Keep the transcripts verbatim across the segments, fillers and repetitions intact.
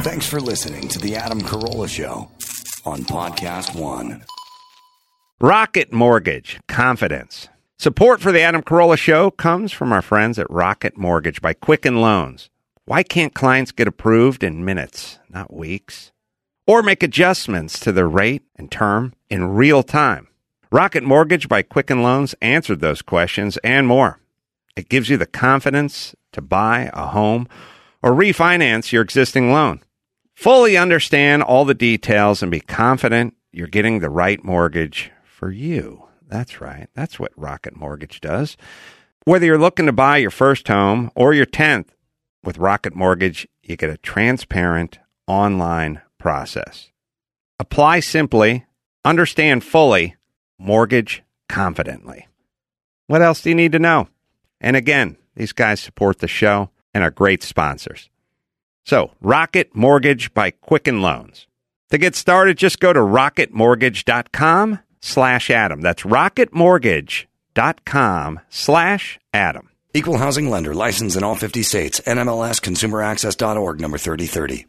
Thanks for listening to The Adam Carolla Show on Podcast One. Rocket Mortgage, confidence. Support for The Adam Carolla Show comes from our friends at Rocket Mortgage by Quicken Loans. Why can't clients get approved in minutes, not weeks? Or make adjustments to their rate and term in real time? Rocket Mortgage by Quicken Loans answered those questions and more. It gives you the confidence to buy a home or refinance your existing loan. Fully understand all the details and be confident you're getting the right mortgage for you. That's right. That's what Rocket Mortgage does. Whether you're looking to buy your first home or your tenth, with Rocket Mortgage, you get a transparent online process. Apply simply, understand fully, mortgage confidently. What else do you need to know? And again, these guys support the show and are great sponsors. So, Rocket Mortgage by Quicken Loans. To get started, just go to rocketmortgage.com slash Adam. That's rocketmortgage.com slash Adam. Equal housing lender, licensed in all fifty states. N M L S consumer access dot org, number thirty thirty.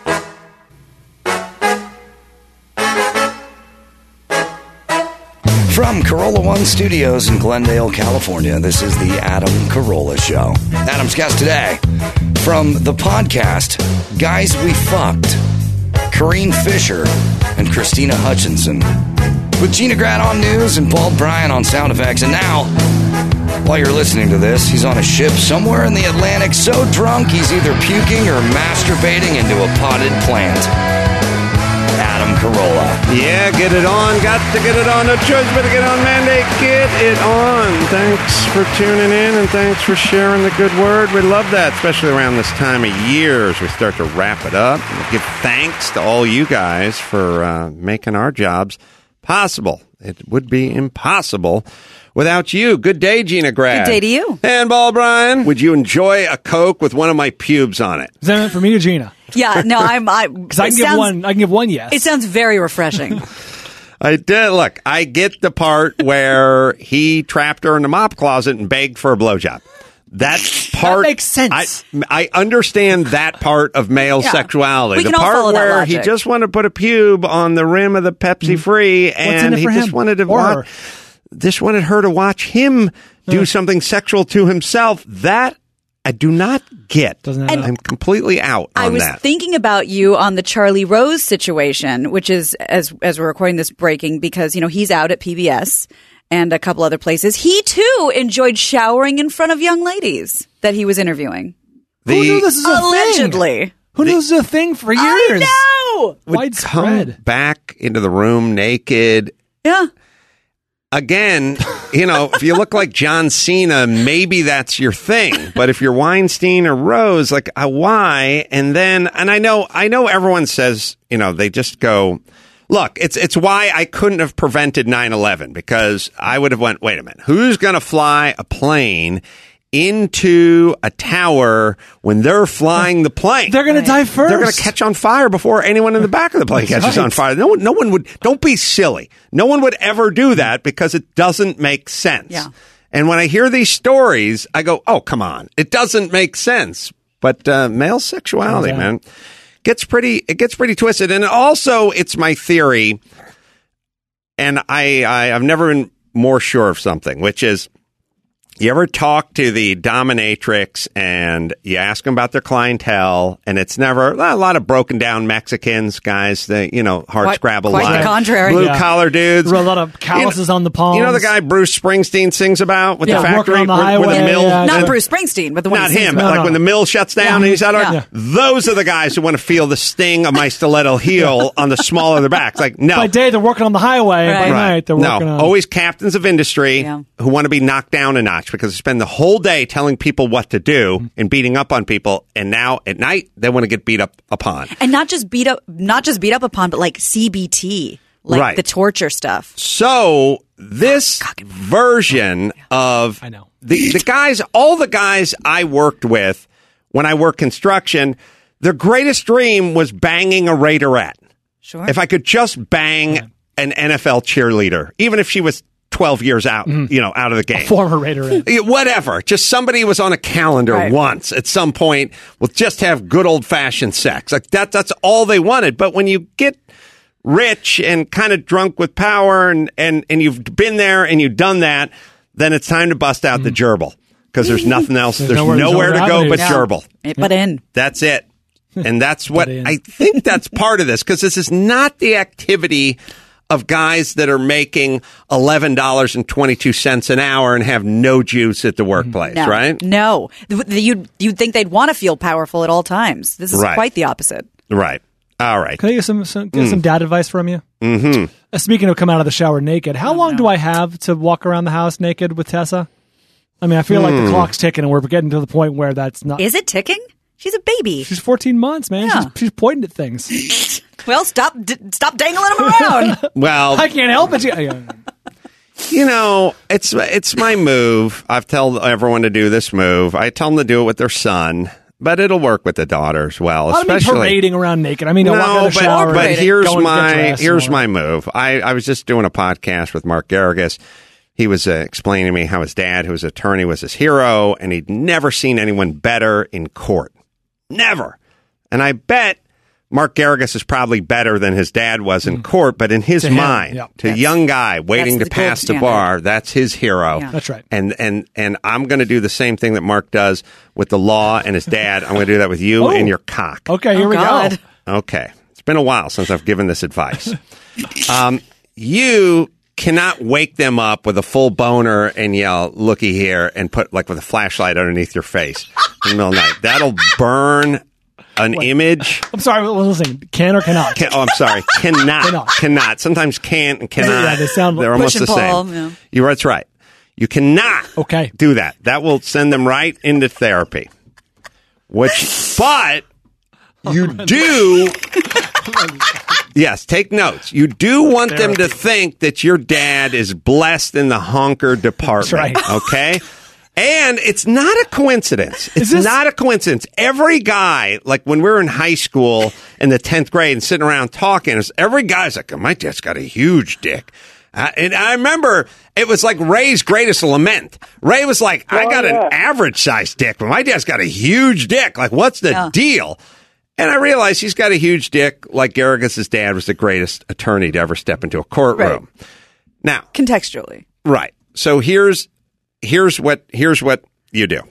From Carolla One Studios in Glendale, California, this is the Adam Carolla Show. Adam's guest today, from the podcast Guys We Fucked, Corrine Fisher and Christina Hutchinson, with Gina Grad on news and Paul Bryan on sound effects. And now, while you're listening to this, he's on a ship somewhere in the Atlantic, so drunk he's either puking or masturbating into a potted plant. Adam Carolla. Yeah, get it on. Got to get it on. No choice but to get on. Mandate, get it on. Thanks for tuning in and thanks for sharing the good word. We love that, especially around this time of year as we start to wrap it up. And give thanks to all you guys for uh, making our jobs possible. It would be impossible without you. Good day, Gina Grad. Good day to you. And Paul Bryan, would you enjoy a Coke with one of my pubes on it? Is that meant for me or Gina? Yeah, no, I'm. I, Because I can give one. I can give one yes. It sounds very refreshing. I did. Look, I get the part where he trapped her in the mop closet and begged for a blowjob. That part that makes sense. I, I understand that part of male Yeah. sexuality. We can the all part follow that where he logic. just wanted to put a pube on the rim of the Pepsi Free, What's in and it he for just him? wanted to Or her? watch, just wanted her to watch him do Yeah. something sexual to himself. That I do not get. Doesn't And- I'm completely out on I was that. thinking about you on the Charlie Rose situation, which is as as we're recording this breaking because you know he's out at P B S and a couple other places. He too enjoyed showering in front of young ladies that he was interviewing. The- Who knew this is a thing? Allegedly. Who knew this is a thing for years? I know. would come Widespread. back into the room naked. Yeah. Again, you know, if you look like John Cena, maybe that's your thing. But if you're Weinstein or Rose, like, uh, why? And then, and I know, I know everyone says, you know, they just go, look, it's it's why I couldn't have prevented nine eleven, because I would have went, wait a minute, who's going to fly a plane into a tower when they're flying the plane? They're going to die first. They're going to catch on fire before anyone in the back of the plane That's catches right. on fire. No one, no one would. Don't be silly. No one would ever do that because it doesn't make sense. Yeah. And when I hear these stories, I go, "Oh, come on! It doesn't make sense." But uh, male sexuality, Yeah. man, gets pretty. It gets pretty twisted. And also, it's my theory, and I, I I've never been more sure of something, which is. You ever talk to the dominatrix and you ask them about their clientele, and it's never a lot of broken down Mexicans, guys, that, you know, hard Quite- scrabble quite the live, contrary. blue Yeah. collar dudes. There were a lot of calluses on the palms. You know the guy Bruce Springsteen sings about with Yeah, the factory, working on the where, where the highway, mill, yeah. Not the- Bruce Springsteen, but the one not he sings him, about. but like no. when the mill shuts down Yeah. and he's out. Yeah. Yeah. Those are the guys who want to feel the sting of my stiletto heel on the small of their backs. Like, no. By day, they're working on the highway. Right. By night, they're no, working on... always captains of industry Yeah. who want to be knocked down a notch because they spend the whole day telling people what to do and beating up on people, and now at night they want to get beat up upon. And not just beat up, not just beat up upon, but like C B T, like Right. the torture stuff. So this version of I know. the the guys, all the guys I worked with when I worked construction, their greatest dream was banging a Raiderette. Sure. If I could just bang an N F L cheerleader, even if she was twelve years out, you know, out of the game. Former Raider. in. Yeah, whatever. Just somebody was on a calendar Right. once at some point. Will just have good old fashioned sex. Like that. That's all they wanted. But when you get rich and kind of drunk with power, and and and you've been there and you've done that, then it's time to bust out the gerbil because there's nothing else. There's, There's nowhere- nowhere, there's to no go but avenues. gerbil. It- But in. That's it. And that's what in. I think that's part of this, because this is not the activity of guys that are making eleven dollars and twenty-two cents an hour and have no juice at the workplace, No. right? No. Th- th- You'd, you'd think they'd want to feel powerful at all times. This is Right. quite the opposite. Right. All right. Can I get some some, get some dad advice from you? Mm-hmm. Uh, speaking of come out of the shower naked, how long do I have to walk around the house naked with Tessa? I mean, I feel like the clock's ticking, and we're getting to the point where that's not. Is it ticking? She's a baby. She's fourteen months, man. Yeah. She's, she's pointing at things. Well, stop d- stop dangling them around. Well, I can't help it. Yeah. you know, it's it's my move. I've told everyone to do this move. I tell them to do it with their son, but it'll work with the daughter as well. I don't mean especially parading around naked. I mean, I walk out no, of the shower. but, but and here's go and get my dressed and here's all my that. move. I, I was just doing a podcast with Mark Garrigus. He was uh, explaining to me how his dad, who was an attorney, was his hero, and he'd never seen anyone better in court. Never. And I bet Mark Garrigus is probably better than his dad was in court, but in his To him, mind, yeah. to a That's- young guy waiting to that's the gold pass the standard. bar, that's his hero. Yeah. That's right. And and and I'm going to do the same thing that Mark does with the law and his dad. I'm going to do that with you Oh. and your cock. Okay, here Oh, we God. go. Okay. It's been a while since I've given this advice. Um, you cannot wake them up with a full boner and yell, looky here, and put like with a flashlight underneath your face in the middle of the night. That'll burn an image. I'm sorry. What was I saying? Can or cannot? Can, oh, I'm sorry. Cannot. Cannot. Cannot. Sometimes can and cannot. Yeah, they sound like- They're almost Push the and pull, same. yeah. You're that's right. You cannot Okay. do that. That will send them right into therapy. Which, but you do. Yes, take notes. You do want them to think that your dad is blessed in the honker department. That's right. Okay? And it's not a coincidence. It's this- not a coincidence. Every guy, like when we were in high school in the tenth grade and sitting around talking, it's- every guy's like, my dad's got a huge dick. Uh, and I remember it was like Ray's greatest lament. Ray was like, I got an average sized dick, but my dad's got a huge dick. Like, what's the Yeah. deal? And I realized he's got a huge dick, like Garrigus's dad was the greatest attorney to ever step into a courtroom. Now, Contextually. right. So here's here's what here's what you do.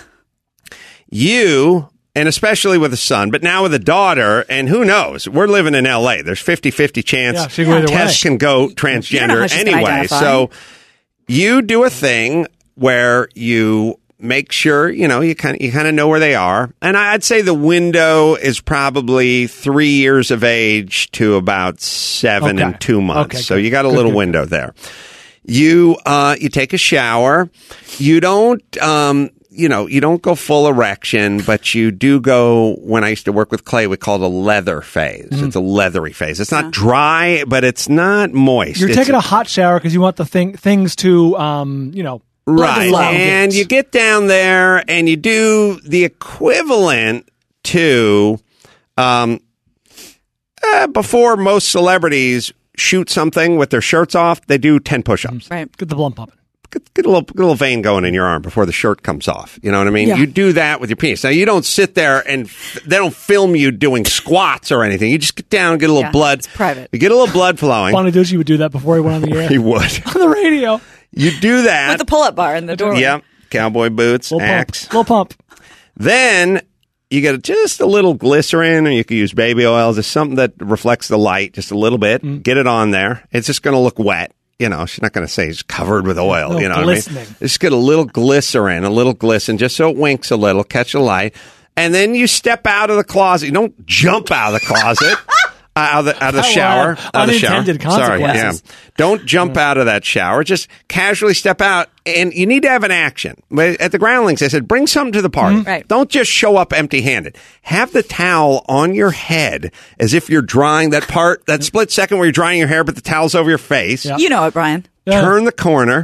You, and especially with a son, but now with a daughter, and who knows? We're living in L A. There's fifty-fifty chance Yeah, she can go either Tess way. can go You don't know transgender how she's gonna anyway. identify. So you do a thing where you make sure, you know, you kind of you kind of know where they are. And I'd say the window is probably three years of age to about seven Okay. and two months. Okay, so good. you got a Good, little good, window there. You uh, you take a shower. You don't um, you know you don't go full erection, but you do go. When I used to work with Clay, we called it a leather phase. Mm-hmm. It's a leathery phase. It's not dry, but it's not moist. You're It's- taking a hot shower because you want the thing things to, um, you know, Right. flow. And you get down there and you do the equivalent to um, uh, before most celebrities shoot something with their shirts off, they do ten push-ups. Right. get the blood pumping. Get, get a little get a little vein going in your arm before the shirt comes off. You know what I mean? Yeah. You do that with your penis. Now, you don't sit there and f- they don't film you doing squats or anything. You just get down, get a little Yeah, blood. it's private. You get a little blood flowing. Bonnie Ducci would do that before he went on the air. He would. on the radio. You do that. With the pull-up bar in the door. Yep. Cowboy boots, Little axe. pump. Little pump. Then you get just a little glycerin, or you could use baby oil, just something that reflects the light just a little bit. Mm. Get it on there. It's just going to look wet. You know, she's not going to say it's covered with oil. little You know glistening. what I mean? Just get a little glycerin, a little glisten, just so it winks a little, catch the light. And then you step out of the closet. You don't jump out of the closet. Uh, out of the, out of the Oh, shower. wow. Out of the shower. Unintended Sorry, yeah. consequences. Don't jump out of that shower. Just casually step out, and you need to have an action. But at the Groundlings, they said, bring something to the party. Right. Don't just show up empty-handed. Have the towel on your head as if you're drying that part, that split second where you're drying your hair, but the towel's over your face. Yeah. You know it, Brian. Yeah. Turn the corner.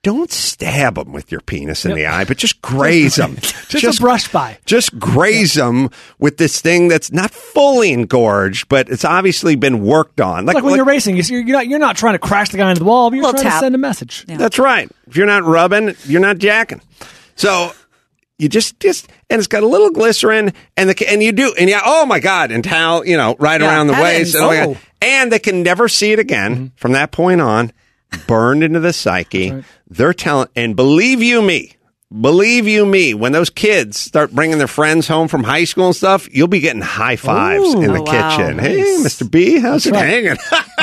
don't stab them with your penis in yep. the eye, but just graze them. just, just a brush by. Just graze yep. them with this thing that's not fully engorged, but it's obviously been worked on. Like, like when like, you're racing, you're not, you're not trying to crash the guy into the wall, but you're trying tap. to send a message. Yeah. That's right. If you're not rubbing, you're not jacking. So you just, just, and it's got a little glycerin, and the and you do, and yeah, oh my God, and towel, you know, right yeah, around the waist, and, oh. oh and they can never see it again mm-hmm. from that point on. Burned into the psyche. Right. They're telling, and believe you me, believe you me, when those kids start bringing their friends home from high school and stuff, you'll be getting high fives Ooh, in the oh, kitchen. Wow. Hey, nice. Mister B, how's That's it right. hanging?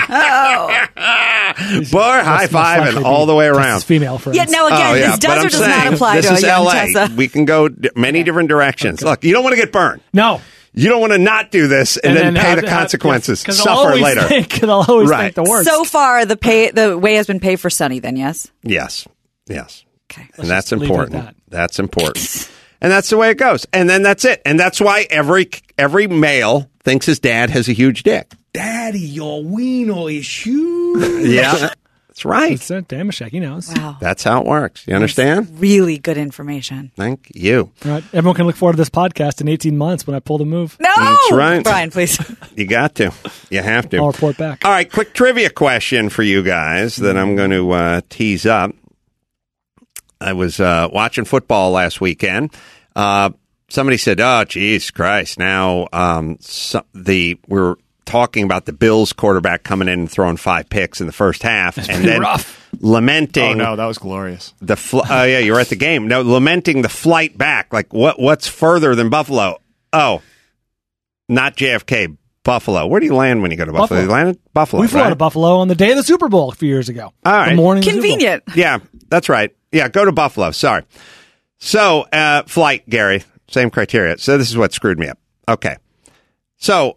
oh. Boy, high five and all the way around. Female friends. Yeah, now again, oh, yeah. this does or does saying, not apply this to is a young L A. Tessa. We can go d- many different directions. Okay. Look, you don't want to get burned. No. You don't want to not do this and, and then, then pay have, the consequences. Have, Suffer later. Because I'll always right. think the worst. So far, the pay the way has been paid for Sonny. Then yes. Yes. Yes. Okay. And that's important. That. That's important. And that's the way it goes. And then that's it. And that's why every every male thinks his dad has a huge dick. Daddy, your wiener is huge. Yeah. That's right. That's it. Damn, Shaq, he knows. Wow. That's how it works. You understand? That's really good information. Thank you. All right. Everyone can look forward to this podcast in eighteen months when I pull the move. No! That's right. Brian, please. You got to. You have to. I'll report back. All right. Quick trivia question for you guys that I'm going to uh, tease up. I was uh, watching football last weekend. Uh, somebody said, oh, geez, Christ. Now um, so the we're talking about the Bills quarterback coming in and throwing five picks in the first half. That's and then rough. lamenting. Oh, no, that was glorious. The fl- Oh, yeah, you were at the game. No, lamenting the flight back. Like, what? what's further than Buffalo? Oh, not J F K, Buffalo. Where do you land when you go to Buffalo? Buffalo. You landed Buffalo. We flew right? out of Buffalo on the day of the Super Bowl a few years ago. All right. The morning Convenient. Of the Super Bowl. Yeah, that's right. Yeah, go to Buffalo. Sorry. So, uh, flight, Gary, same criteria. So this is what screwed me up. Okay. So,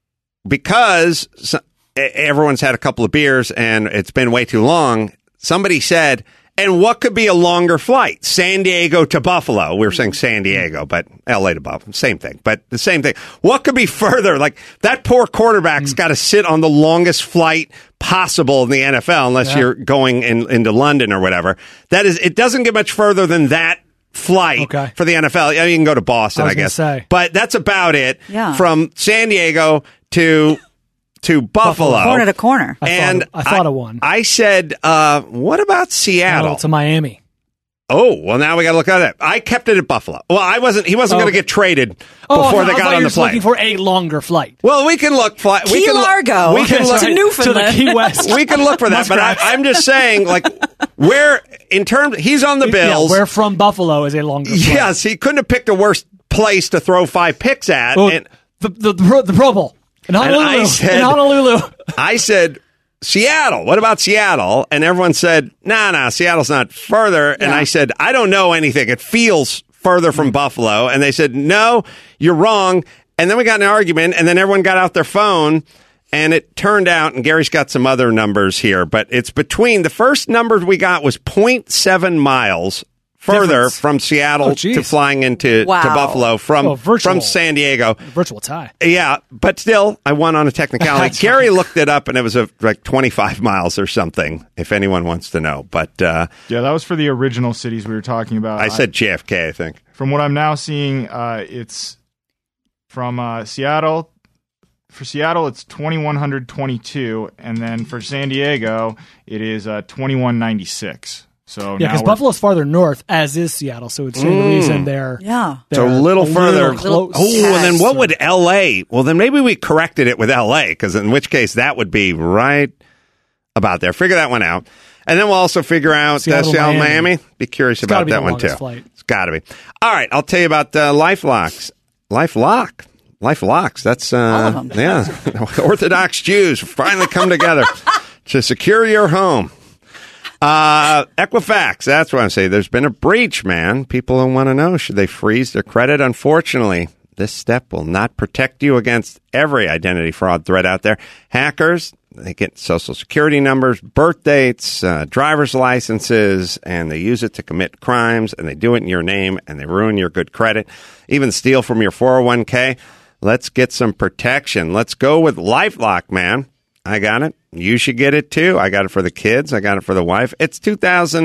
because everyone's had a couple of beers and it's been way too long, somebody said, and what could be a longer flight? San Diego to Buffalo. We were saying San Diego, but L A to Buffalo. Same thing, but the same thing. What could be further? Like, that poor quarterback's got to sit on the longest flight possible in the N F L, unless yeah. you're going in, into London or whatever. That is, it doesn't get much further than that flight okay. for the N F L. I mean, you can go to Boston, I, I guess. Say. But that's about it. Yeah. From San Diego to to Buffalo. Buffalo. Corner to corner. I and thought, I thought I, of one. I said, uh, what about Seattle? Oh, to Miami. Oh, well, now we got to look at that. I kept it at Buffalo. Well, I wasn't. He wasn't oh, going to get traded oh, before I they I got on the plane. Looking for a longer flight. Well, we can look. Fly, Key we can Largo. Look, we can look to Newfoundland. To the Key West. We can look for that, but I, I'm just saying, like, where in terms, he's on the Bills. Yeah, where from Buffalo is a longer flight. Yes, he couldn't have picked a worse place to throw five picks at. Well, and, the, the, the, Pro, the Pro Bowl. In Honolulu. I said, in Honolulu. I said, Seattle. What about Seattle? And everyone said, nah, nah, Seattle's not further. Yeah. And I said, I don't know anything. It feels further from Buffalo. And they said, no, you're wrong. And then we got in an argument, and then everyone got out their phone, and it turned out, and Gary's got some other numbers here, but it's between, the first number we got was zero point seven miles further Difference. from Seattle oh, to flying into wow. to Buffalo from, oh, virtual, from San Diego. Virtual tie. Yeah, but still, I won on a technicality. Gary right. looked it up, and it was a, like twenty-five miles or something, if anyone wants to know. But uh, yeah, that was for the original cities we were talking about. I said J F K, I think. From what I'm now seeing, uh, it's from uh, Seattle. For Seattle, it's twenty-one twenty-two, and then for San Diego, it is uh, twenty-one ninety-six. So yeah, because Buffalo's farther north, as is Seattle, so it's mm. the reason they're yeah, they're so a little a further. Little oh, yes. And then what would L A? Well, then maybe we corrected it with L A, because in which case that would be right about there. Figure that one out, and then we'll also figure out Seattle, uh, Seattle Miami. Miami. Be curious it's about that one too. Flight. It's got to be. All right, I'll tell you about uh, LifeLocks. LifeLock. LifeLocks. That's uh, all of them. Yeah, Orthodox Jews finally come together to secure your home. Uh, Equifax, that's what I'm saying. There's been a breach, man. People don't want to know. Should they freeze their credit? Unfortunately, this step will not protect you against every identity fraud threat out there. Hackers, they get social security numbers, birth dates, uh, driver's licenses, and they use it to commit crimes, and they do it in your name, and they ruin your good credit, even steal from your four oh one k. Let's get some protection. Let's go with LifeLock, man. I got it. You should get it too. I got it for the kids. I got it for the wife. It's two thousand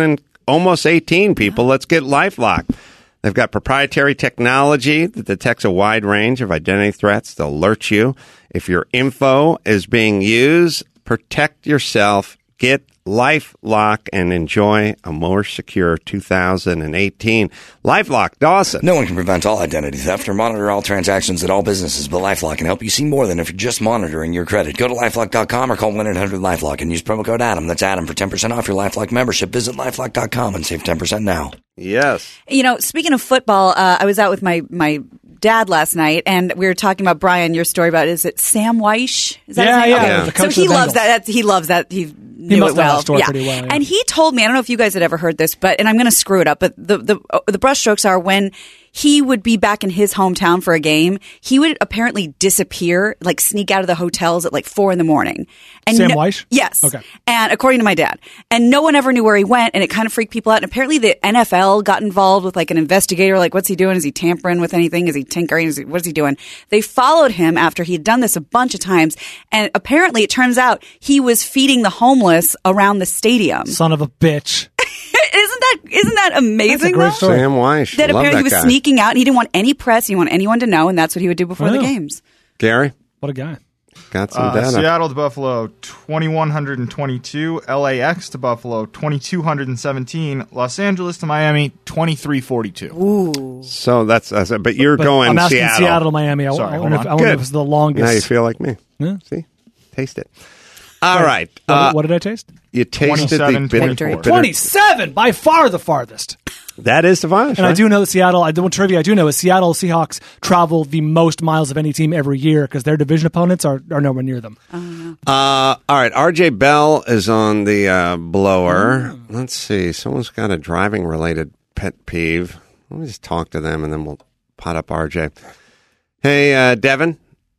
almost eighteen, people. Let's get LifeLock. They've got proprietary technology that detects a wide range of identity threats to alert you. If your info is being used, protect yourself. Get LifeLock and enjoy a more secure two thousand eighteen. LifeLock, Dawson. No one can prevent all identity theft or monitor all transactions at all businesses, but LifeLock can help you see more than if you're just monitoring your credit. Go to LifeLock dot com or call one eight hundred LifeLock and use promo code Adam. That's Adam for ten percent off your LifeLock membership. Visit LifeLock dot com and save ten percent now. Yes. You know, speaking of football, uh, I was out with my, my dad last night, and we were talking about, Brian, your story about, is it Sam Weish? Is that Yeah, his name? yeah, Okay. yeah. the coach So he of the loves Bengals. that. That's, he loves that. He knew must it know that well. story yeah. pretty well, yeah. And he told me, I don't know if you guys had ever heard this, but, and I'm going to screw it up, but the, the, the brushstrokes are when he would be back in his hometown for a game, he would apparently disappear, like sneak out of the hotels at like four in the morning. And Sam no- Weish? Yes. Okay. And according to my dad, and no one ever knew where he went, and it kind of freaked people out. And apparently the N F L got involved with like an investigator, like what's he doing? Is he tampering with anything? Is he tinkering? Is he, what is he doing? They followed him after he had done this a bunch of times, and apparently it turns out he was feeding the homeless around the stadium. Son of a bitch. isn't that isn't that amazing? That's a great though? story. Sam Weish. That Love apparently that he was guy. sneaking out, and he didn't want any press. He didn't want anyone to know, and that's what he would do before the Wow. games. Gary, What a guy. got some Uh, data. Seattle to Buffalo, twenty-one twenty-two. L A X to Buffalo, twenty-two seventeen. Los Angeles to Miami, twenty-three forty-two. So that's, that's but you're But going I'm asking Seattle. Seattle, Miami. I, Sorry, I hold wonder, if, on. I wonder Good. if it's the longest. Now you feel like me. Yeah. See? Taste it. All right. What, Uh, what did I taste? you tasted the twenty-seven bitter, twenty-four. bitter- twenty-seven, by far the farthest. That is the Weish, And I right? do know that Seattle, I, the one trivia I do know is Seattle Seahawks travel the most miles of any team every year because their division opponents are, are nowhere near them. Uh, all right. R J Bell is on the uh, blower. Let's see. Someone's got a driving related pet peeve. Let me just talk to them and then we'll pot up R J. Hey, uh, Devin,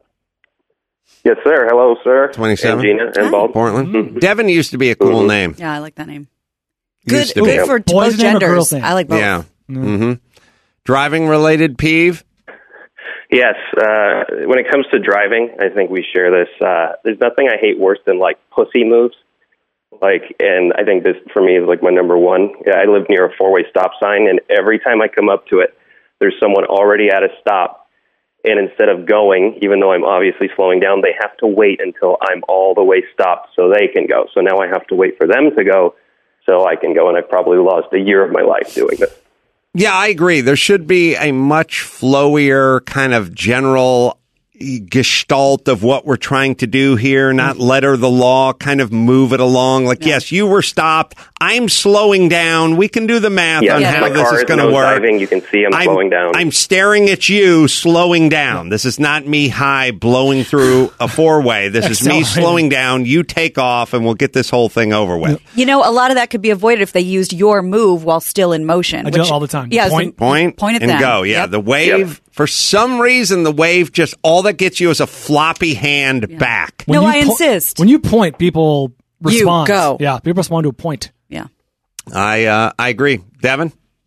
Yes, sir. Hello, sir. twenty-seven. And Gina and Bob. Portland. Devin used to be a cool name. Yeah, I like that name. Used Good, to be. good for Boy's both name or genders. girl's name? I like both. Yeah. Mm-hmm. Driving related peeve. Yes. Uh, when it comes to driving, I think we share this. Uh, there's nothing I hate worse than like pussy moves. Like, and I think this for me is like my number one. Yeah, I live near a four-way stop sign, and every time I come up to it, there's someone already at a stop. And instead of going, even though I'm obviously slowing down, they have to wait until I'm all the way stopped so they can go. So now I have to wait for them to go so I can go, and I've probably lost a year of my life doing this. Yeah, I agree. There should be a much flowier kind of general gestalt of what we're trying to do here, not letter the law, kind of move it along. Like, yes, you were stopped. I'm slowing down. We can do the math Yeah, on my how this car is is going to work. nosediving. You can see I'm slowing down. I'm staring at you, slowing down. This is not me high blowing through a four-way. This is me Accelerating. slowing down. You take off, and we'll get this whole thing over with. You know, a lot of that could be avoided if they used your move while still in motion. I do which- it all the time. Yeah, Point- so Point, point at and them. go. Yeah, Yep. the wave. Yep. For some reason, the wave just all that gets you is a floppy hand back. No, you I po- insist. When you point, people You respond. go. Yeah, people respond to a point. Yeah. I uh, I agree, Devin.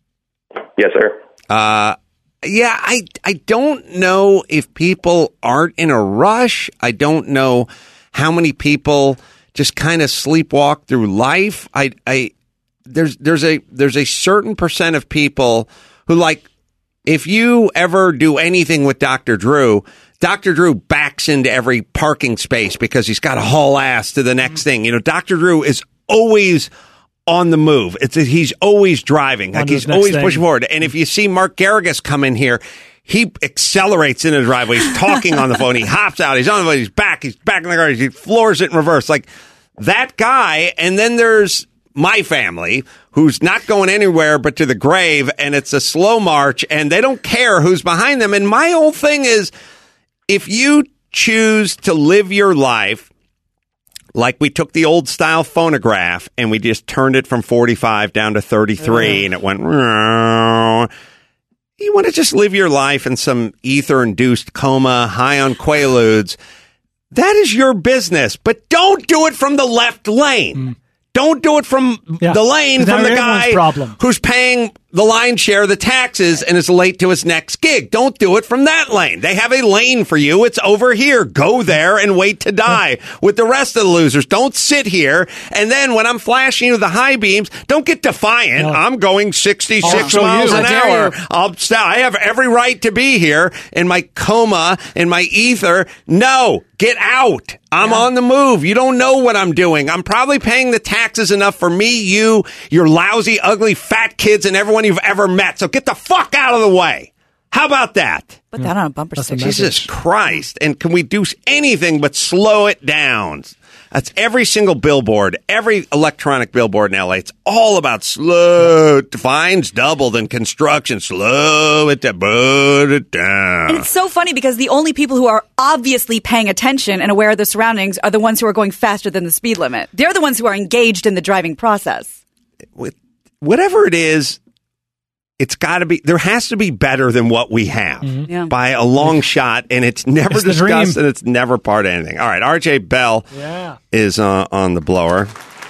Yes, sir. Uh, yeah, I I don't know if people aren't in a rush. I don't know how many people just kind of sleepwalk through life. I I there's there's a there's a certain percent of people who, like, if you ever do anything with Doctor Drew, Doctor Drew backs into every parking space because he's got to haul ass to the next thing. You know, Doctor Drew is always on the move. It's he's always driving. Like, On to he's his next always thing. pushing forward. And if you see Mark Garrigus come in here, he accelerates into the driveway. He's talking on the phone. He hops out. He's on the phone. He's back. He's back in the car. He floors it in reverse. Like that guy. And then there's my family, who's not going anywhere but to the grave, and it's a slow march, and they don't care who's behind them. And my whole thing is, if you choose to live your life like we took the old style phonograph and we just turned it from forty-five down to thirty-three, and it went, you want to just live your life in some ether-induced coma, high on Quaaludes, that is your business, but don't do it from the left lane. Don't do it from Yeah. the lane Because from now the everyone's guy problem. who's paying the lion's share of the taxes and is late to his next gig. Don't do it from that lane. They have a lane for you. It's over here. Go there and wait to die with the rest of the losers. Don't sit here. And then when I'm flashing you the high beams, don't get defiant. No. I'm going sixty-six Oh, miles you. an How dare hour. you. I'll stop. I have every right to be here in my coma, in my ether. No, get out. I'm on the move. You don't know what I'm doing. I'm probably paying the taxes enough for me, you, your lousy, ugly, fat kids, and everyone you've ever met. So get the fuck out of the way. How about that? Put that on a bumper That's a sticker. Jesus Christ. And can we do anything but slow it down? That's every single billboard, every electronic billboard in L A. It's all about slow. Fines doubled in construction. Slow it down. Put it down. And it's so funny because the only people who are obviously paying attention and aware of the surroundings are the ones who are going faster than the speed limit. They're the ones who are engaged in the driving process. With whatever it is, it's got to be, there has to be better than what we have Yeah. by a long shot, and it's never It's the discussed dream. and it's never part of anything. All right, R J Bell Yeah. is uh, on the blower.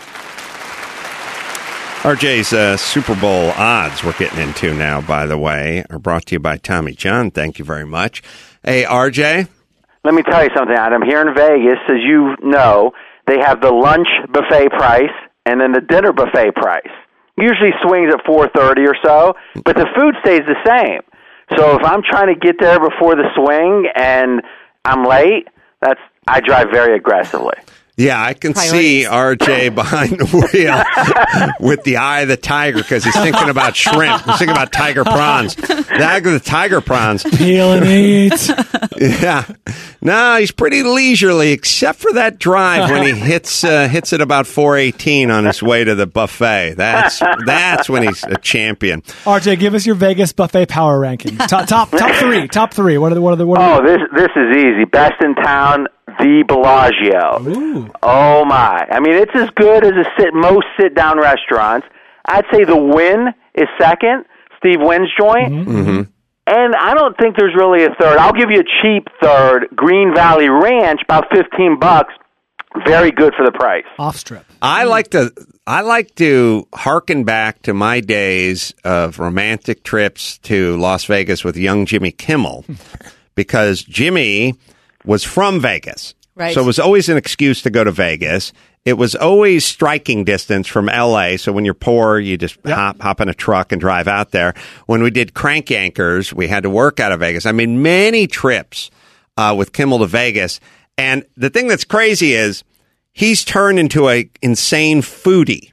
R J's uh, Super Bowl odds we're getting into now, by the way, are brought to you by Tommy John. Thank you very much. Hey, R J. Let me tell you something, Adam. Here in Vegas, as you know, they have the lunch buffet price and then the dinner buffet price. Usually swings at four thirty or so, but the food stays the same. So if I'm trying to get there before the swing and I'm late, that's I drive very aggressively. Yeah, I can Priorities. see R J behind the wheel with the eye of the tiger because he's thinking about shrimp. He's thinking about tiger prawns. The eye of the tiger prawns. Peel and eat. Yeah. No, he's pretty leisurely, except for that drive when he hits uh, hits it about four eighteen on his way to the buffet. That's that's when he's a champion. R J, give us your Vegas buffet power rankings. Top top top three. Top three. What are the what are the what are Oh, this this is easy. Best in town, the Bellagio. the, Ooh. Oh my! I mean, it's as good as a sit most sit-down restaurants. I'd say the Wynn is second, Steve Wynn's joint, Mm-hmm. and I don't think there's really a third. I'll give you a cheap third, Green Valley Ranch, about fifteen bucks. Very good for the price. Off strip. I like to I like to hearken back to my days of romantic trips to Las Vegas with young Jimmy Kimmel because Jimmy was from Vegas. Right. So it was always an excuse to go to Vegas. It was always striking distance from L A. So when you're poor, you just Yep. hop hop in a truck and drive out there. When we did Crank Yankers, we had to work out of Vegas. I made many trips uh, with Kimmel to Vegas. And the thing that's crazy is he's turned into a insane foodie.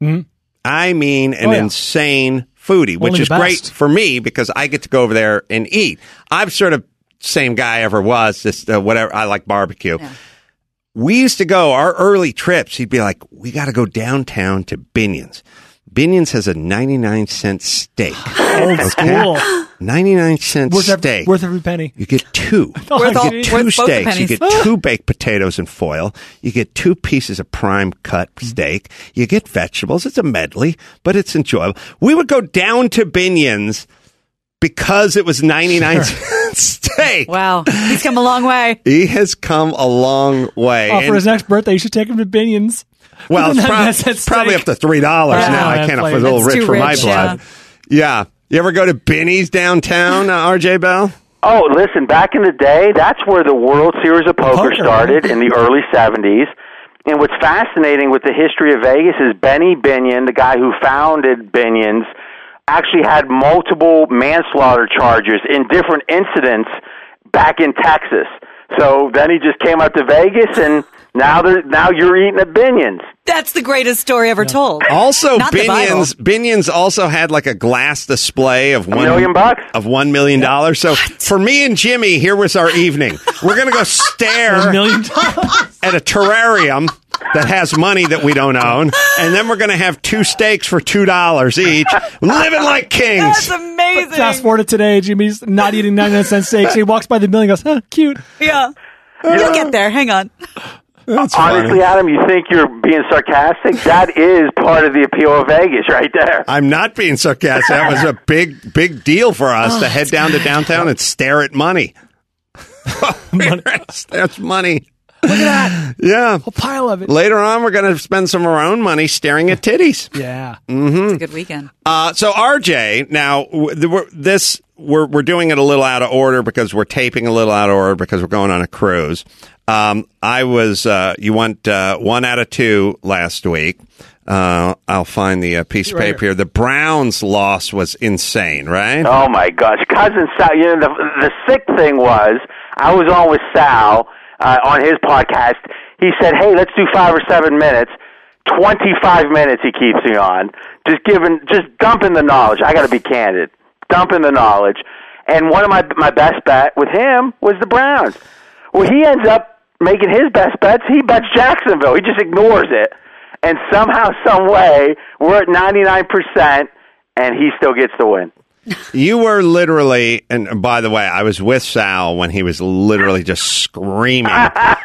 I mean, an Oh, yeah. insane foodie, which Only is the great best. for me because I get to go over there and eat. I'm sort of same guy I ever was, just uh, whatever. I like barbecue. Yeah. We used to go, our early trips, he'd be like, we got to go downtown to Binion's. Binion's has a ninety-nine cent steak. Old school. ninety-nine cent Worth every, steak. worth every penny. You get two. Oh, Worth You all- get worth two both the steaks. You pennies. get two baked potatoes in foil. You get two pieces of prime cut steak. You get vegetables. It's a medley, but it's enjoyable. We would go down to Binion's because it was ninety-nine cent steak. Wow. He's come a long way. He has come a long way. Oh, for And- his next birthday, you should take him to Binion's. well, it's, That's prob- at it's probably stake. up to three dollars Wow, now. I that's can't like- afford a little That's rich too for my rich, blood. Yeah. You ever go to Binny's downtown, uh, R J Bell? Oh, listen, back in the day, that's where the World Series of Poker, Poker, started in the early seventies. And what's fascinating with the history of Vegas is Benny Binion, the guy who founded Binion's, actually had multiple manslaughter charges in different incidents back in Texas. So then he just came out to Vegas, and now they're, now you're eating at Binion's. That's the greatest story ever told. Also, Not the Bible. Binion's Binion's also had like a glass display of one million bucks? of one million dollars. So for me and Jimmy, here was our evening. We're gonna go stare A million dollars. at a terrarium that has money that we don't own, and then we're gonna have two steaks for two dollars each, living like kings. That's amazing. Fast forward to today, Jimmy's not eating ninety-nine cent steaks. He walks by the building and goes, huh, cute. Yeah. You'll get there. Hang on. That's Honestly, funny. Adam, you think you're being sarcastic? That is part of the appeal of Vegas right there. I'm not being sarcastic. That was a big, big deal for us to head down to downtown and stare at money. That's money. Look at that. Yeah. A pile of it. Later on, we're going to spend some of our own money staring at titties. Yeah. Mm-hmm. It's a good weekend. Uh, so R J, now w- we're, this we're we're doing it a little out of order because we're taping a little out of order because we're going on a cruise. Um, I was uh, you went uh, one out of two last week. Uh, I'll find the uh, piece of Right paper here. here. The Browns' loss was insane, right? Oh my gosh, cousin Sal. You know the the sick thing was I was on with Sal uh, on his podcast. He said, "Hey, let's do five or seven minutes." Twenty-five minutes he keeps me on, just giving, just dumping the knowledge. I got to be candid, dumping the knowledge. And one of my my best bet with him was the Browns. Well, he ends up making his best bets. He bets Jacksonville. He just ignores it, and somehow, some way, we're at ninety-nine percent, and he still gets the win. You were literally, and by the way, I was with Sal when he was literally just screaming,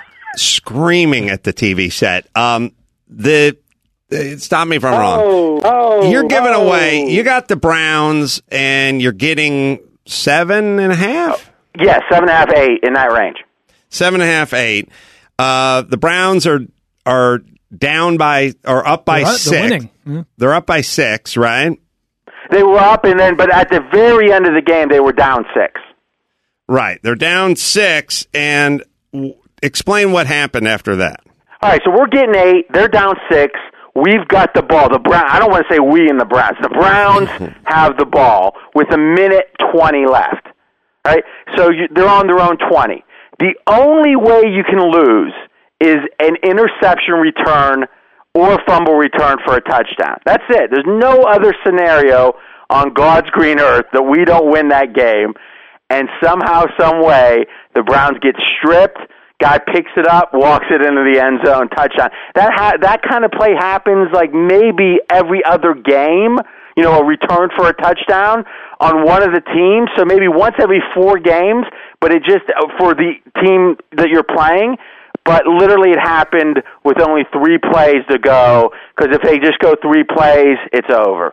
screaming at the T V set. Um, the uh, stop me if I'm wrong. Oh, oh, You're giving oh. away. You got the Browns, and you're getting seven and a half. Yeah, seven and a half, eight in that range. Seven and a half, eight. Uh, the Browns are are down by or up by They're, six. they're winning. Mhm. They're up by six, right? They were up, and then, but at the very end of the game, they were down six. Right. They're down six, and w- explain what happened after that. All right, so we're getting eight. They're down six. We've got the ball. The Brown. I don't want to say we and the Browns. The Browns have the ball with a minute twenty left. All right, so you, they're on their own twenty. The only way you can lose is an interception return or a fumble return for a touchdown. That's it. There's no other scenario on God's green earth that we don't win that game. And somehow, some way, the Browns get stripped. Guy picks it up, walks it into the end zone, touchdown. That ha- that kind of play happens like maybe every other game. You know, a return for a touchdown on one of the teams. So maybe once every four games. But it just for the team that you're playing. But literally, it happened with only three plays to go. Because if they just go three plays, it's over.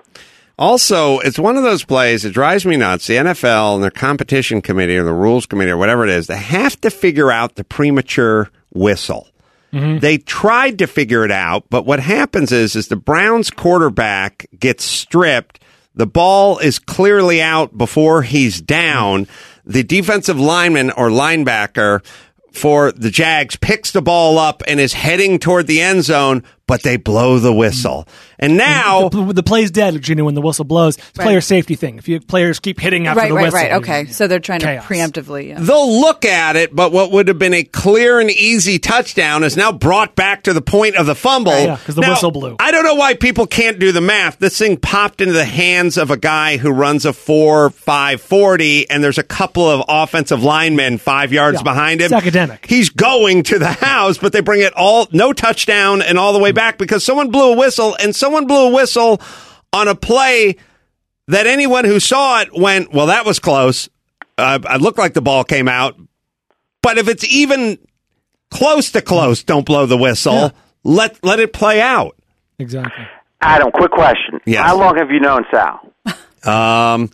Also, it's one of those plays that drives me nuts. The N F L and their competition committee or the rules committee or whatever it is, they have to figure out the premature whistle. Mm-hmm. They tried to figure it out, but what happens is, is the Browns quarterback gets stripped. The ball is clearly out before he's down. The defensive lineman or linebacker for the Jags picks the ball up and is heading toward the end zone, but they blow the whistle. And now the, the play's dead, Gina, when the whistle blows. It's a Right. player safety thing. If you players keep hitting after Right, the right, whistle. right. Okay, so they're trying Chaos. to preemptively. Yeah. they'll look at it, but what would have been a clear and easy touchdown is now brought back to the point of the fumble. Right, yeah, 'cause the Now, whistle blew. I don't know why people can't do the math. This thing popped into the hands of a guy who runs a four five forty, and there's a couple of offensive linemen five yards Yeah, behind him. it's academic. He's going to the house, but they bring it all, no touchdown, and all the way back because someone blew a whistle, and someone blew a whistle on a play that anyone who saw it went, well, that was close. Uh, it looked like the ball came out. But if it's even close to close, don't blow the whistle. Yeah. Let let it play out. Exactly. Adam, quick question. Yes. How long have you known Sal? Um,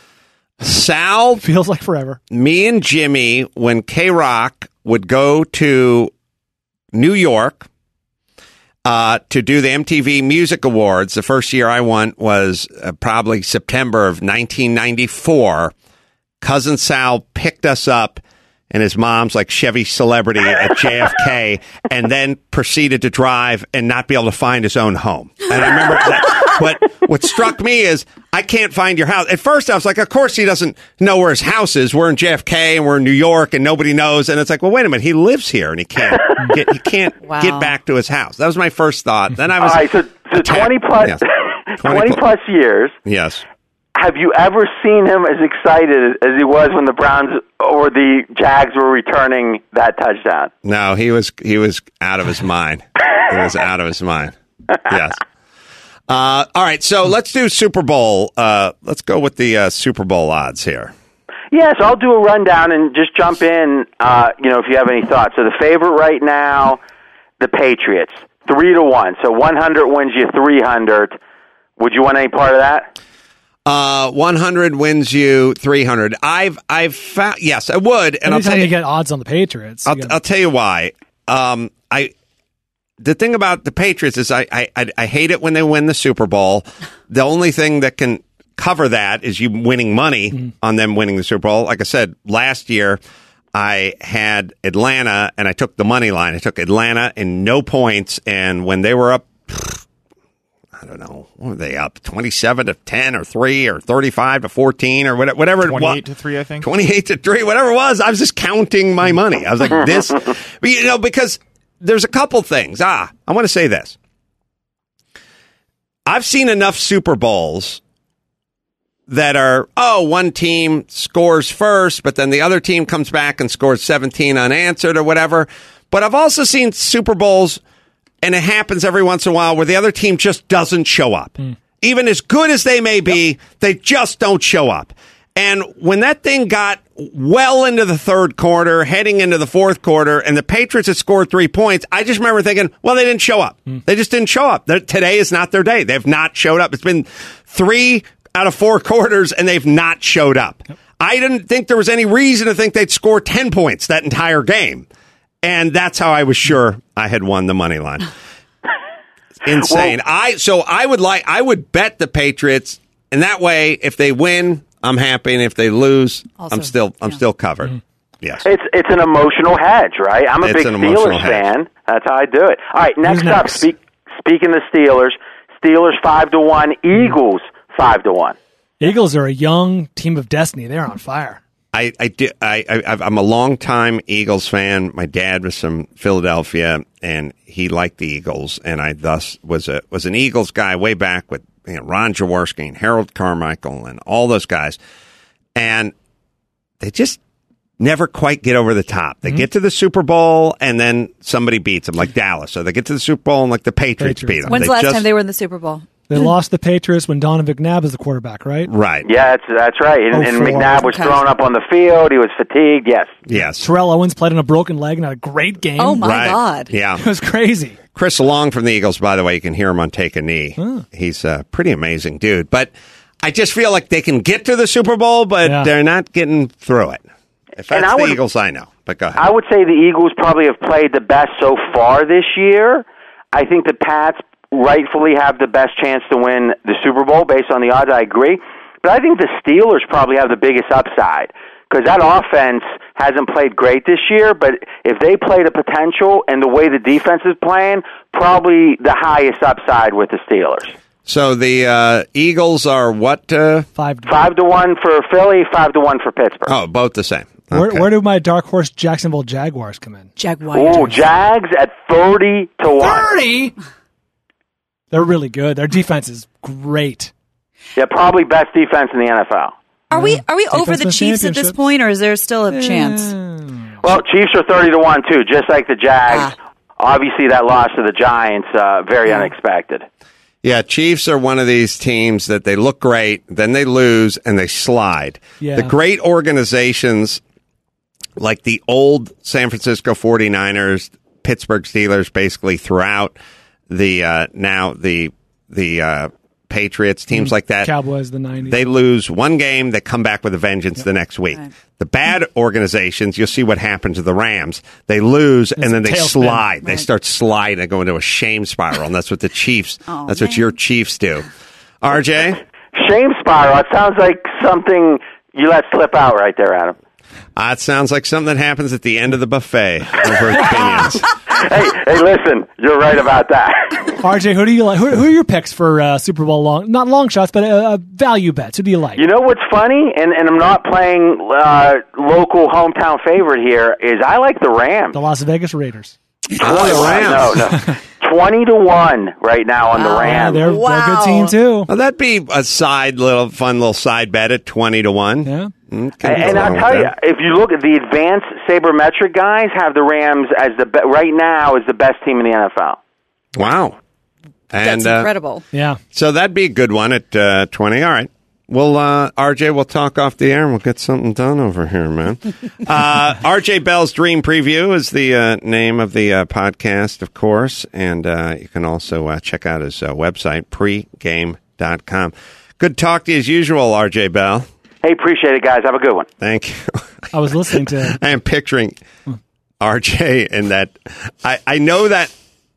Sal, Feels like forever. me and Jimmy, when K-Rock would go to New York uh, to do the M T V Music Awards, the first year I went was uh, probably September of nineteen ninety-four. Cousin Sal picked us up in his mom's like Chevy Celebrity at J F K and then proceeded to drive and not be able to find his own home. And I remember that. But what struck me is I can't find your house. At first I was like, of course he doesn't know where his house is. We're in J F K and we're in New York and nobody knows. And it's like, well, wait a minute. He lives here and he can't get, he can't Wow. get back to his house. That was my first thought. Then I was All right, so, so attacked. twenty plus, Yes. twenty plus years. Yes. Have you ever seen him as excited as he was when the Browns or the Jags were returning that touchdown? No, he was he was out of his mind. He was out of his mind. Yes. Uh, all right, so let's do Super Bowl. Uh, let's go with the uh, Super Bowl odds here. Yes, I'll do a rundown and just jump in. Uh, you know, if you have any thoughts. So the favorite right now, the Patriots, three to one. So one hundred wins you three hundred. Would you want any part of that? Uh, one hundred wins you three hundred. I've I've found yes, I would, and I'll Anytime tell you you. get odds on the Patriots, you I'll, gotta- I'll tell you why. um, I the thing about the Patriots is I, I I hate it when they win the Super Bowl. The only thing that can cover that is you winning money mm-hmm. on them winning the Super Bowl. Like I said, last year I had Atlanta and I took the money line. I took Atlanta in no points, and when they were up, I don't know, what were they up? twenty-seven to ten or three or thirty-five to fourteen or whatever, whatever it was. twenty-eight to three, I think. twenty-eight to three, whatever it was. I was just counting my money. I was like, this, but, you know, because there's a couple things. Ah, I want to say this. I've seen enough Super Bowls that are, oh, one team scores first, but then the other team comes back and scores seventeen unanswered or whatever. But I've also seen Super Bowls, and it happens every once in a while, where the other team just doesn't show up. Mm. Even as good as they may be, yep. they just don't show up. And when that thing got well into the third quarter, heading into the fourth quarter, and the Patriots had scored three points, I just remember thinking, well, they didn't show up. Mm. They just didn't show up. They're, today is not their day. They've not showed up. It's been three out of four quarters, and they've not showed up. Yep. I didn't think there was any reason to think they'd score ten points that entire game. And that's how I was sure I had won the money line. Insane. Well, I so I would like I would bet the Patriots, and that way, if they win, I'm happy, and if they lose, also, I'm still I'm yeah. still covered. Mm-hmm. Yes, it's it's an emotional hedge, right? I'm a it's big Steelers fan. That's how I do it. All right, next up, speak, speaking of Steelers, Steelers five to one, Eagles five to one. Eagles are a young team of destiny. They're on fire. I I, do, I, I I'm a long-time Eagles fan. My dad was from Philadelphia, and he liked the Eagles, and I thus was a was an Eagles guy way back with you know, Ron Jaworski and Harold Carmichael and all those guys, and they just never quite get over the top. They mm-hmm. get to the Super Bowl, and then somebody beats them, like Dallas. So they get to the Super Bowl, and like the Patriots, Patriots. beat them. When's they the last just, time they were in the Super Bowl? They lost the Patriots when Donovan McNabb was the quarterback, right? Right. Yeah, that's, that's right. And, and McNabb was thrown up on the field. He was fatigued. Yes. Yes. Terrell Owens played on a broken leg and had a great game. Oh, my right. God. Yeah. It was crazy. Chris Long from the Eagles, by the way, you can hear him on Take a Knee. Huh. He's a pretty amazing dude. But I just feel like they can get to the Super Bowl, but yeah. they're not getting through it. If that's the would, Eagles, I know. But go ahead. I would say the Eagles probably have played the best so far this year. I think the Pats rightfully have the best chance to win the Super Bowl based on the odds. I agree. But I think the Steelers probably have the biggest upside because that offense hasn't played great this year, but if they play the potential and the way the defense is playing, probably the highest upside with the Steelers. So the uh, Eagles are what? Uh? Five to five to one for Philly, five to one for Pittsburgh. Oh, both the same. Okay. Where, where do my dark horse Jacksonville Jaguars come in? Jaguars. Oh, Jags at thirty to one. Thirty. They're really good. Their defense is great. Yeah, probably best defense in the N F L. Are we are we over the Chiefs at this point, or is there still a chance? Well, Chiefs are thirty to one too, just like the Jags. Ah. Obviously, that loss to the Giants, uh, very yeah. unexpected. Yeah, Chiefs are one of these teams that they look great, then they lose, and they slide. Yeah. The great organizations like the old San Francisco forty-niners, Pittsburgh Steelers, basically throughout the uh, now the the uh, Patriots, teams mm, like that. Cowboys, the nineties. They lose one game, they come back with a vengeance yep. the next week. Right. The bad organizations, you'll see what happens to the Rams. They lose, it's and then they slide. Right. They start sliding and go into a shame spiral, and that's what the Chiefs, oh, that's man. what your Chiefs do. R J? Shame spiral. It sounds like something you let slip out right there, Adam. Uh, it sounds like something that happens at the end of the buffet over opinions. hey, hey, listen, you're right about that. R J, who do you like? Who, who are your picks for uh, Super Bowl long? Not long shots, but uh, value bets. Who do you like? You know what's funny, and and I'm not playing uh, local hometown favorite here. Is I like the Rams, the Las Vegas Raiders. Oh, the Rams. No, no. Twenty to one right now on wow. the Rams. Yeah, they're, wow. they're a good team too. Well, that'd be a side little fun little side bet at twenty to one. Yeah. Mm, and, and I'll tell you, if you look at the advanced sabermetric guys, have the Rams as the be- right now as the best team in the N F L. Wow, and, that's incredible. Uh, yeah, so that'd be a good one at uh, twenty. All right. Well, uh, R J, we'll talk off the air and we'll get something done over here, man. uh, R J Bell's Dream Preview is the uh, name of the uh, podcast, of course, and uh, you can also uh, check out his uh, website, pregame dot com. Good talk to you as usual, R J Bell. Hey, appreciate it, guys. Have a good one. Thank you. I was listening to... I am picturing R J, in that I, I know that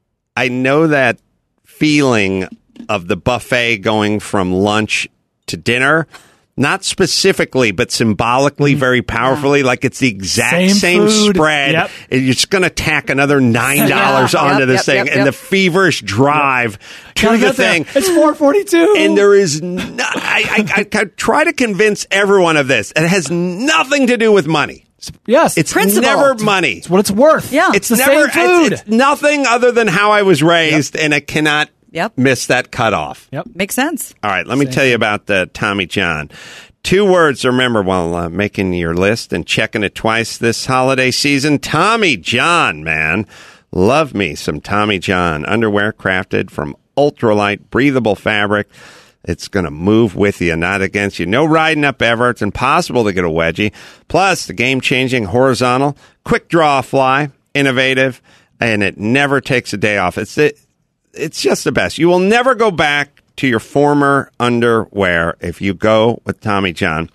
I know that feeling of the buffet going from lunch to dinner. Not specifically, but symbolically, very powerfully, like it's the exact Same same, food. spread. Yep. And you're just going to tack another nine dollars Yeah. onto Yep, this yep, thing, yep, and yep. the feverish drive to Gotta the get there. thing. It's four forty-two. And there is, no, I, I, I try to convince everyone of this. It has nothing to do with money. Yes. It's Principle. never money. It's what it's worth. Yeah. It's the never same food. It's, it's nothing other than how I was raised, and I cannot Yep. miss that cutoff. Yep. Makes sense. All right, let me tell you about the Tommy John. Two words to remember while uh, making your list and checking it twice this holiday season. Tommy John, man. Love me some Tommy John. Underwear crafted from ultralight, breathable fabric. It's going to move with you, not against you. No riding up ever. It's impossible to get a wedgie. Plus, the game-changing horizontal, quick draw fly, innovative, and it never takes a day off. It's it, it's just the best. You will never go back to your former underwear if you go with Tommy John.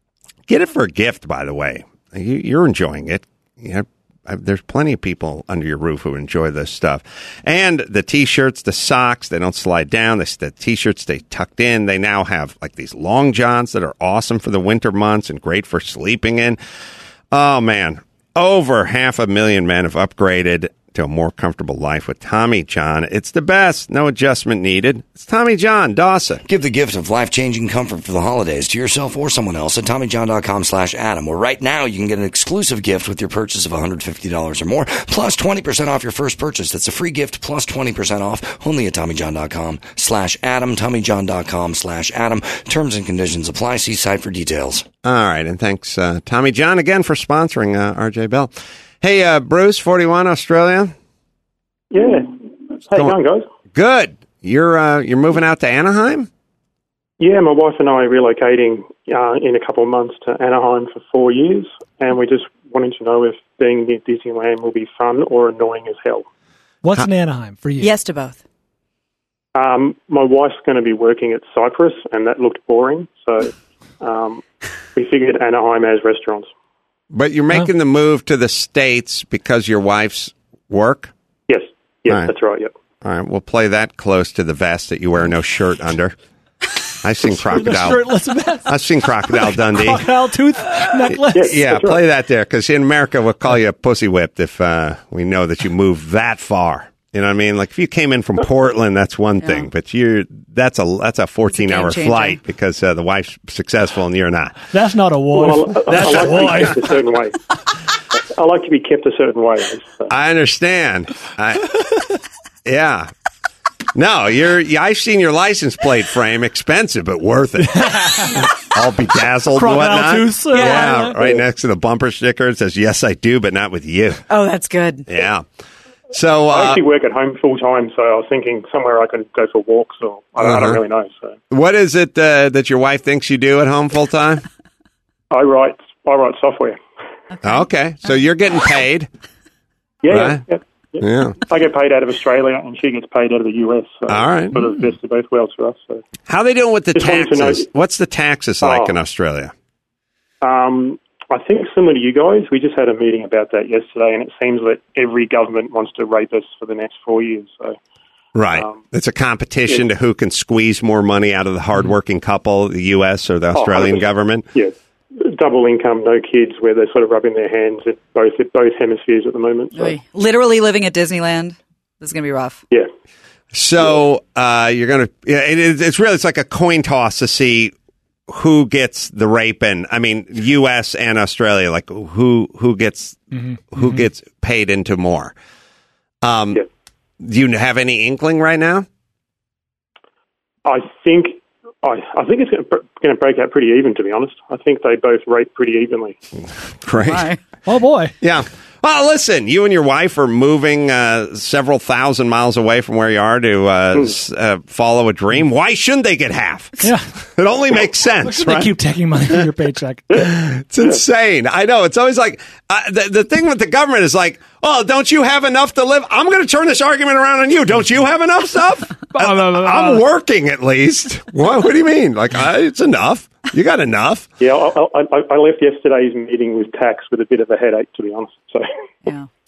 Get it for a gift, by the way. You, you're enjoying it. You know, I, there's plenty of people under your roof who enjoy this stuff. And the T-shirts, the socks, they don't slide down. The, the T-shirts stay tucked in. They now have like these long johns that are awesome for the winter months and great for sleeping in. Oh, man. Over half a million men have upgraded to a more comfortable life with Tommy John. It's the best. No adjustment needed. It's Tommy John, Dawson. Give the gift of life-changing comfort for the holidays to yourself or someone else at TommyJohn.com slash Adam, where right now you can get an exclusive gift with your purchase of one hundred fifty dollars or more, plus twenty percent off your first purchase. That's a free gift plus twenty percent off, only at TommyJohn.com slash Adam, TommyJohn.com slash Adam. Terms and conditions apply. See site for details. All right, and thanks, uh, Tommy John, again for sponsoring uh, R J Bell. Hey, uh, Bruce, forty-one, Australia. Yeah. How you going, guys? Good. You're uh, you're moving out to Anaheim? Yeah, my wife and I are relocating uh, in a couple of months to Anaheim for four years, and we're just wanting to know if being near Disneyland will be fun or annoying as hell. What's in Anaheim for you? Yes to both. Um, my wife's going to be working at Cypress, and that looked boring, so um, we figured Anaheim has restaurants. But you're making the move to the States because your wife's work? Yes, yes, All right. that's right, yep. All right, we'll play that close to the vest that you wear no shirt under. I've seen The Crocodile. shirtless vest. I've seen Crocodile Dundee. Crocodile tooth necklace. Yeah, That's right. play that there, because in America we'll call you a pussy whipped if uh, we know that you moved that far. You know what I mean? Like if you came in from Portland, that's one thing, Yeah. but you that's a that's a fourteen hour game-changer. flight because uh, the wife's successful and you're not. That's not a wife. Well, I, I, That's I a like to be wife. kept a certain way. I like to be kept a certain way. So. I understand. I, yeah. No, you're. Yeah, I've seen your license plate frame. Expensive, but worth it. All bedazzled and Crocodile whatnot. tooth, uh, yeah, right next to the bumper sticker it says "Yes, I do," but not with you. Oh, that's good. Yeah. So, I uh, actually work at home full time, so I was thinking somewhere I could go for walks, or I don't, I Uh-huh. don't really know. So what is it uh, that your wife thinks you do at home full time? I write, I write software. Okay, so you're getting paid. Yeah, Right. yeah, yeah. Yeah. I get paid out of Australia, and she gets paid out of the U S. So All right. sort of best of both worlds for us. So. How are they doing with the Just wanted to know- taxes? What's the taxes like Oh. in Australia? Um, I think similar to you guys, we just had a meeting about that yesterday, and it seems that every government wants to rape us for the next four years. So Right. Um, it's a competition yeah. to who can squeeze more money out of the hardworking couple, the U S or the Australian one hundred percent. government. yeah, double income, no kids, where they're sort of rubbing their hands at both at both hemispheres at the moment. So, Oy. Literally living at Disneyland. This is going to be rough. yeah. So uh, you're going to, yeah, it, it's really, it's like a coin toss to see who gets the raping. I mean, U S and Australia, like who who gets Mm-hmm. who gets paid into more. Um, Yeah. Do you have any inkling right now? I think I, I think it's going to break out pretty even. To be honest, I think they both rate pretty evenly. Great. Why? Oh boy. Yeah. Well, listen, you and your wife are moving uh, several thousand miles away from where you are to uh, Hmm. s- uh, follow a dream. Why shouldn't they get half? Yeah. It only makes Why sense, should right? they keep taking money from your paycheck? It's insane. I know. It's always like uh, the, the thing with the government is like, oh, don't you have enough to live? I'm going to turn this argument around on you. Don't you have enough stuff? I, I'm working at least. What, what do you mean? Like, uh, it's enough. You got enough. Yeah, I, I, I left yesterday's meeting with tax with a bit of a headache, to be honest. So Yeah.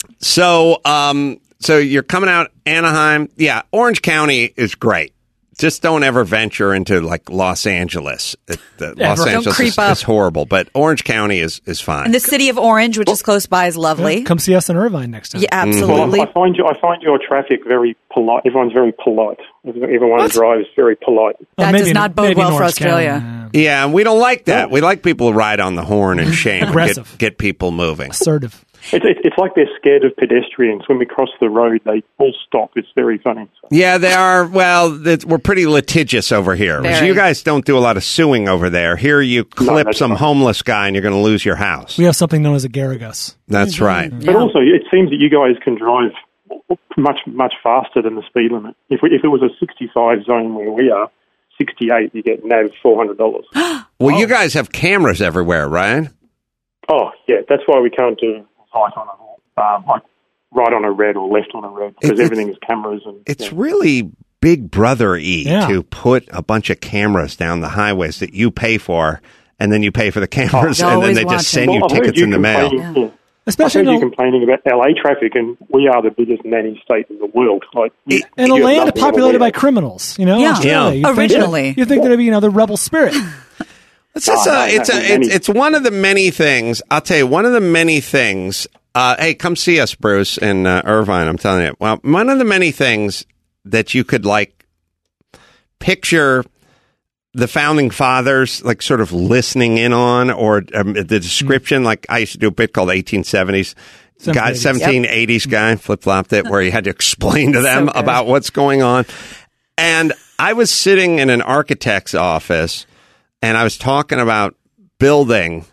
So, um, so you're coming out Anaheim. Yeah, Orange County is great. Just don't ever venture into like Los Angeles. It, the, Yeah, Los don't Angeles creep is, up. is horrible, but Orange County is, is fine. And the city of Orange, which is close by, is lovely. Yeah, come see us in Irvine next time. Yeah, Well, absolutely. I, I find you, I find your traffic very polite. Everyone's very polite. Everyone drives very polite. Oh, That maybe does in- not bode maybe in well for Orange Australia. County, yeah. Yeah, and we don't like that. We like people who ride on the horn and shame and Aggressive. get, get people moving. Assertive. It's, it's, it's like they're scared of pedestrians. When we cross the road, they all stop. It's very funny. So. Yeah, they are. Well, that- we're pretty litigious over here. Very. You guys don't do a lot of suing over there. Here, you clip that's some right. homeless guy and you're going to lose your house. We have something known as a Garrigus. That's right. But also, it seems that you guys can drive much, much faster than the speed limit. If, we, if it was a sixty-five zone where we are, sixty-eight, you get nabbed four hundred dollars. Well, you guys have cameras everywhere, right? Oh, yeah, that's why we can't do right on a, um, like right on a red or left on a red, because It- everything is cameras. And It's yeah. really Big Brother-y Yeah. to put a bunch of cameras down the highways that you pay for, and then you pay for the cameras, You're and then always they watching. just send you Well, I heard tickets you in the mail. complaining- yeah. I Especially heard in you a, complaining about L A traffic, and we are the biggest nanny state in the world. Like, you- in a you have land nothing populated on the by criminals, you know? Yeah. Australia. Yeah. You'd think Originally. that- You'd think there'd be, you know, the rebel spirit. It's just Oh, a, no, it's no, a, many- it's, it's one of the many things. I'll tell you, one of the many things. Uh, hey, come see us, Bruce, in uh, Irvine. I'm telling you. Well, one of the many things that you could like picture the founding fathers like sort of listening in on, or um, the description. Like I used to do a bit called eighteen seventies. Guy, seventeen eighties guy, flip flopped it, where you had to explain to them So good. about what's going on. And I was sitting in an architect's office, and I was talking about building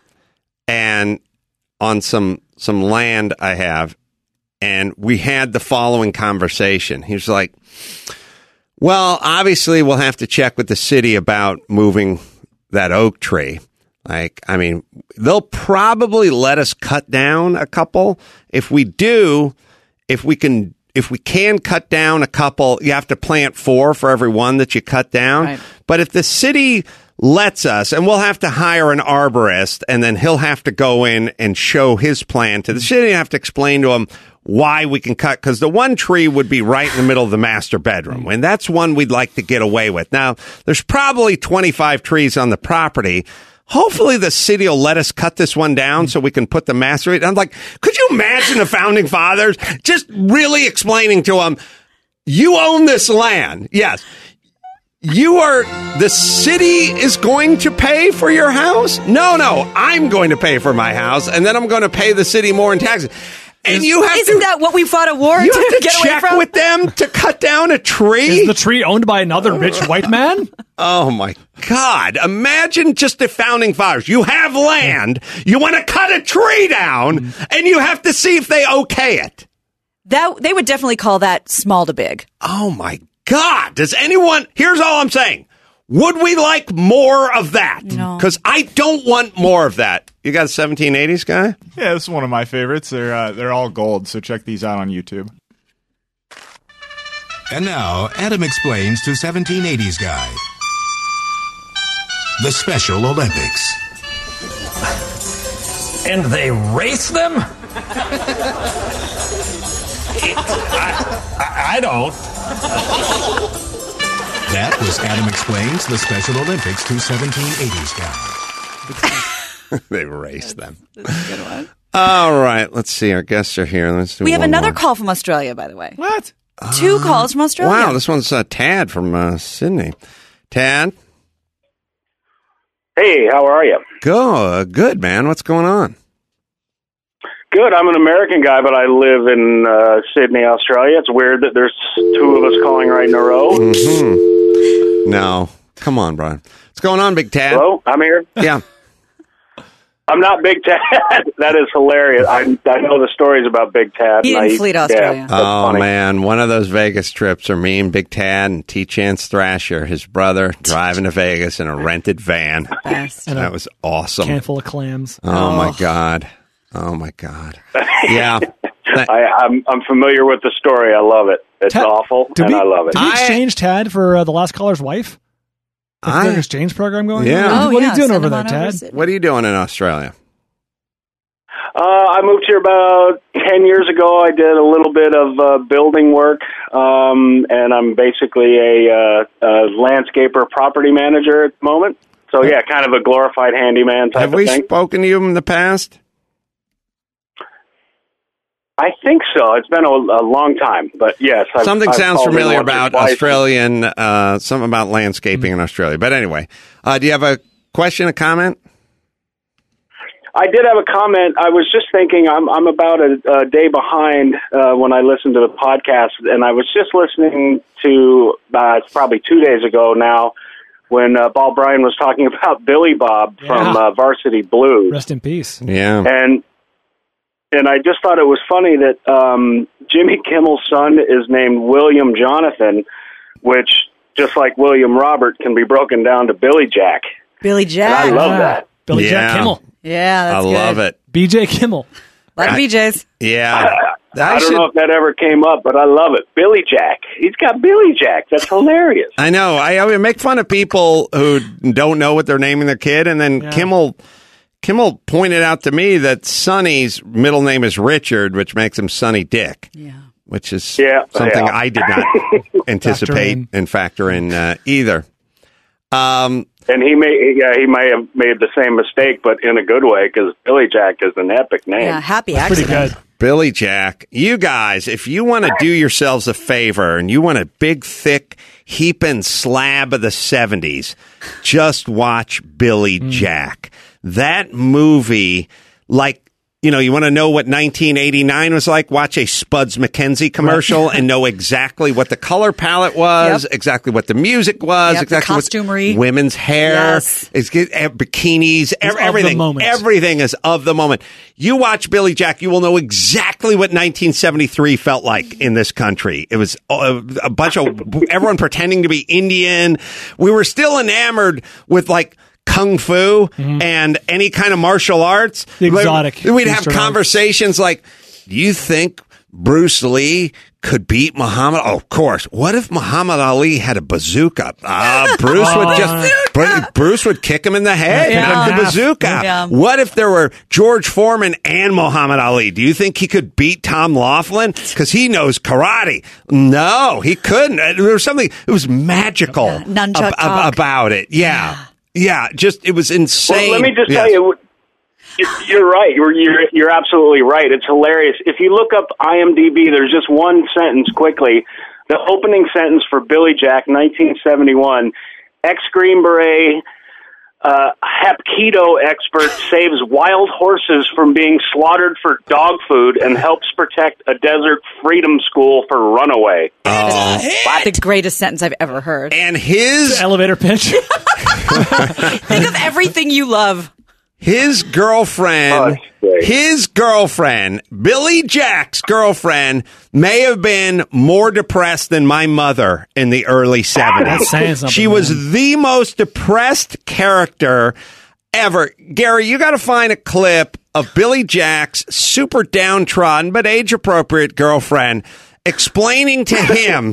and on some some land I have, and we had the following conversation. He was like, well, obviously we'll have to check with the city about moving that oak tree. Like, I mean, they'll probably let us cut down a couple. If we do, if we can if we can cut down a couple, you have to plant four for every one that you cut down. Right. But if the city lets us, and we'll have to hire an arborist, and then he'll have to go in and show his plan to the city and have to explain to him why we can cut, because the one tree would be right in the middle of the master bedroom, and that's one we'd like to get away with. Now, there's probably twenty-five trees on the property. Hopefully the city will let us cut this one down so we can put the master. I'm like, could you imagine the founding fathers just really explaining to them, you own this land. Yes. You are, the city is going to pay for your house? No, no, I'm going to pay for my house, and then I'm going to pay the city more in taxes. And you have Isn't to, that what we fought a war you to have to get away check from? with them to cut down a tree? Is the tree owned by another rich white man? Oh my God. Imagine just the founding fathers. You have land, you want to cut a tree down, and you have to see if they okay it. That they would definitely call that small to big. Oh my God. Does anyone, here's all I'm saying. Would we like more of that? No. Because I don't want more of that. You got a seventeen eighties guy? Yeah, this is one of my favorites. They're uh, they're all gold, so check these out on YouTube. And now, Adam explains to seventeen eighties guy. The Special Olympics. And they race them? I, I, I don't. That was Adam explains the Special Olympics to seventeen eighties guy. They race them. That's a good one. All right. Let's see. Our guests are here. Let's do We have one another more. call from Australia, by the way. What? Two calls from Australia. Wow. This one's uh, Tad from uh, Sydney. Tad? Hey, how are you? Go. Uh, good, man. What's going on? Good. I'm an American guy, but I live in uh, Sydney, Australia. It's weird that there's two of us calling right in a row. Mm-hmm. No. Come on, Brian. What's going on, Big Tad? Hello? I'm here. Yeah. I'm not Big Tad. That is hilarious. I, I know the stories about Big Tad. He and didn't I, flee to Australia. Yeah, that's Oh, funny. man. One of those Vegas trips are me and Big Tad and T. Chance Thrasher, his brother, driving to Vegas in a rented van. Best. And That a was awesome. can full of clams. Oh, my God. Oh, my God. Yeah. I, I'm I'm familiar with the story. I love it. It's Tad, awful, did and we, I love it. Did we I- exchange Tad for uh, the last caller's wife? Is I- there an exchange program going Yeah. on? Oh, What yeah, are you doing send over him there, on Tad? over Sydney. What are you doing in Australia? Uh, I moved here about ten years ago. I did a little bit of uh, building work, um, and I'm basically a, uh, a landscaper property manager at the moment. So, yeah, kind of a glorified handyman type Have of we thing. spoken to you in the past? I think so. It's been a, a long time, but yes. I've, Something I've sounds called in familiar once or about twice. Australian, uh, something about landscaping in Australia. But anyway, uh, do you have a question, a comment? I did have a comment. I was just thinking I'm I'm about a, a day behind uh, when I listen to the podcast, and I was just listening to, uh, it's probably two days ago now, when uh, Paul Bryan was talking about Billy Bob Yeah. from uh, Varsity Blues. Rest in peace. Yeah. And and I just thought it was funny that um, Jimmy Kimmel's son is named William Jonathan, which, just like William Robert, can be broken down to Billy Jack. Billy Jack. And I love that. Billy Yeah. Jack Kimmel. Yeah, that's I good. love it. B J Kimmel. Like I- B J's. Yeah. I, don't should- know if that ever came up, but I love it. Billy Jack. He's got Billy Jack. That's hilarious. I know. I, I would make fun of people who don't know what they're naming their kid, and then Yeah. Kimmel Kimmel pointed out to me that Sonny's middle name is Richard, which makes him Sonny Dick. Yeah. Which is Yeah, something yeah. I did not anticipate in. and factor in uh, either. Um, And he may, yeah, he may have made the same mistake, but in a good way, because Billy Jack is an epic name. Yeah, happy Pretty accident. good. Billy Jack, you guys, if you want to do yourselves a favor and you want a big, thick, heaping slab of the seventies, just watch Billy Jack. That movie, like, you know, you want to know what nineteen eighty-nine was like? Watch a Spuds McKenzie commercial and know exactly what the color palette was, Yep. exactly what the music was, Yep, the exactly costumery. what women's hair, Yes. it's, uh, bikinis, ev- of the everything. moment. Everything is of the moment. You watch Billy Jack, you will know exactly what nineteen seventy-three felt like in this country. It was a, a bunch of everyone pretending to be Indian. We were still enamored with like kung fu and any kind of martial arts. The exotic Like, we'd have Eastern arts. conversations like, do you think Bruce Lee could beat Muhammad? Oh, of course. What if Muhammad Ali had a bazooka? Ah, Bruce would just Bru- Bruce would kick him in the head Yeah. with the bazooka. Yeah. What if there were George Foreman and Muhammad Ali? Do you think he could beat Tom Laughlin because he knows karate? No, he couldn't. There was something. It was magical Yeah, nunchuck ab- ab- talk. about it. Yeah. yeah, Just it was insane. Well, let me just Yes. tell you, you- you're right. You're, you're you're absolutely right. It's hilarious. If you look up I M D B, there's just one sentence quickly. The opening sentence for Billy Jack, nineteen seventy-one. Ex-Green Beret uh, Hapkido expert saves wild horses from being slaughtered for dog food and helps protect a desert freedom school for runaway. Oh. The greatest sentence I've ever heard. And his Elevator pitch. Think of everything you love. His girlfriend, Oh, that's great. his girlfriend, Billy Jack's girlfriend, may have been more depressed than my mother in the early seventies. That's saying something, She was man. the most depressed character ever. Gary, you got to find a clip of Billy Jack's super downtrodden but age-appropriate girlfriend explaining to him,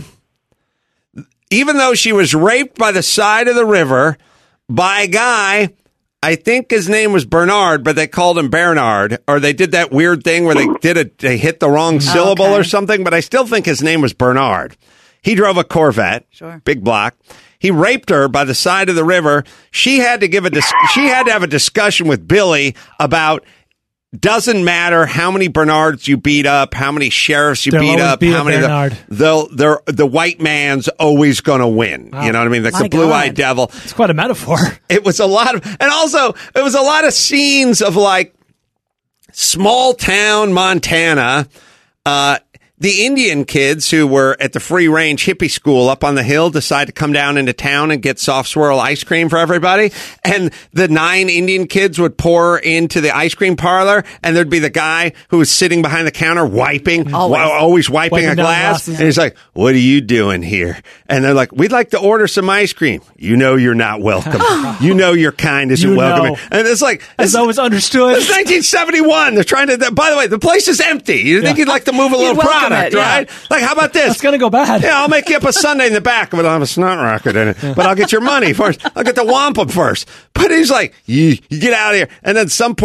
even though she was raped by the side of the river by a guy, I think his name was Bernard, but they called him Bernard, or they did that weird thing where they did it, they hit the wrong syllable okay. or something, but I still think his name was Bernard. He drove a Corvette, Sure. big block. He raped her by the side of the river. She had to give a dis- she had to have a discussion with Billy about doesn't matter how many Bernards you beat up, how many sheriffs you There'll beat always up, be how a many Bernard. the the the white man's always going to win. You know what I mean? Like My the blue-eyed God. devil. It's quite a metaphor. It was a lot of, and also it was a lot of scenes of like small town Montana. Uh, the Indian kids who were at the free range hippie school up on the hill decide to come down into town and get soft swirl ice cream for everybody. And the nine Indian kids would pour into the ice cream parlor, and there'd be the guy who was sitting behind the counter wiping, Always. wa- always wiping, Wiping a down glass. glasses. And he's like, "What are you doing here?" And they're like, "We'd like to order some ice cream." You know, you're not welcome. You know, your kind isn't You welcome. know. And it's like, As it's, though it's understood. it's nineteen seventy-one. They're trying to. By the way, the place is empty. You think Yeah. you'd like to move a little welcome product, it, yeah. right? Like, how about this? It's going to go bad. Yeah, I'll make you up a sundae in the back, but I'll have a snot rocket in it. But I'll get your money first. I'll get the wampum first. But he's like, you, you get out of here. And then at some point,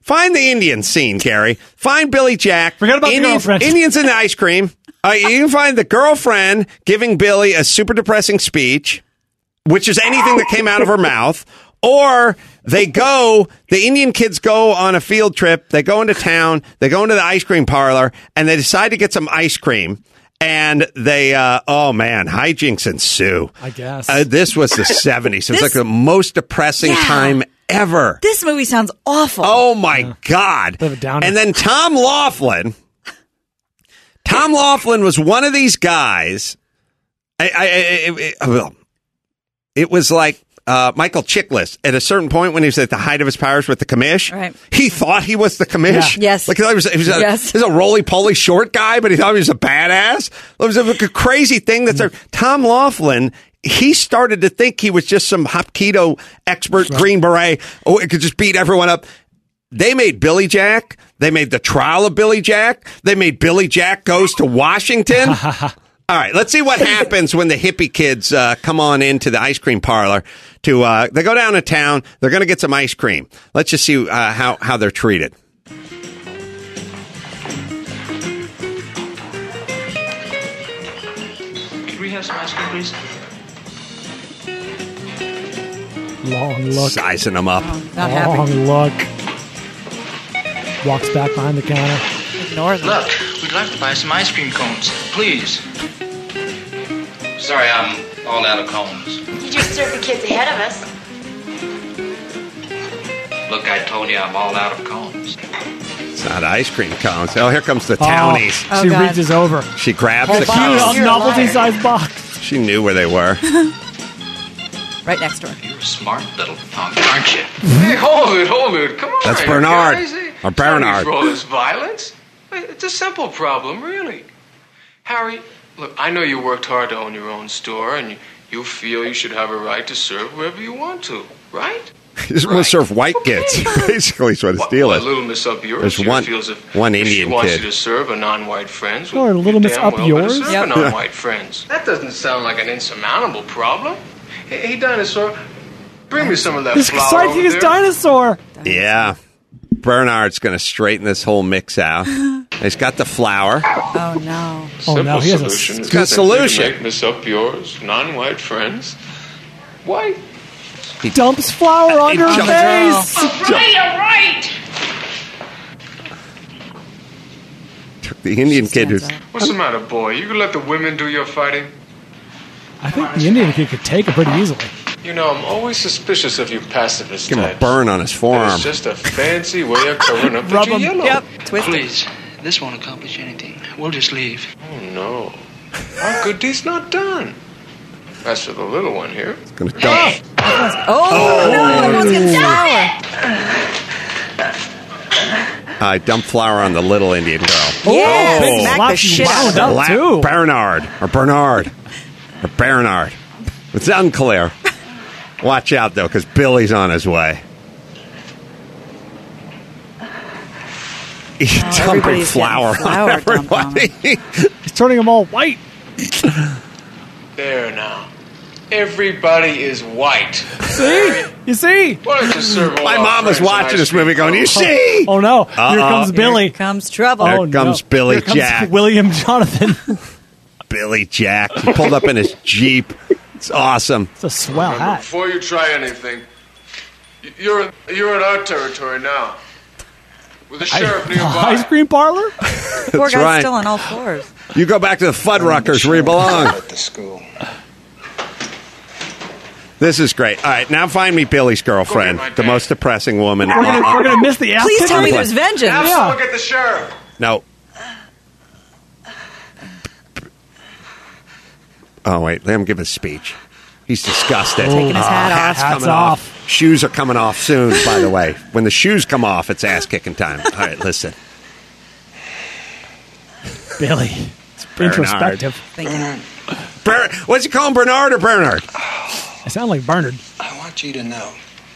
Find the Indian scene, Gary. Find Billy Jack. Forget about Indians, the girlfriend. Indians in the ice cream. Uh, you can find the girlfriend giving Billy a super depressing speech, which is anything that came out of her mouth. Or they go, the Indian kids go on a field trip. They go into town. They go into the ice cream parlor, and they decide to get some ice cream. And they, uh, oh man, hijinks ensue. I guess. Uh, this was the seventies. It was This- like the most depressing Yeah. time ever. This movie sounds awful. Oh my God. Bit of a downer. And then Tom Laughlin. Tom Laughlin was one of these guys. I, I, I, it, well, it was like uh, Michael Chiklis at a certain point when he was at the height of his powers with the commish. Right. He thought he was the commish. Yeah. Yes. Like he was, he was, a, Yes. he was a roly-poly short guy, but he thought he was a badass. It was a, like a crazy thing. That's a, Tom Laughlin. He started to think he was just some Hapkido expert, Green Beret. Oh, it could just beat everyone up. They made Billy Jack. They made The Trial of Billy Jack. They made Billy Jack Goes to Washington. All right, let's see what happens when the hippie kids uh, come on into the ice cream parlor. To uh, they go down to town. They're going to get some ice cream. Let's just see uh, how how they're treated. Could we have some ice cream, please? Long look. Sizing them up. Not happy. Long look. Walks back behind the counter. Ignore them. Look, we'd like to buy some ice cream cones, please. Sorry, I'm all out of cones. You just served the kids ahead of us. Look, I told you I'm all out of cones. It's not ice cream cones. Oh, here comes the Oh, townies. Oh, she God. reaches over. She grabs Oh, the cute cones. You're a novelty-sized liar. box. She knew where they were. Right next door. You're a smart little punk, aren't you? Hey, hold it, hold it. Come on. That's Bernard. guys. Or It's no need Bernard. for all this violence. It's a simple problem, really. Harry, look, I know you worked hard to own your own store, and you, you feel you should have a right to serve whoever you want to, right? He just want to serve white kids. Basically, is what his deal Well, is. little Miss Up Yours There's here one- feels if, one if she Indian wants kid. you to serve a non-white friends. Oh, Little Miss damn Up well Yours? better serve Yep. a non-white friends. That doesn't sound like an insurmountable problem. Hey, hey dinosaur, bring me some of that This flour psychic over is there. dinosaur. Yeah. Bernard's going to straighten this whole mix out. He's got the flour. Oh, no. Oh, no, he has a solution. s- is Good simply to solution. Make Miss Up Yours non-white friends. White. Dumps flour on her jumps- face. Right, you're right. The Indian kid Stands who's... up. What's the matter, boy? You can let the women do your fighting? I think the Indian kid could take it pretty easily. You know, I'm always suspicious of you pacifist Give him a types. burn on his But forearm. It's just a fancy way of covering up that Rub you're 'em. yellow. Yep. Twist it. Please, this won't accomplish anything. We'll just leave. Oh, no. Our good deed's not done. As for the little one here, Going to dump. Oh, no. Everyone's getting flour. I dumped flour on the little Indian girl. Yeah. big Smack slap. the She shit out of wound them. up. La- too. Bernard. Or Bernard. Or Bernard. It's unclear. Watch out, though, because Billy's on his way. He's dumping everybody's flour getting flour on dumped on everybody. He's turning them all white. there now. Everybody is white. See? You see? Why don't you serve all My our mom was friends watching an this ice cream movie going, you cone? see? Oh, no. Here Uh-uh. comes Billy. Here comes trouble. Here Oh, no. comes Billy Here comes Jack. William Jonathan. Billy Jack. He pulled up in his Jeep. It's awesome. It's a swell Remember, hat. before you try anything, y- you're in, you're in our territory now. With the sheriff nearby. Ice cream parlor? Poor That's guy's right. still on all fours. You go back to the Fuddruckers where you belong. At the school. This is great. All right, now find me Billy's girlfriend, Go get my the dad. most depressing woman. We're gonna, we're gonna miss the ass Please tell me kicking. there's vengeance. Have Yeah. someone get the sheriff. No. Oh, wait. Let him give a speech. He's disgusted. Taking his hat Ah, off. hat's Hats coming off. Shoes are coming off soon, by the way. When the shoes come off, it's ass-kicking time. All right, listen. Billy. It's Bernard. introspective. Thank you. Ber- What's he call him, Bernard or Bernard? I sound like Bernard. I want you to know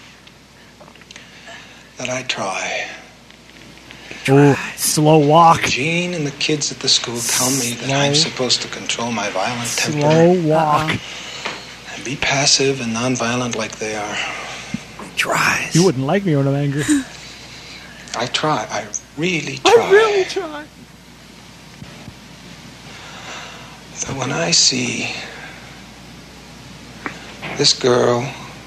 that I try. Ooh, slow walk. Jean and the kids at the school tell me that Slow. I'm supposed to control my violent temper Slow walk. and be passive and nonviolent like they are. Tries. You wouldn't like me when I'm angry. I try. I really try. I really try. So when I see this girl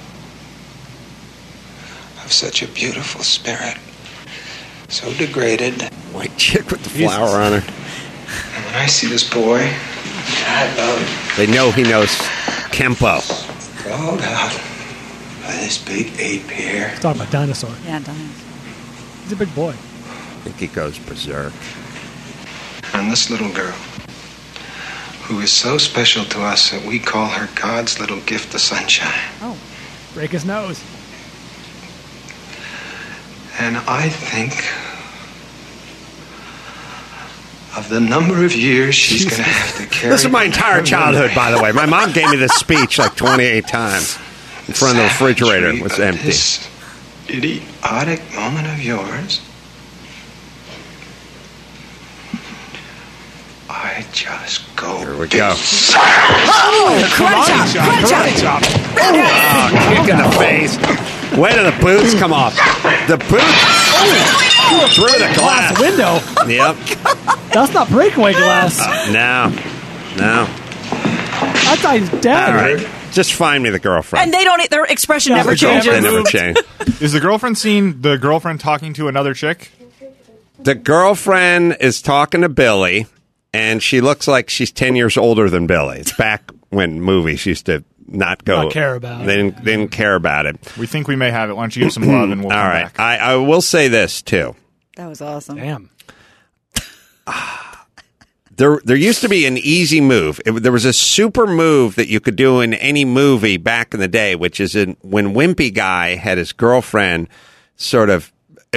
of such a beautiful spirit, so degraded. White chick with the flower on her. And when I see this boy, I love They know he knows Kempo. called out by this big ape here. He's talking about dinosaur. Yeah, dinosaur. He's a big boy. I think he goes berserk. And this little girl, who is so special to us that we call her God's little gift of sunshine. Oh. Break his nose. And I think of the number of years she's going to have to carry. This is my entire childhood, by the way. My mom gave me this speech like twenty-eight times in front of the refrigerator. It was empty. This idiotic moment of yours. I just go. Here we go. Oh, karate chop, karate chop. Oh, kick in the face. Where do the boots come off? The boots oh, through the glass. Glass window. Yep. That's not breakaway glass. Uh, no. No. I thought he's dead. All right. Just find me the girlfriend. And they don't. Their expression Yeah, never the changes. girlfriend never changed. Is the girlfriend scene the girlfriend talking to another chick? The girlfriend is talking to Billy, and she looks like she's ten years older than Billy. It's back when movies used to not go. Not care about they it. didn't, they didn't care about it. We think we may have it. Why don't you give some love and we'll All come right. back. I, I will say this, too. That was awesome. Damn. There, there used to be an easy move. It, there was a super move that you could do in any movie back in the day, which is in, when Wimpy Guy had his girlfriend sort of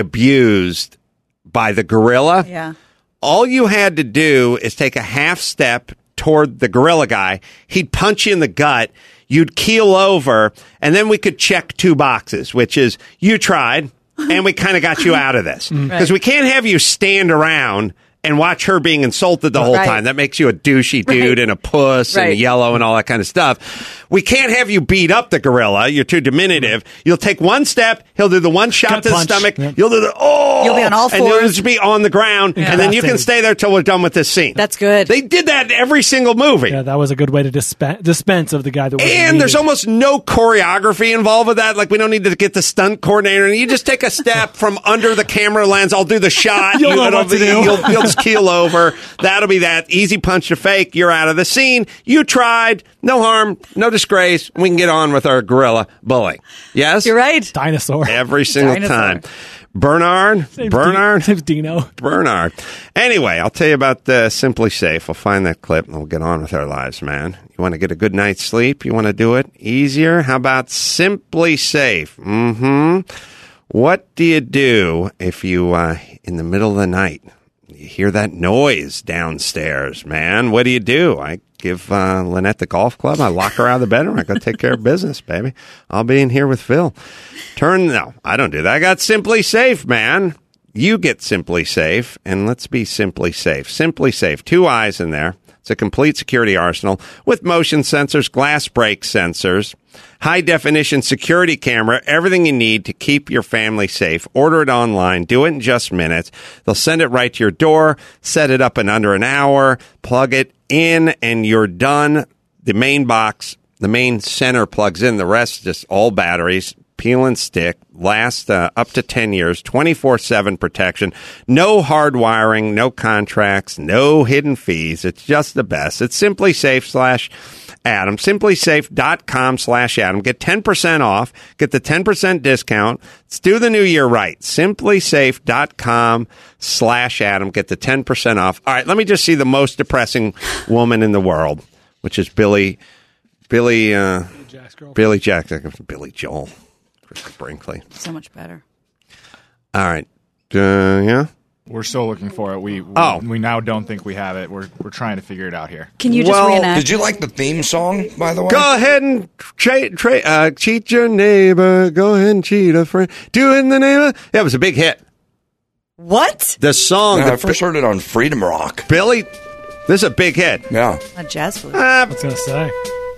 abused by the gorilla. Yeah. All you had to do is take a half step toward the gorilla guy. He'd punch you in the gut. You'd keel over, and then we could check two boxes, which is you tried, and we kind of got you out of this. Because Right. we can't have you stand around and watch her being insulted the whole Right. time. That makes you a douchey dude Right. and a puss Right. and yellow and all that kind of stuff. We can't have you beat up the gorilla. You're too diminutive. You'll take one step. He'll do the one shot Gut to punch. the stomach. Yep. You'll do the, oh. You'll be on all And you'll fours. just be on the ground. And then you can Incapacitated. stay there till we're done with this scene. That's good. They did that in every single movie. Yeah, that was a good way to dispen- dispense of the guy that was And there's almost no choreography involved with that. Like, we don't need to get the stunt coordinator. And you just take a step from under the camera lens. I'll do the shot. You'll you, know it'll what to be- do. You'll, you'll just keel over. That'll be that. Easy punch to fake. You're out of the scene. You tried. No harm. No disgrace. We can get on with our gorilla bully. Yes? You're right. dinosaur. Every single Dinosaur. time. Bernard? Name's Bernard? Di- name's Dino. Bernard. Anyway, I'll tell you about uh, Simply Safe. We'll find that clip and we'll get on with our lives, man. You want to get a good night's sleep? You want to do it easier? How about Simply Safe? Mm-hmm. What do you do if you, uh, in the middle of the night, you hear that noise downstairs, man? What do you do? I give uh, Lynette the golf club. I lock her out of the bedroom. I go take care of business, baby. I'll be in here with Phil. Turn, no, I don't do that. I got Simply Safe, man. You get Simply Safe, and let's be Simply Safe. Simply Safe, two eyes in there. It's a complete security arsenal with motion sensors, glass break sensors, high-definition security camera, everything you need to keep your family safe. Order it online. Do it in just minutes. They'll send it right to your door, set it up in under an hour, plug it in, and you're done. The main box, the main center plugs in. The rest, just all batteries. Peel and stick, last uh, up to ten years, twenty-four seven protection, no hard wiring, no contracts, no hidden fees. It's just the best. It's Simply Safe slash Adam, simplysafe.com slash Adam. Get ten percent off, get the ten percent discount. Let's do the new year right. simplysafe.com slash Adam. Get the ten percent off. All right, let me just see the most depressing woman in the world, which is Billy, Billy, uh, Billy Jackson, Billy Joel. Brinkley. So much better. All right. Uh, yeah. We're still looking for it. We, we Oh. we now don't think we have it. We're we're trying to figure it out here. Can you just well, reenact? did you like the theme song, by the way? Go ahead and tra- tra- uh, cheat your neighbor. Go ahead and cheat a friend. Do it in the name of... Yeah, it was a big hit. What? The song... Yeah, the I first heard it on Freedom Rock. Billy... This is a big hit. Yeah. A jazz flute. Uh, I was going to say.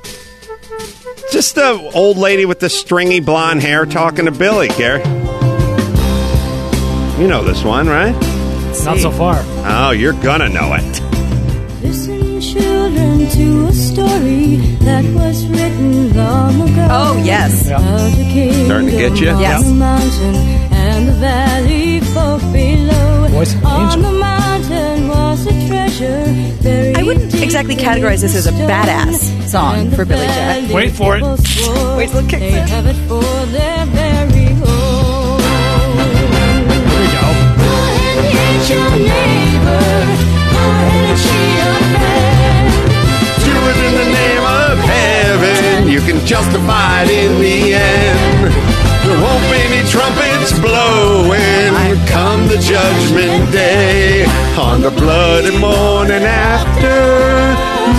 just the old lady with the stringy blonde hair talking to Billy, Gary. You know this one, right? Not so far. Oh, you're gonna know it. Listen, children, to a story that was written long ago. Oh, yes. Yep. Starting to get you? Yes. The mountain and the valley folk below. Voice of an On angel. the mountain was a treasure. Buried I wouldn't exactly deep categorize this as a in badass stone. song And for the Billy Jack. valley Wait for it. people swore Wait till it kicks they in. have it for their very own. Here we go. Go and meet your neighbor. Go and cheat a friend. Do it in the name of heaven. You can justify it in the end. There won't be any trumpets blowing come the judgment day. On the bloody morning after,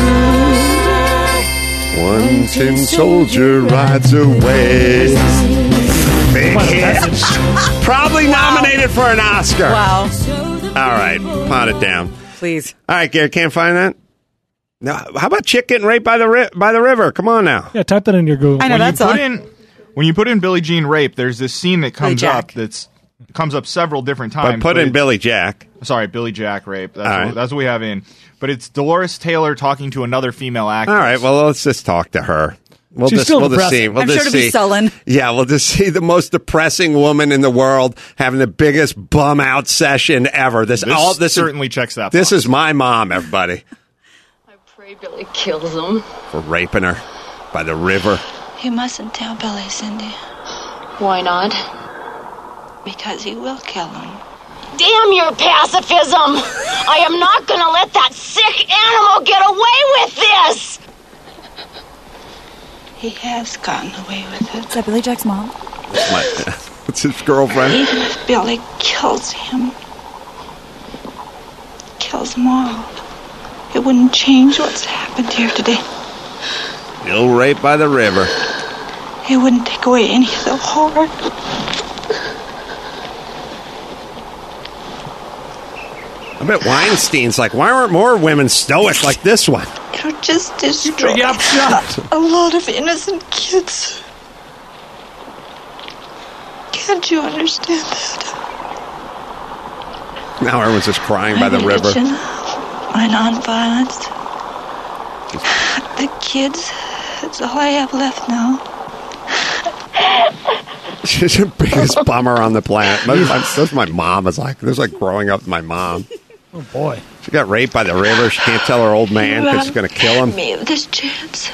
one tin soldier rides away. Big hit. Probably nominated for an Oscar. Wow. All right, pot it down. Please. All right, Gary, can't find that? No. How about chick getting raped by the ri- by the river? Come on now. Yeah, type that in your Google. I know when that's you put all. in when you put in Billie Jean rape, there's this scene that Billy comes Jack. up that's comes up several different But times. put in it's- Billy Jack. Sorry, Billy Jack rape. That's, All what, right. that's what we have in. But it's Dolores Taylor talking to another female actress. All right, well, let's just talk to her. We'll She's just, still we'll just depressing. see. We'll I'm just sure to be see. sullen. Yeah, we'll just see the most depressing woman in the world having the biggest bum out session ever. This, This all this certainly checks that This box. is my mom, everybody, Pray Billy kills him. for raping her by the river. You mustn't tell Billy, Cindy. Why not? Because he will kill him. Damn your pacifism! I am not gonna let that sick animal get away with this! He has gotten away with it. Is that Billy Jack's mom? That's my, it's his girlfriend. Even if Billy kills him, kills them all, it wouldn't change what's happened here today. Still raped by the river. It wouldn't take away any of the horror. I bet Weinstein's like, why aren't more women stoic like this one? It would just destroy Yep, shut. a lot of innocent kids. Can't you understand that? Now everyone's just crying by My the river. religion, my nonviolence, the kids, that's all I have left now. She's the biggest bummer on the planet. That's my, that's my mom. Is like, this is like growing up with my mom. Oh, boy. She got raped by the river. She can't tell her old man because she's going to kill him. Me of this chance.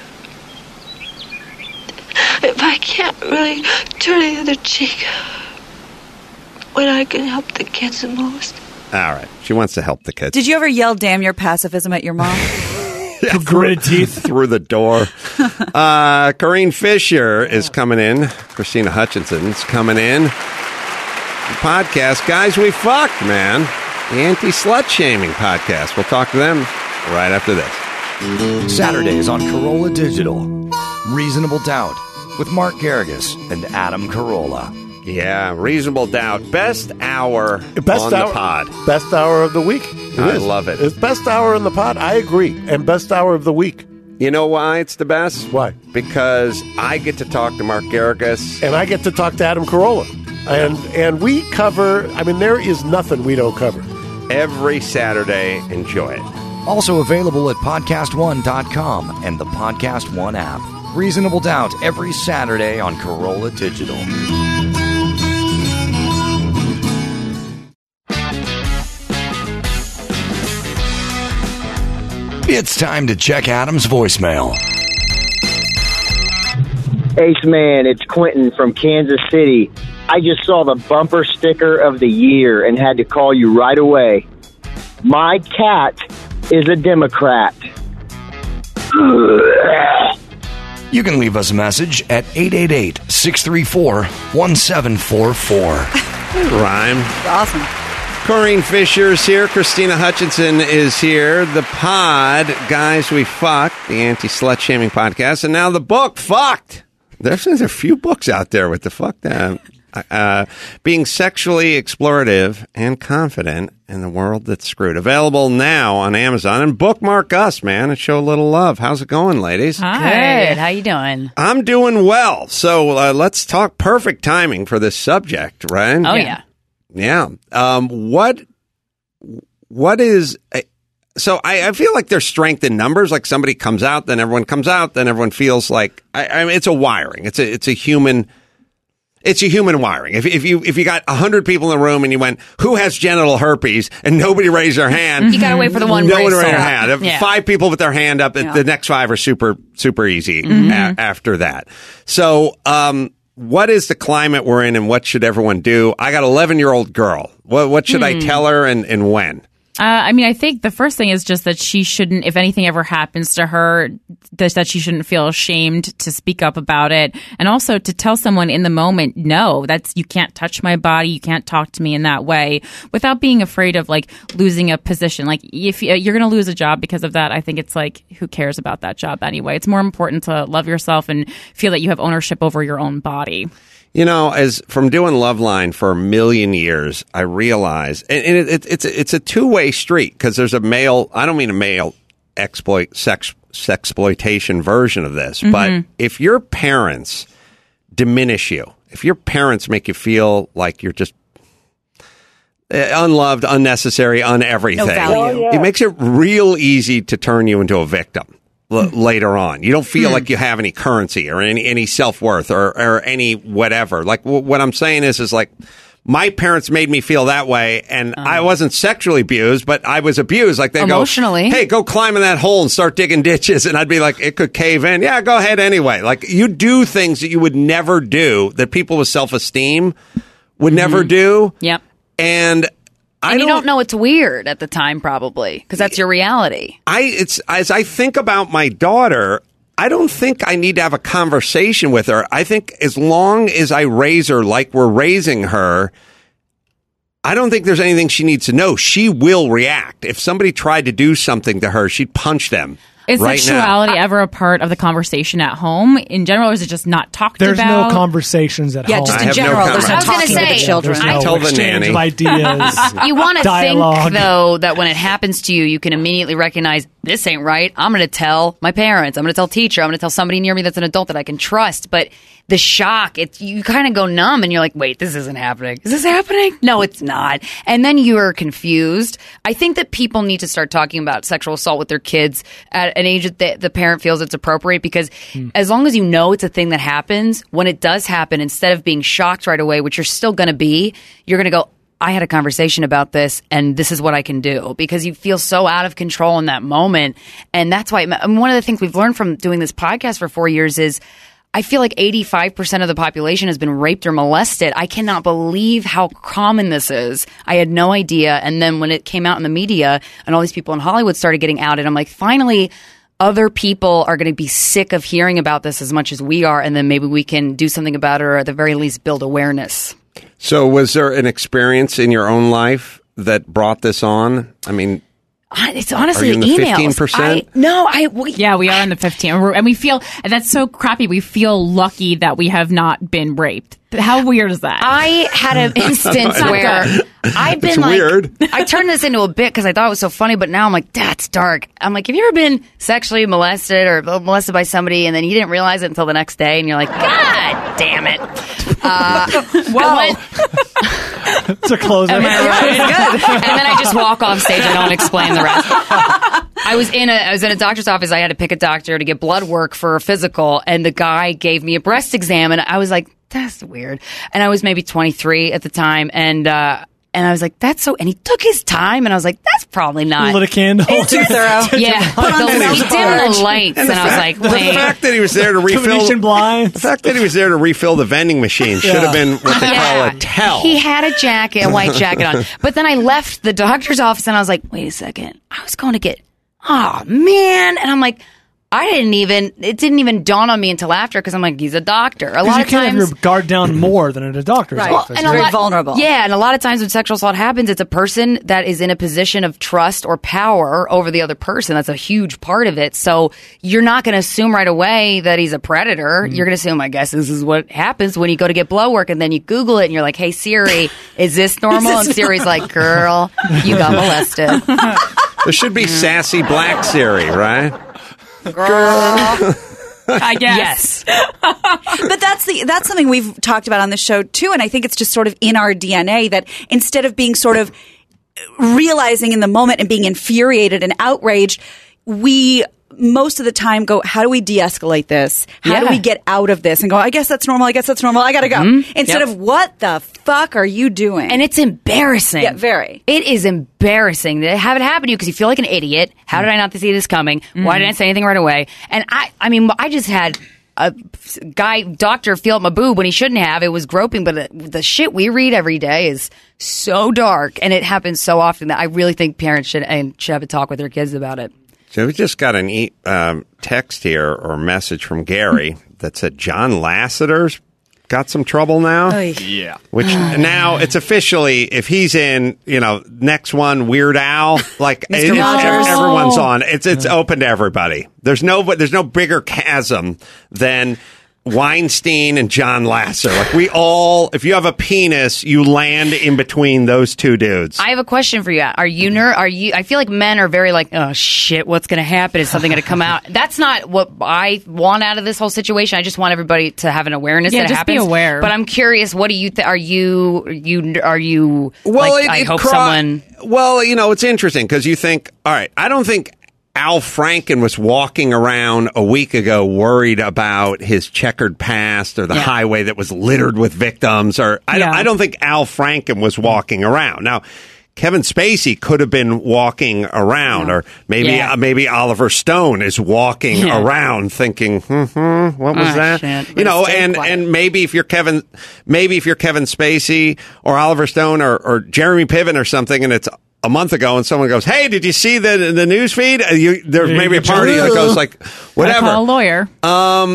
If I can't really turn the other cheek, when I can help the kids the most. All right. She wants to help the kids. Did you ever yell "damn your pacifism" at your mom? Yeah, gritted teeth through the door. Uh, Corinne Fisher is coming in. Christina Hutchinson's coming in. The podcast, Guys We Fucked, man. The anti-slut shaming podcast. We'll talk to them right after this. Saturdays on Corolla Digital. Reasonable Doubt with Mark Garrigus and Adam Carolla. Yeah, Reasonable Doubt. Best hour Best on hour, the pod. Best hour of the week. It I is. love it. It's best hour in the pod. I agree. And best hour of the week. You know why it's the best? Why? Because I get to talk to Mark Garrigus. And I get to talk to Adam Carolla. And and we cover, I mean, there is nothing we don't cover. Every Saturday. Enjoy it. Also available at podcast one dot com and the Podcast One app. Reasonable Doubt every Saturday on Corolla Digital. It's time to check Adam's voicemail. Ace Man, it's Quentin from Kansas City. I just saw the bumper sticker of the year and had to call you right away. My cat is a Democrat. You can leave us a message at eight eight eight, six three four, one seven four four. Rhyme. Awesome. Corinne Fisher's here. Christina Hutchinson is here. The pod, Guys We Fucked, the anti-slut shaming podcast. And now the book, Fucked. There's, there's a few books out there with the fuck that. Uh, being sexually explorative and confident in the world that's screwed. Available now on Amazon. And bookmark us, man, and show a little love. How's it going, ladies? Hi. Good. How you doing? I'm doing well. So uh, let's talk perfect timing for this subject, right? Oh, yeah. Yeah. Um, what what is so? I, I feel like there's strength in numbers. Like somebody comes out, then everyone comes out, then everyone feels like I, I mean, it's a wiring. It's a it's a human. It's a human wiring. If if you if you got a hundred people in the room and you went, who has genital herpes, and nobody raised their hand, you got to wait for the one. No one raised raised their up. hand. If Yeah. Five people with their hand up. Yeah. The next five are super super easy Mhm. a- after that. So, um, what is the climate we're in, and what should everyone do? I got an eleven year old girl. What what should I Hmm. tell her, and, and when? Uh, I mean, I think the first thing is just that she shouldn't, if anything ever happens to her, that, that she shouldn't feel ashamed to speak up about it. And also to tell someone in the moment, no, that's, you can't touch my body. You can't talk to me in that way without being afraid of like losing a position. Like if you're going to lose a job because of that, I think it's like, who cares about that job anyway? It's more important to love yourself and feel that you have ownership over your own body. You know, as from doing Loveline for a million years, I realize, and, and it, it, it's it's a two way street because there's a male. I don't mean a male exploit sex sexploitation version of this, Mm-hmm. but if your parents diminish you, if your parents make you feel like you're just uh, unloved, unnecessary, uneverything, No value. Oh, yeah. it makes it real easy to turn you into a victim. L- later on, you don't feel Hmm. like you have any currency or any any self worth or or any whatever. Like w- what I'm saying is, is like my parents made me feel that way, and I wasn't sexually abused, but I was abused. Like they Emotionally. go, hey, go climb in that hole and start digging ditches, and I'd be like, it could cave in. Yeah, go ahead anyway. Like you do things that you would never do, that people with self esteem would never do. Yep. And I And you don't, don't know it's weird at the time, probably, because that's your reality. I it's as I think about my daughter, I don't think I need to have a conversation with her. I think as long as I raise her like we're raising her, I don't think there's anything she needs to know. She will react. If somebody tried to do something to her, she'd punch them. Is right sexuality now. ever a part of the conversation at home in general, or is it just not talked There's about? no conversations at Yeah, home. just I in have no general. There's no comment. I was talking gonna to the say, children. There's no Tell the exchange nanny. of ideas. You want to think, Dialogue. though, that when it happens to you, you can immediately recognize this ain't right. I'm going to tell my parents. I'm going to tell teacher. I'm going to tell somebody near me that's an adult that I can trust. But the shock, it's you kind of go numb and you're like, wait, this isn't happening. Is this happening? No, it's not. And then you're confused. I think that people need to start talking about sexual assault with their kids at an age that the, the parent feels it's appropriate, because as long as you know it's a thing that happens, when it does happen, instead of being shocked right away, which you're still going to be, you're going to go, I had a conversation about this and this is what I can do, because you feel so out of control in that moment. And that's why, I mean, one of the things we've learned from doing this podcast for four years is I feel like eighty-five percent of the population has been raped or molested. I cannot believe how common this is. I had no idea. And then when it came out in the media and all these people in Hollywood started getting outed, I'm like, finally, other people are going to be sick of hearing about this as much as we are. And then maybe we can do something about it, or at the very least build awareness. So was there an experience in your own life that brought this on? I mean, I- It's honestly Are you in the the emails. fifteen percent? I, no, I we, Yeah, we are in the fifteen, and, we're, and we feel, and that's so crappy. We feel lucky that we have not been raped. How weird is that? I had an instance where I've been It's like, weird. I turned this into a bit because I thought it was so funny, but now I'm like, that's dark. I'm like, have you ever been sexually molested or molested by somebody and then you didn't realize it until the next day and you're like, God damn it. Uh, well, It's a closer. Am I right? And then I just walk off stage. I don't explain the rest. I was in a I was in a doctor's office. I had to pick a doctor to get blood work for a physical, and the guy gave me a breast exam, and I was like, that's weird. And I was maybe twenty-three at the time, and uh, and I was like, that's so. And he took his time, and I was like, that's probably not. Lit a candle. Too thorough. Yeah, Put on the, some he dimmed charge. the lights, and, I was like, the wait. fact that he was there to refill Venetian blinds. the fact that he was there to refill the vending machine should have been what they call a tell. He had a jacket, a white jacket on. But then I left the doctor's office and I was like, wait a second. I was going to get, oh man. And I'm like, I didn't even, it didn't even dawn on me until after, because I'm like, he's a doctor. A lot you of can't times. have your guard down more than at a doctor's Right. office. and a Very lot- vulnerable. Yeah, and a lot of times when sexual assault happens, it's a person that is in a position of trust or power over the other person. That's a huge part of it. So you're not going to assume right away that he's a predator. You're going to assume, I guess this is what happens when you go to get blood work, and then you Google it, and you're like, hey, Siri, is this normal? And Siri's like, girl, you got molested. There should be sassy black Siri, right? Girl. I guess. Yes. But that's the that's something we've talked about on the show too, and I think it's just sort of in our D N A that instead of being sort of realizing in the moment and being infuriated and outraged, we most of the time go, how do we de-escalate this? How Yeah. do we get out of this? And go, I guess that's normal. I guess that's normal. I gotta go. Mhm. Instead Yep. of what the fuck are you doing? And it's embarrassing. Yeah, very. It is embarrassing to have it happen to you because you feel like an idiot. How did I not see this coming? Why didn't I say anything right away? And I, I mean, I just had a guy, doctor, feel up my boob when he shouldn't have. It was groping, but the, the shit we read every day is so dark, and it happens so often that I really think parents should and should have a talk with their kids about it. So we just got an e- um, text here or message from Gary that said John Lasseter's got some trouble now. Yeah. Which now it's officially, if he's in, you know, next one, Weird Al, like Mister it- Rogers. everyone's on. It's it's open to everybody. There's no there's no bigger chasm than Weinstein and John Lasseter. Like we all, if you have a penis, you land in between those two dudes. I have a question for you. Are you ner- Are you? I feel like men are very like, oh shit, what's going to happen? Is something going to come out? That's not what I want out of this whole situation. I just want everybody to have an awareness Yeah, that it just be happens. aware. But I'm curious. What do you? Th- are you? You? Are you? Well, like, it, I it hope cro- someone. Well, you know, it's interesting because you think, all right, I don't think Al Franken was walking around a week ago worried about his checkered past or the Yeah. highway that was littered with victims. Or I, Yeah. I don't think Al Franken was walking around. Now, Kevin Spacey could have been walking around, or maybe Yeah. uh, maybe Oliver Stone is walking Yeah. around thinking, hmm, hmm, what was Oh, that? shit. You know, Stay and quiet. and maybe if you're Kevin, maybe if you're Kevin Spacey or Oliver Stone or, or Jeremy Piven or something, and it's a month ago, and someone goes, "Hey, did you see the the news feed? Uh, You, there's maybe a party that goes like, whatever." Call a lawyer. Um,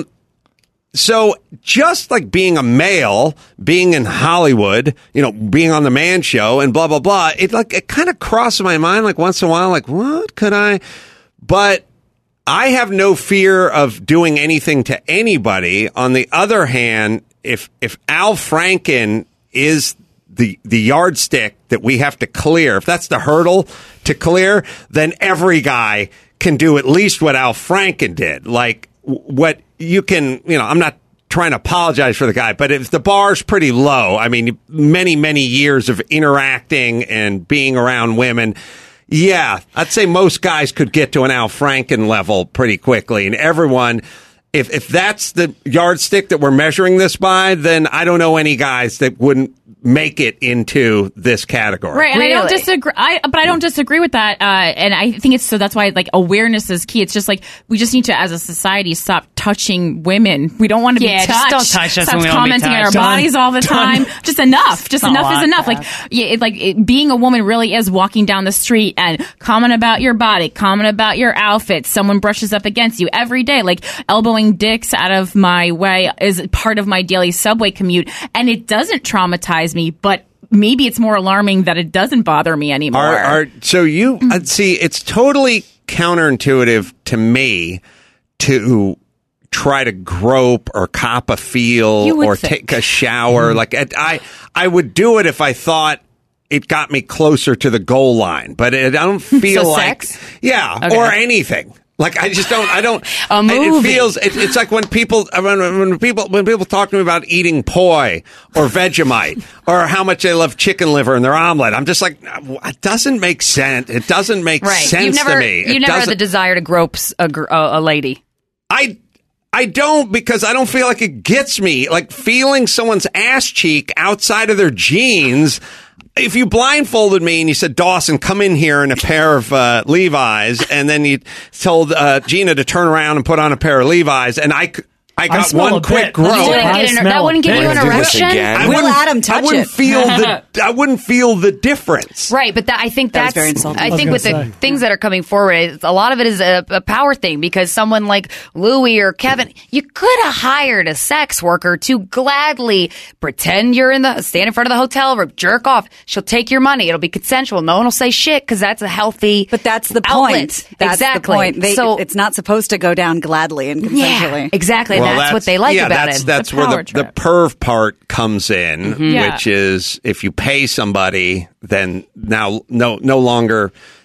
so just like being a male, being in Hollywood, you know, being on the Man Show and blah blah blah, it like it kind of crosses my mind like once in a while, like what could I? But I have no fear of doing anything to anybody. On the other hand, if if Al Franken is the the yardstick that we have to clear, if that's the hurdle to clear, then every guy can do at least what Al Franken did. Like w- what you can, you know, I'm not trying to apologize for the guy, but if the bar's pretty low, I mean, many, many years of interacting and being around women, yeah, I'd say most guys could get to an Al Franken level pretty quickly. And everyone, if if that's the yardstick that we're measuring this by, then I don't know any guys that wouldn't make it into this category. Right, and I don't Really? disagree. I, but I don't disagree with that. Uh, and I think it's so. That's why like awareness is key. It's just like we just need to, as a society, stop touching women. We don't want to Yeah, be just touched. don't touch us Stop when we wanna be commenting on our touched. Done. bodies all the time. Done. Just enough. Just Don't enough is want enough. that. Like yeah, it, like it, being a woman really is walking down the street and comment about your body, comment about your outfit. Someone brushes up against you every day. Like elbowing dicks out of my way is part of my daily subway commute, and it doesn't traumatize me, but maybe it's more alarming that it doesn't bother me anymore. Are, are, so you uh, see, it's totally counterintuitive to me to try to grope or cop a feel You would or think. take a shower. Like I, I, I would do it if I thought it got me closer to the goal line, but it, I don't feel So like, sex? yeah, Okay. or anything. Like I just don't. I don't. A It movie. feels. It, it's like when people when, when people when people talk to me about eating poi or Vegemite or how much they love chicken liver in their omelet. I'm just like, it doesn't make sense. It doesn't make Right. sense You've never, to me. you It never had the doesn't- desire to grope s- a, gr- a, a lady. I I don't because I don't feel like it gets me. Like feeling someone's ass cheek outside of their jeans. If you blindfolded me and you said, Dawson, come in here in a pair of uh, Levi's, and then you told uh, Gina to turn around and put on a pair of Levi's, and I, c- I got smell one a quick bit. grope. You wouldn't I get an, smell that wouldn't give it. you an Do this erection? again. I Will wouldn't- Adam touch I wouldn't it? feel the. I wouldn't feel the difference. Right, but that, I think That was that's very insulting. I I was think with the gonna say. things that are coming forward, it's, a lot of it is a, a power thing because someone like Louis or Kevin, you could have hired a sex worker to gladly pretend you're in the stand in front of the hotel room, jerk off. She'll take your money. It'll be consensual. No one will say shit because that's a healthy. But that's the outlet. point. That's exactly. the point. They, so it's not supposed to go down gladly and yeah, consensually. exactly. Well, that's, what they like yeah, about that's, it. That's The where power the, the trip. perv part comes in, Yeah. which is if you pay somebody, then now no no longer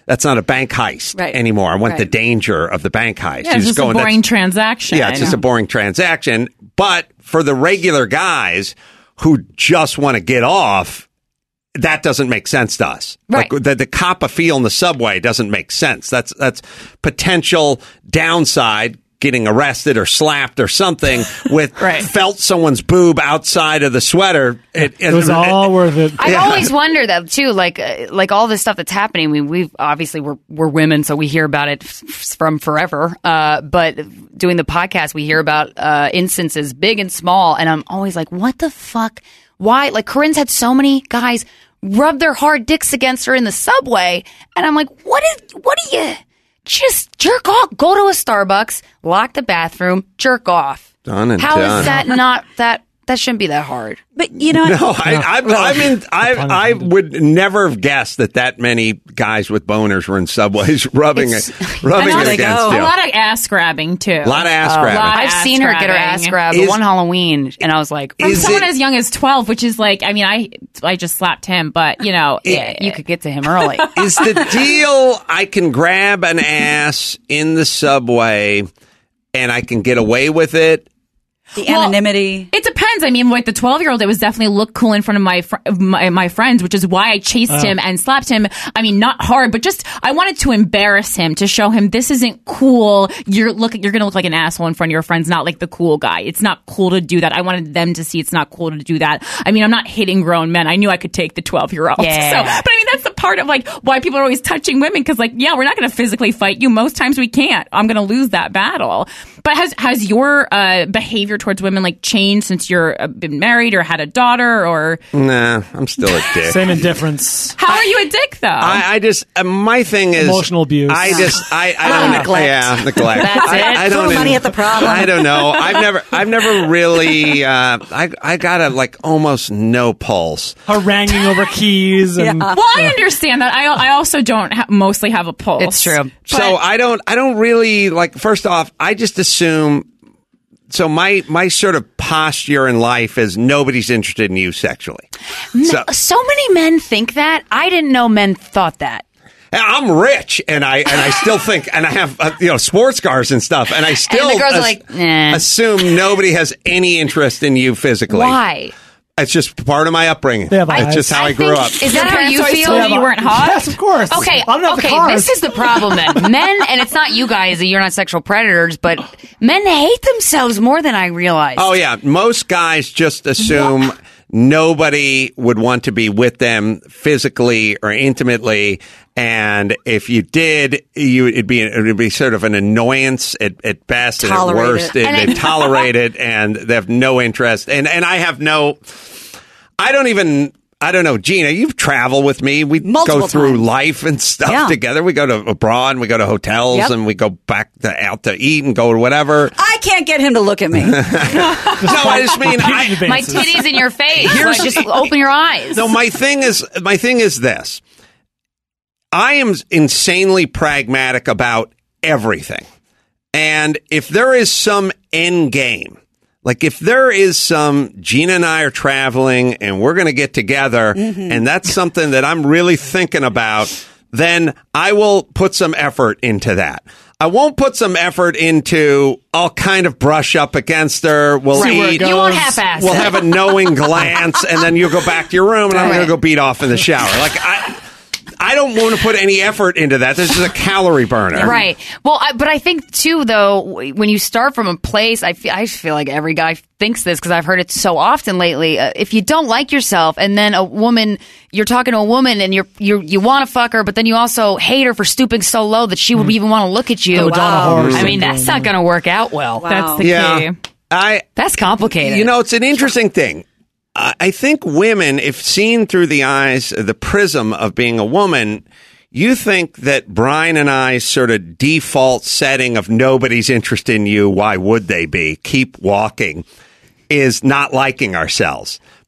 That's not a bank heist Right. anymore. I want Right. the danger of the bank heist. Yeah, You it's just a go, boring that's- transaction. Yeah, it's just a boring transaction. But for the regular guys who just want to get off, that doesn't make sense to us. Right. Like the, the cop a feel in the subway doesn't make sense. That's that's potential downside. Getting arrested or slapped or something with Right. felt someone's boob outside of the sweater. It, It was all worth it. I Yeah. always wonder though too, like uh, like all this stuff that's happening. We we've obviously we're we're women, so we hear about it f- from forever. Uh, but doing the podcast, we hear about uh, instances, big and small, and I'm always like, what the fuck? Why? Like Corinne's had so many guys rub their hard dicks against her in the subway, and I'm like, what is? What do you? Just jerk off. Go to a Starbucks, lock the bathroom, jerk off. Done and How done. is that not that? That shouldn't be that hard. But you know, No, I, I, I mean, I, I would never have guessed that that many guys with boners were in subways rubbing it, rubbing And it also- against a you. lot of ass grabbing too. A lot of ass Oh, grabbing. lot of I've ass seen her get her grabbing. ass grabbed Is- one Halloween, and I was like, From Is someone it- as young as twelve, which is like, I mean, I I just slapped him, but you know, yeah, you could get to him early. Is the deal I can grab an ass in the subway and I can get away with it? the Well, anonymity. It depends. I mean, with the twelve-year-old, it was definitely look cool in front of my, fr- of my my friends, which is why I chased Oh. him and slapped him. I mean, not hard, but just I wanted to embarrass him to show him this isn't cool. You're look, you're gonna look like an asshole in front of your friends, not like the cool guy. It's not cool to do that. I wanted them to see it's not cool to do that. I mean, I'm not hitting grown men. I knew I could take the twelve-year-old. Yeah. So, but I mean, that's the part of like why people are always touching women because, like, yeah, we're not going to physically fight you. Most times we can't. I'm going to lose that battle. But has has your uh, behavior towards women like changed since you're uh, been married or had a daughter or? Nah, I'm still a dick. Same indifference. How are you a dick though? I, I just uh, my thing is Emotional abuse. I just I, I Oh, don't know. neglect. Yeah, neglect. That's I, it? I don't Throw money en- at the problem. I don't know. I've never I've never really uh, I I got a like almost no pulse. Haranguing over keys. And, Yeah. well, I understand that. I I also don't ha- mostly have a pulse. It's true. So I don't I don't really like first off, I just assume so my my sort of posture in life is nobody's interested in you sexually. So So many men think that. I didn't know men thought that. I'm rich, and I and I still think, and I have uh, you know sports cars and stuff, and I still And the girls are as- like, nah. assume nobody has any interest in you physically. Why? It's just part of my upbringing. They have It's eyes. just how I, I grew think- up. Is that how you Parents always feel? told you you weren't hot? Yes, of course. Okay, I don't have the okay. cars. This is the problem then. Men, and it's not you guys. You're not sexual predators, but men hate themselves more than I realized. Oh yeah, most guys just assume nobody would want to be with them physically or intimately, and if you did, you it'd be it'd be sort of an annoyance at, at best, and at Tolerate worst, it. and they tolerate it, and they have no interest. And and I have no, I don't even. I don't know, Gina, you've traveled with me. We Multiple go through times. life and stuff Yeah. together. We go to abroad, and we go to hotels, Yep. and we go back to out to eat and go to whatever. I can't get him to look at me. No, I just mean, I, My titties in your face. Here's- Like, just open your eyes. No, my thing is my thing is this. I am insanely pragmatic about everything. And if there is some end game, like if there is some Gina and I are traveling and we're going to get together Mm-hmm. and that's something that I'm really thinking about, then I will put some effort into that. I won't put some effort into, I'll kind of brush up against her. We'll See where it eat. goes. You won't half-ass We'll it. have a knowing glance and then you'll go back to your room and I'm Right. going to go beat off in the shower. Like I, I don't want to put any effort into that. This is a calorie burner. Right. Well, I, but I think too, though, w- when you start from a place, I feel, I feel like every guy thinks this because I've heard it so often lately. Uh, if you don't like yourself, and then a woman, you're talking to a woman, and you're you you want to fuck her, but then you also hate her for stooping so low that she would even want to look at you. The Madonna horror I mean, syndrome. that's not going to work out well. That's the Yeah. key. I That's complicated. You know, it's an interesting thing. I I think women, if seen through the eyes, the prism of being a woman, you think that Brian and I's sort of default setting of nobody's interested in you, why would they be? Keep walking, is not liking ourselves.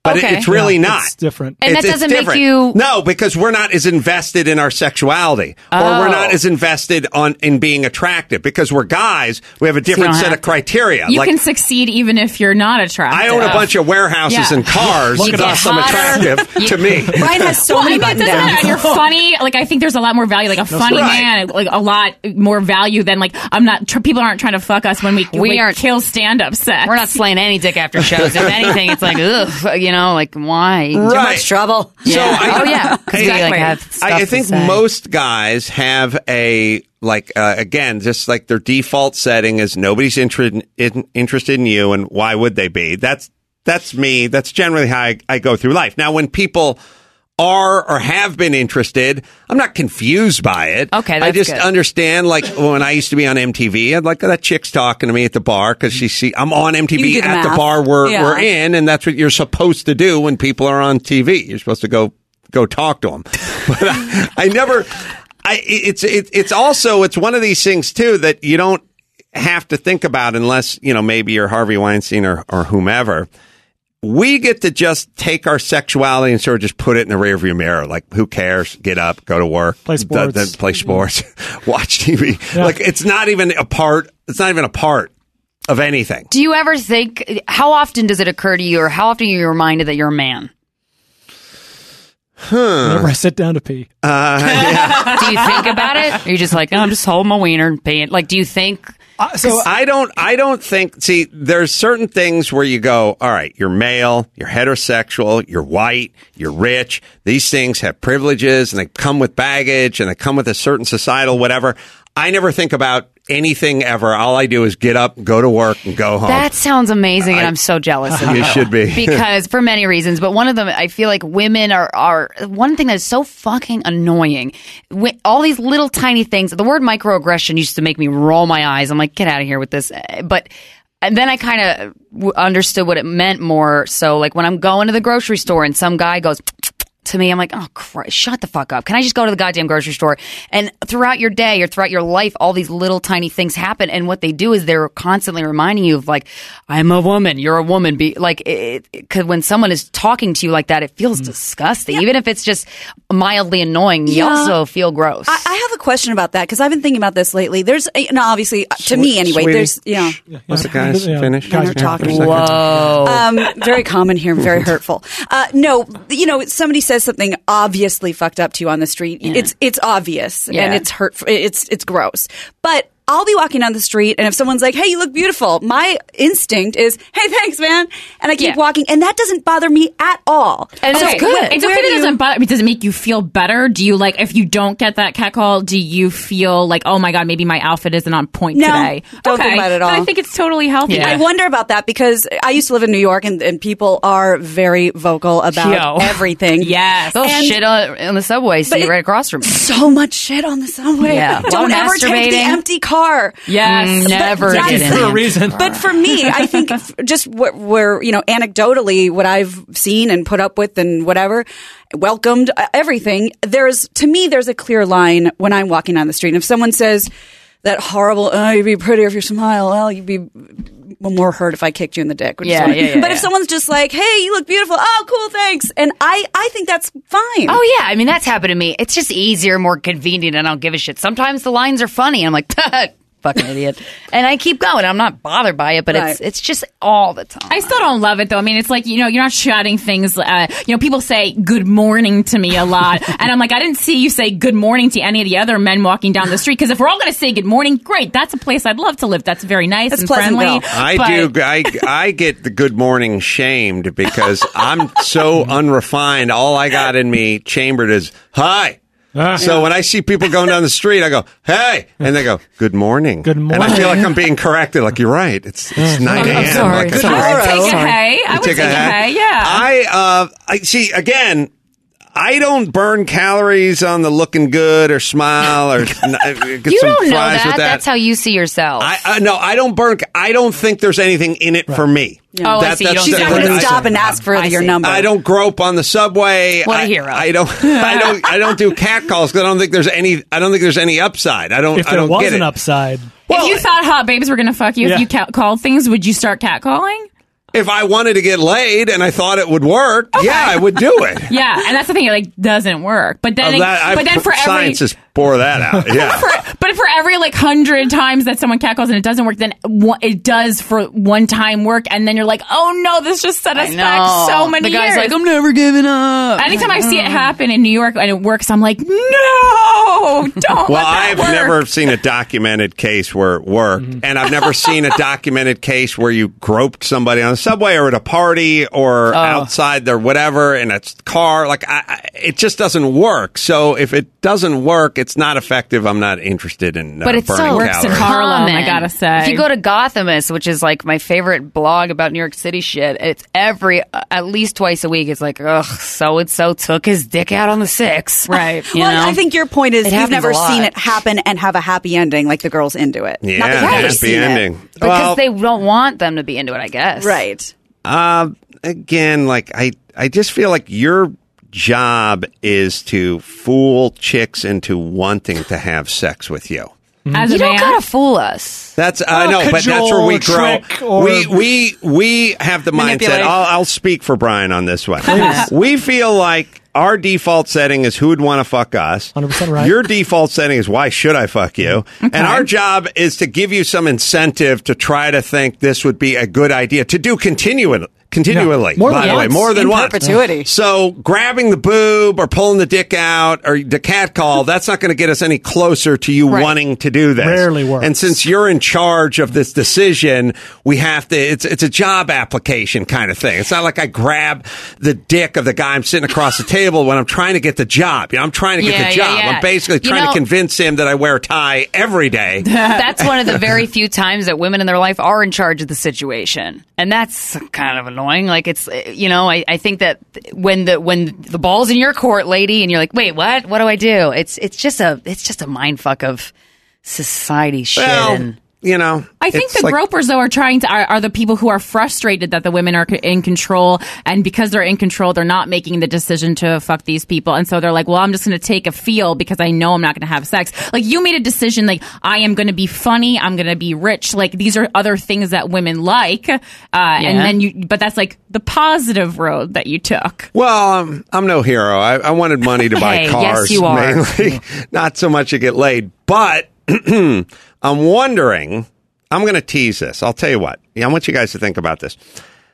But Okay. it, it's really Yeah, not. it's different. And that It's- it's doesn't make different. you- No, because we're not as invested in our sexuality, or we're Oh. not as invested on in being attractive. Because we're guys, we have a different don't set have of criteria. You like can succeed even if you're not attractive. I own a bunch of warehouses Yeah. and cars, You get thus I'm hotter. attractive to me. Ryan has so well, many I mean, it button doesn't matter. downs. And you're funny. Like I think there's a lot more value. Like a funny right. man, like a lot more value than like I'm not. Tr- people aren't trying to fuck us when we We we aren't- kill stand up sex. We're not slaying any dick after shows. If anything, it's like, ugh, you know, like why? Too Right. much trouble. So Yeah. I, oh yeah, because we like Exactly. have stuff I, I to think say. most guys have a like uh, again, just like their default setting is nobody's interested in, interested in you, and why would they be? That's that's me. That's generally how I, I go through life. Now, when people are or have been interested, I'm not confused by it. Okay, I that's just good. understand. Like when I used to be on M T V, I'd like that chick's talking to me at the bar because she see I'm on M T You V do the at the math. bar we're Yeah. we're in, and that's what you're supposed to do when people are on T V. You're supposed to go go talk to them. But I, I never. I it's it, it's also it's one of these things too that you don't have to think about unless you know maybe you're Harvey Weinstein or or whomever. We get to just take our sexuality and sort of just put it in the rearview mirror. Like, who cares? Get up, go to work, Play sports. th- th- play sports, watch T V. Yeah. Like, it's not even a part. It's not even a part of anything. Do you ever think? How often does it occur to you, or how often are you reminded that you're a man? Whenever I sit down to pee. Uh, yeah. Do you think about it? Or are you just like, oh, I'm just holding my wiener and peeing? Like, do you think? Uh, so I don't. I don't think. See, there's certain things where you go. All right, you're male, you're heterosexual, you're white, you're rich. These things have privileges, and they come with baggage, and they come with a certain societal whatever. I never think about anything ever. All I do is get up, go to work, and go home. That sounds amazing, and I'm so jealous of you. You should be. Because for many reasons, but one of them, I feel like women are, are one thing that is so fucking annoying. Wi- All these little tiny things. The word microaggression used to make me roll my eyes. I'm like, get out of here with this. But and then I kind of w- understood what it meant more. So like when I'm going to the grocery store and some guy goes to me, I'm like, oh, Christ, shut the fuck up. Can I just go to the goddamn grocery store? And throughout your day or throughout your life, all these little tiny things happen. And what they do is they're constantly reminding you of like, I'm a woman, you're a woman. Be like, it, it, cause when someone is talking to you like that, it feels disgusting. Even if it's just mildly annoying, you Yeah. also feel gross. I, I have a question about that because I've been thinking about this lately. There's, you know, obviously, uh, to me anyway, Sweetie. there's, you know, Let the guys Yeah. finish. Guys are Yeah, talking. for a second. Whoa. um, very common here, very hurtful. Uh, no, you know, somebody says something obviously fucked up to you on the street. It's it's obvious Yeah. and it's hurtful. It's it's gross, but. I'll be walking down the street, and if someone's like, "Hey, you look beautiful," my instinct is, "Hey, thanks, man," and I keep Yeah. walking, and that doesn't bother me at all. And So that's good. where- It's where okay do that it you- doesn't bother me. Does it make you feel better? Do you like, if you don't get that catcall, do you feel like, oh my God, maybe my outfit isn't on point No, today? don't okay. think about it at all. But I think it's totally healthy. Yeah. I wonder about that because I used to live in New York, and, and people are very vocal about Yo. everything. Yes. They'll And- shit on, on the subway, But see it- right across from me. So much shit on the subway. Yeah. Don't While ever take the masturbating. empty car. Yes. Mm, never But get that's in for the a reason. But for me, I think f- just where, where, you know, anecdotally, what I've seen and put up with and whatever, welcomed, uh, everything, there's, to me, there's a clear line when I'm walking down the street. And if someone says that horrible, oh, you'd be prettier if you smile, well, you'd be more hurt if I kicked you in the dick. Which Yeah, is what- yeah, yeah, But if yeah. someone's just like, hey, you look beautiful, oh, cool, thanks. And I, I think that's fine. Oh yeah, I mean that's happened to me. It's just easier, more convenient, and I don't give a shit. Sometimes the lines are funny. I'm like, fucking idiot, and I keep going. I'm not bothered by it, but Right. it's it's just all the time. I still don't love it though. I mean, it's like, you know, you're not shouting things. Uh, you know, people say good morning to me a lot. And I'm like, I didn't see you say good morning to any of the other men walking down the street. Because if we're all going to say good morning, great. That's a place I'd love to live. That's very nice That's and friendly. Pleasantville. I But- do. I I get the good morning shamed because I'm so unrefined. All I got in me chambered is hi. Ah. So when I see people going down the street, I go, hey, and they go, good morning. Good And I feel like I'm being corrected. Like, you're right. It's, it's nine a.m. I'm sorry. Like, I Good should- I would take a Sorry. hey. I You would take take a a hat? hey. Yeah. I, uh, I see, again, I don't burn calories on the looking good or smile or get You some don't know fries that. with that. That's how you see yourself. I, I no, I don't burn. I don't think there's anything in it for me. Oh, I see. You don't She's do not that. going to I- stop and ask for I your see. number. I don't grope on the subway. What a I, hero. I don't. I don't. I don't do cat calls because I don't think there's any. I don't think there's any upside. I don't. If I there don't was get an it. upside, if you thought hot babes were going to fuck you Yeah. if you cat- called things, would you start catcalling? if I wanted to get laid and I thought it would work, Okay. yeah, I would do it. Yeah, and that's the thing. It like doesn't work. But then, Oh, like, that- but I- then for every scientists bore that out. Yeah. for, but for every like hundred times that someone catcalls and it doesn't work, then one, it does for one time work, and then you're like, oh no, this just set us I back know. so many The guy's years. like, I'm never giving up. Anytime I see it happen in New York and it works, I'm like, no, don't. Well, let that I've work. never seen a documented case where it worked, and I've never seen a documented case where you groped somebody on the subway or at a party or Oh. outside their whatever in a car. Like, I, I, it just doesn't work. So if it doesn't work, it's not effective. I'm not interested in uh, But it's burning so works in calories. Harlem, common. I gotta say. If you go to Gothamist, which is like my favorite blog about New York City shit, it's every uh, at least twice a week. It's like, ugh, so and so took his dick out on the six. Right. You well, know? I think your point is It you've happens never a lot. seen it happen and have a happy ending, like the girl's into it. Yeah, Not that you've ever happy seen ending. it. because Well, they don't want them to be into it. I guess. Right. Uh, again, like I, I just feel like your job is to fool chicks into wanting to have sex with you. As You a don't man, gotta fool us. That's I know, but that's where we cajole, grow. trick, or- We we we have the mindset. Manipulate. I'll, I'll speak for Brian on this one. We feel like our default setting is who would want to fuck us. one hundred percent right. Your default setting is why should I fuck you? And our job is to give you some incentive to try to think this would be a good idea to do continually. Continually, Yeah. More by than the way, once. more than In once. perpetuity. So grabbing the boob or pulling the dick out or the cat call, that's not going to get us any closer to you Right. wanting to do this. Rarely works. And since you're in charge of this decision, we have to, it's, it's a job application kind of thing. It's not like I grab the dick of the guy I'm sitting across the table when I'm trying to get the job. You know, I'm trying to get Yeah, the yeah, job. yeah. I'm basically You trying know- to convince him that I wear a tie every day. That's one of the very few times that women in their life are in charge of the situation, and that's kind of annoying. Like it's, you know, I, I think that when the when the ball's in your court, lady, and you're like, wait, what? What do I do? It's it's just a it's just a mind fuck of society shit. Well, and you know, I think it's the like- gropers though are trying to are, are the people who are frustrated that the women are c- in control, and because they're in control, they're not making the decision to fuck these people, and so they're like, well, I'm just going to take a feel because I know I'm not going to have sex. Like you made a decision, like I am going to be funny, I'm going to be rich. Like these are other things that women like, uh, and then you, but that's like the positive road that you took. Well, um, I'm no hero. I, I wanted money to buy Hey, yes, cars, you are. mainly, not so much to get laid. But I'm wondering. I'm going to tease this. I'll tell you what. Yeah, I want you guys to think about this.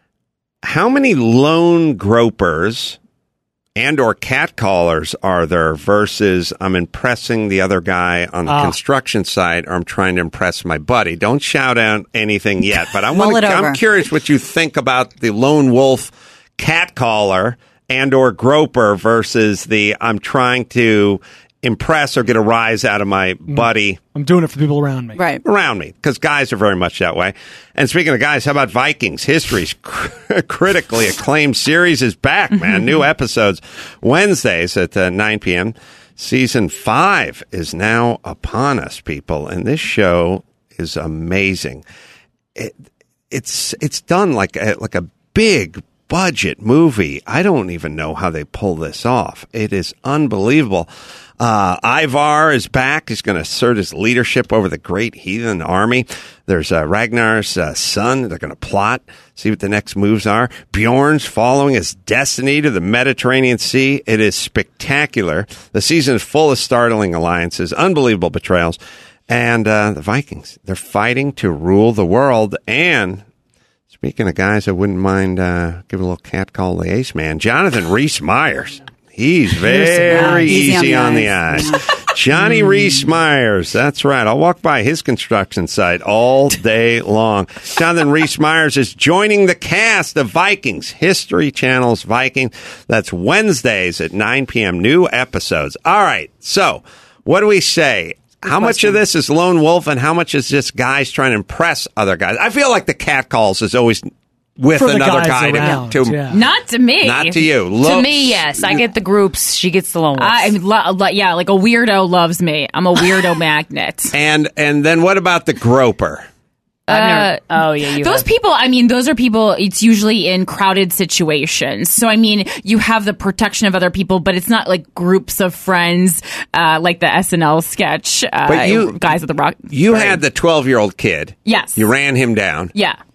How many lone gropers and or catcallers are there versus I'm impressing the other guy on the Ah. construction site or I'm trying to impress my buddy? Don't shout out anything yet, but I Mull want it to, over. I'm curious what you think about the lone wolf catcaller and or groper versus the I'm trying to impress or get a rise out of my buddy I'm doing it for the people around me. Right. around me, because guys are very much that way. And speaking of guys, how about Vikings? History's cr- critically acclaimed series is back, man. New episodes Wednesdays at uh, nine p.m. Season five is now upon us, people, and this show is amazing. It, it's it's done like a, like a big budget movie. I don't even know how they pull this off. It is unbelievable. Uh, Ivar is back. He's going to assert his leadership over the great heathen army. There's uh, Ragnar's uh, son. They're going to plot, see what the next moves are. Bjorn's following his destiny to the Mediterranean Sea. It is spectacular. The season is full of startling alliances, unbelievable betrayals. And uh, the Vikings, they're fighting to rule the world. And speaking of guys, I wouldn't mind uh, giving a little cat call to the ace man, Jonathan Rhys Myers. He's very Easy easy on on the the eyes. eyes. Johnny Rhys Myers. That's right. I'll walk by his construction site all day long. Jonathan Rhys Myers is joining the cast of Vikings, History Channel's Vikings. That's Wednesdays at nine p.m. New episodes. All right. So what do we say? How much of this is lone wolf and how much is just guys trying to impress other guys? I feel like the cat calls is always with For the another guys guy around, to, to yeah. Not to me. not to you. to Looks- me, yes, I get the groups. She gets the lone wolf. I, I mean, lo- lo- yeah, like a weirdo loves me. I'm a weirdo magnet. And and then what about the groper? I've never- Uh, oh yeah, you those have. people, I mean, those are people, it's usually in crowded situations. So, I mean, you have the protection of other people, but it's not like groups of friends, uh, like the S N L sketch, uh, But you- Guys at the Rock. You had the twelve-year-old kid. Yes. You ran him down. Yeah.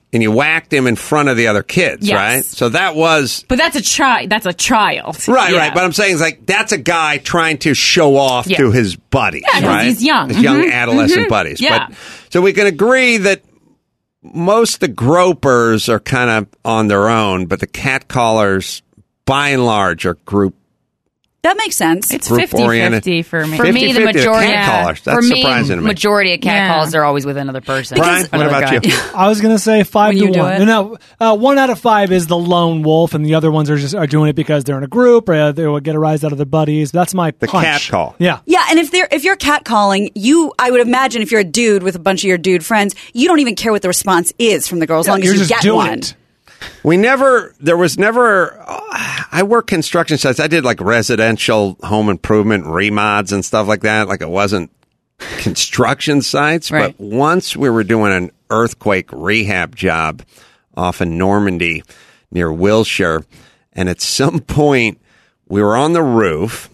and you whacked him in front of the other kids, Yes. right? So that was But that's a child. That's a child. right, Yeah. right. But I'm saying it's like that's a guy trying to show off Yeah. to his buddies, Yeah, 'cause right? he's young. his young Mhm. adolescent Mhm. buddies. Yeah. But so we can agree that most of the gropers are kind of on their own, but the catcallers, by and large, are group. That makes sense. It's Group fifty-fifty oriented. for me. For me, the fifty-fifty, majority, catcallers. That's for me, surprising to me. majority of cat Yeah. calls are always with another person. Brian, what Another about guy. you? I was gonna say five When to you do one. it? No, no, uh, one out of five is the lone wolf, and the other ones are just are doing it because they're in a group or they will get a rise out of their buddies. That's my The punch. cat call. Yeah. Yeah, and if they're if you're catcalling, you I would imagine if you're a dude with a bunch of your dude friends, you don't even care what the response is from the girl as Yeah, long as you're you just get doing one. it. We never, there was never, uh, I work construction sites. I did like residential home improvement remods and stuff like that. Like it wasn't construction sites, Right. but once we were doing an earthquake rehab job off in Normandy near Wilshire. And at some point we were on the roof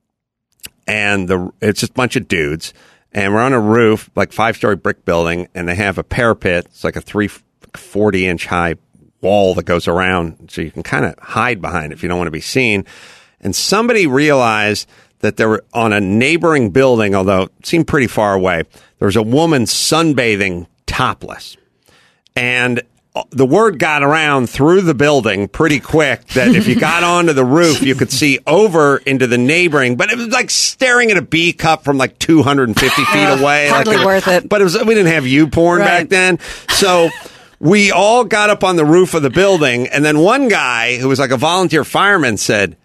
and the, it's just a bunch of dudes and we're on a roof, like five story brick building, and they have a parapet. It's like a three forty inch high wall that goes around so you can kind of hide behind if you don't want to be seen. And somebody realized that there were on a neighboring building, although it seemed pretty far away, there was a woman sunbathing topless. And the word got around through the building pretty quick that if you got onto the roof, you could see over into the neighboring, but it was like staring at a B cup from like two hundred fifty feet away. Hardly like worth it. But it was, we didn't have you porn Right. back then. So we all got up on the roof of the building, and then one guy who was like a volunteer fireman said,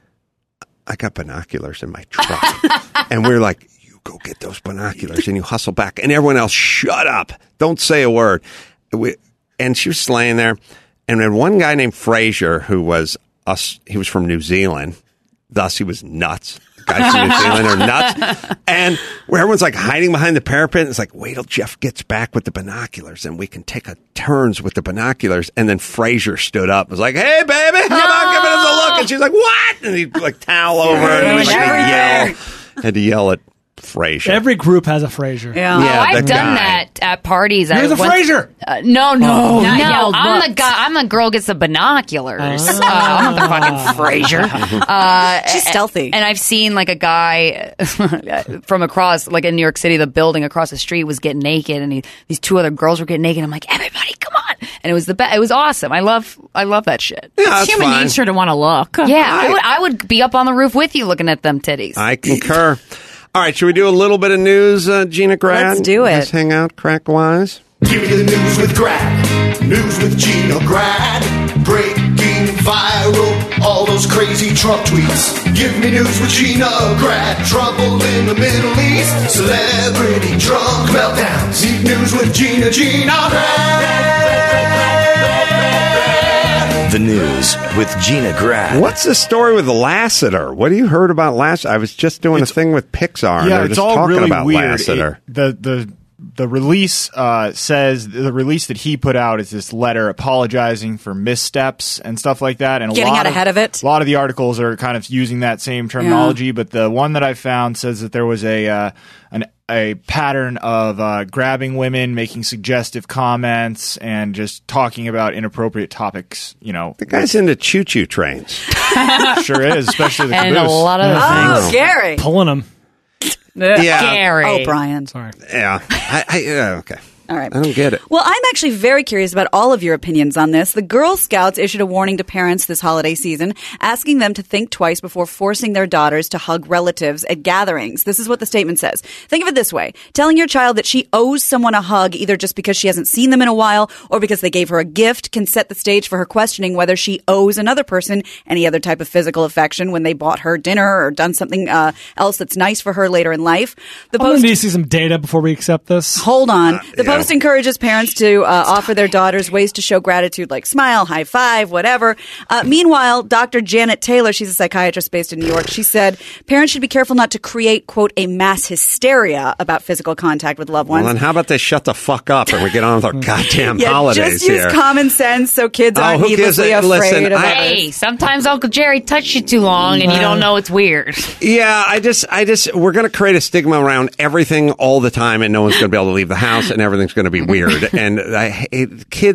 I got binoculars in my truck. And we were like, you go get those binoculars, and you hustle back. And everyone else, shut up. Don't say a word. We, and she was laying there. And then one guy named Fraser, who was us, he was from New Zealand. Thus, he was nuts. Guys from New Zealand are nuts. And where everyone's like hiding behind the parapet, and it's like, wait till Jeff gets back with the binoculars and we can take a turns with the binoculars. And then Fraser stood up and was like, hey, baby, how about giving us a look? And she's like, what? And he'd like towel over her and like, had to yell, had to yell at Fraser. Every group has a Frasier. Yeah. Oh, Yeah, I've the done guy. that at parties. You're I the went- Frasier. Uh, no, no, Oh, not no. yelled I'm the once. guy. I'm the girl gets the binoculars. Ah. Uh, I'm not the fucking Frasier. Uh, She's stealthy. And I've seen like a guy from across, like in New York City, the building across the street was getting naked, and he, these two other girls were getting naked. I'm like, everybody, come on! And it was the best. It was awesome. I love, I love that shit. Yeah, It's that's human fine. nature to want to look. Yeah, I would, I would be up on the roof with you looking at them titties. I concur. All right, should we do a little bit of news, uh, Gina Grad? Let's do it. Let's hang out crack-wise. Give me the news with Grad. News with Gina Grad. Breaking viral, all those crazy Trump tweets. Give me news with Gina Grad. Trouble in the Middle East. Celebrity drunk meltdowns. Need news with Gina, Gina Grad. The news with Gina Grad. What's the story with Lassiter? What have you heard about Lassiter? I was just doing It's- a thing with Pixar. and Yeah, they were it's just all talking really about weird. Lassiter. It- the the the release uh, says the release that he put out is this letter apologizing for missteps and stuff like that. And a Getting lot out of, ahead of it. A lot of the articles are kind of using that same terminology, but the one that I found says that there was a uh, an a pattern of uh, grabbing women, making suggestive comments, and just talking about inappropriate topics. You know, The guy's into choo-choo trains. sure is, especially the and a caboose. lot of other Oh, things. Gary. Pulling them. Yeah. Gary. Oh, Brian. Sorry. Yeah. I, I, yeah, okay. All right. I don't get it. Well, I'm actually very curious about all of your opinions on this. The Girl Scouts issued a warning to parents this holiday season, asking them to think twice before forcing their daughters to hug relatives at gatherings. This is what the statement says. Think of it this way. Telling your child that she owes someone a hug, either just because she hasn't seen them in a while or because they gave her a gift, can set the stage for her questioning whether she owes another person any other type of physical affection when they bought her dinner or done something uh, else that's nice for her later in life. The I'm going to need to see some data before we accept this. Hold on. The yeah. Post encourages parents to uh, offer their daughters ways to show gratitude, like smile, high five, whatever. Uh, meanwhile, Doctor Janet Taylor, she's a psychiatrist based in New York, she said parents should be careful not to create, quote, a mass hysteria about physical contact with loved ones. Well, then how about they shut the fuck up and we get on with our goddamn yeah, holidays just use here? common sense so kids Oh, aren't who gives needlessly a- afraid listen, of I- others. Hey, sometimes Uncle Jerry touched you too long and you don't know it's weird. Yeah, I just, I just, we're going to create a stigma around everything all the time, and no one's going to be able to leave the house, and everything's going to be weird. And I, it, kids,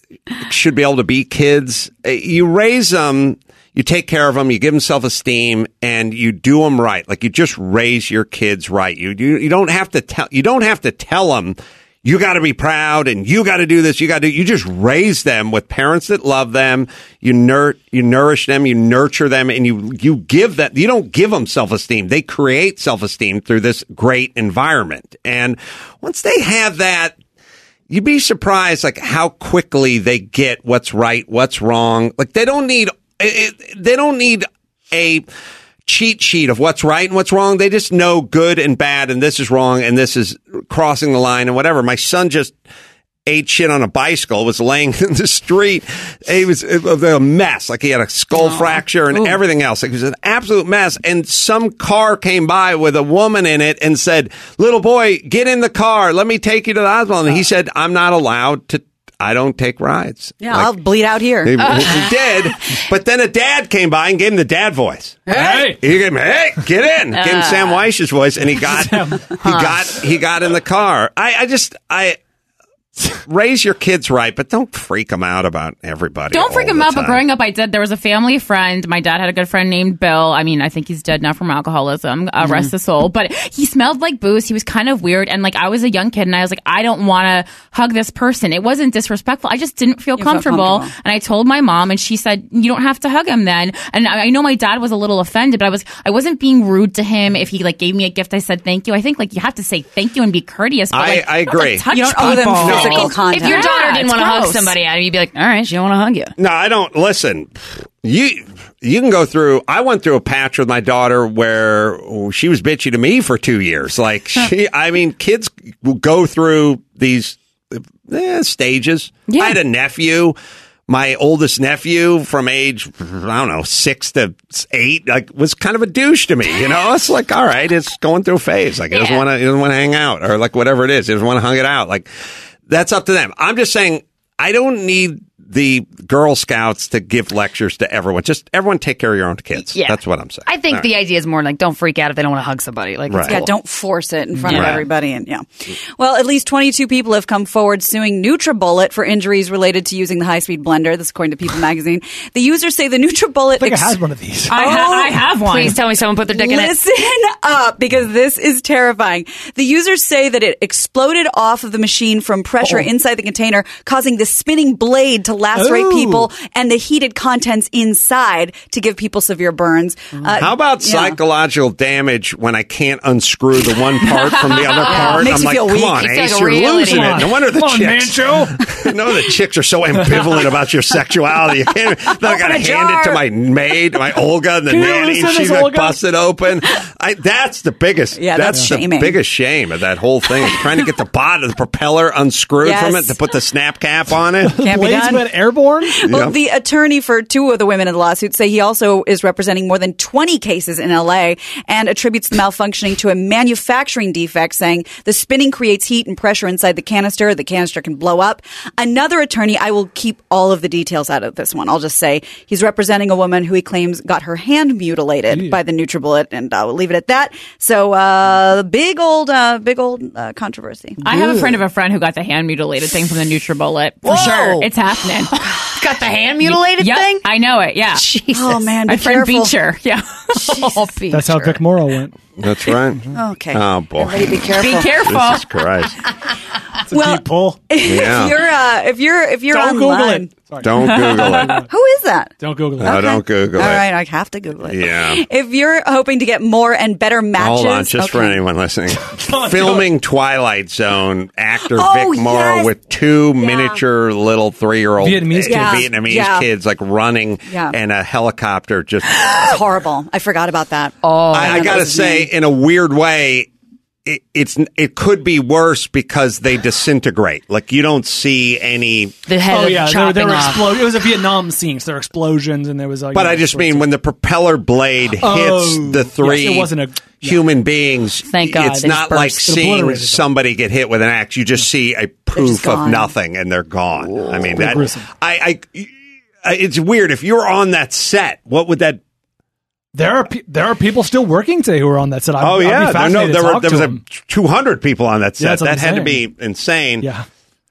should be able to be kids. You raise them, you take care of them, you give them self-esteem, and you do them right. Like you just raise your kids right. You you, you don't have to tell you don't have to tell them you got to be proud and you got to do this. You got to. You just raise them with parents that love them. You nur- you nourish them. You nurture them, and you you give that. You don't give them self-esteem. They create self-esteem through this great environment. And once they have that, you'd be surprised like how quickly they get what's right, what's wrong. Like they don't need it, they don't need a cheat sheet of what's right and what's wrong. They just know good and bad, and this is wrong, and this is crossing the line, and whatever. My son just ate shit on a bicycle, was laying in the street. He was, it was a mess. Like he had a skull oh. fracture and Ooh. everything else. Like it was an absolute mess. And some car came by with a woman in it and said, "Little boy, get in the car. Let me take you to the hospital." And he said, "I'm not allowed to. I don't take rides." Yeah, like, I'll bleed out here. He, he did. But then a dad came by and gave him the dad voice. Hey, he gave him, "Hey, get in." Uh, gave him Sam Weish's voice, and he got he got he got in the car. I, I just I. Raise your kids right, but don't freak them out about everybody. Don't freak them the out, time. but growing up, I did. There was a family friend. My dad had a good friend named Bill. I mean, I think he's dead now from alcoholism. Uh, mm-hmm. Rest his soul. But he smelled like booze. He was kind of weird. And like, I was a young kid and I was like, I don't want to hug this person. It wasn't disrespectful. I just didn't feel comfortable. comfortable. And I told my mom and she said, you don't have to hug him then. And I, I know my dad was a little offended, but I was, I wasn't being rude to him. If he like gave me a gift, I said thank you. I think like you have to say thank you and be courteous. But, like, I, I agree. Touch you don't owe them people. physical No. contact. If your daughter Yeah, didn't want to hug gross. somebody, you'd be like, all right, she don't want to hug you. No, I don't. Listen, you you can go through. I went through a patch with my daughter where she was bitchy to me for two years. Like she, I mean, kids will go through these eh, stages. Yeah. I had a nephew. My oldest nephew from age, I don't know, six to eight, like was kind of a douche to me. You know, it's like, all right, it's going through a phase. Like, he doesn't want to, he doesn't want to hang out or like whatever it is. He doesn't want to hang it out. Like, that's up to them. I'm just saying, I don't need the Girl Scouts to give lectures to everyone. Just everyone take care of your own kids. Yeah. That's what I'm saying. I think all the right. idea is more like don't freak out if they don't want to hug somebody. Like, Right. it's Yeah, cool. don't force it in front Right. of everybody. And yeah, well, at least twenty-two people have come forward suing NutriBullet for injuries related to using the high-speed blender. This is according to People Magazine. The users say the NutriBullet. I think I had one of these. I, ha- I have one. Please tell me someone put their dick in it. Listen up, because this is terrifying. The users say that it exploded off of the machine from pressure Oh. inside the container, causing the spinning blade to lacerate Ooh. people and the heated contents inside to give people severe burns. Uh, How about yeah. psychological damage when I can't unscrew the one part from the other part? Makes I'm you like, feel come weak. on, It's Ace, like a you're reality. losing it. No wonder the Come on, chicks. Mancho. no, the chicks are so ambivalent about your sexuality. You can't. I got to Open a hand jar. it to my maid, my Olga, and the Can you nanny. listen to She's this, like Olga? busted open. I, that's the biggest. Yeah, that's the shaming. biggest shame of that whole thing. Is trying to get the bottom of the propeller unscrewed Yes. from it to put the snap cap on it. Can't be Blades done. went airborne. Well, Yep. the attorney for two of the women in the lawsuit say he also is representing more than twenty cases in L A and attributes the malfunctioning to a manufacturing defect, saying the spinning creates heat and pressure inside the canister. The canister can blow up. Another attorney, I will keep all of the details out of this one. I'll just say he's representing a woman who he claims got her hand mutilated Ew. by the NutriBullet, and I will leave it at that. So, uh, big old, uh, big old uh, controversy. I have a friend of a friend who got the hand mutilated thing from the NutriBullet. For Whoa. sure. It's happening. Got the hand mutilated Yep, thing? I know it. Yeah. Jesus. Oh man, be My friend careful. Beecher. Yeah. Oh, Beecher. That's how Vic Morrow went. That's right. Okay. Oh boy. Everybody be careful. Be careful. Jesus Christ. It's a Well, deep pull. Yeah. If you're, uh, if you're, if you're Don't Google online, it. Sorry. Don't Google it. who is that? Don't Google it. No, don't Google All it. right, I have to Google it. Yeah. If you're hoping to get more and better matches, Hold on, just for okay. anyone listening. on, Filming Twilight Zone, actor Oh, Vic Morrow yes. with two miniature little three-year-old Vietnamese uh, kids. Vietnamese Yeah. kids, like running, Yeah. and a helicopter just... It's horrible. I forgot about that. Oh, I, I that gotta was say, mean. in a weird way, it, it's it could be worse because they disintegrate. Like you don't see any. the head Oh of yeah, there, chopping there were off. explosions. It was a Vietnam scene, so there were explosions, and there was. Like, But you know, I just sorts mean of- when the propeller blade hits Oh, the three yes, it wasn't a- yeah. human beings, Thank God, it's they not just like burst. It seeing obliterated them. somebody get hit with an axe. You just see a poof of gone. nothing, and they're gone. I mean, pretty that gruesome. I, I, I, it's weird. If you're on that set, what would that? There are pe- there are people still working today who are on that set. I'd, Oh I'd be yeah, no, fascinated there to were talk there to was them. a two hundred people on that Yeah, set. that's what that I'm had to saying. be insane. Yeah.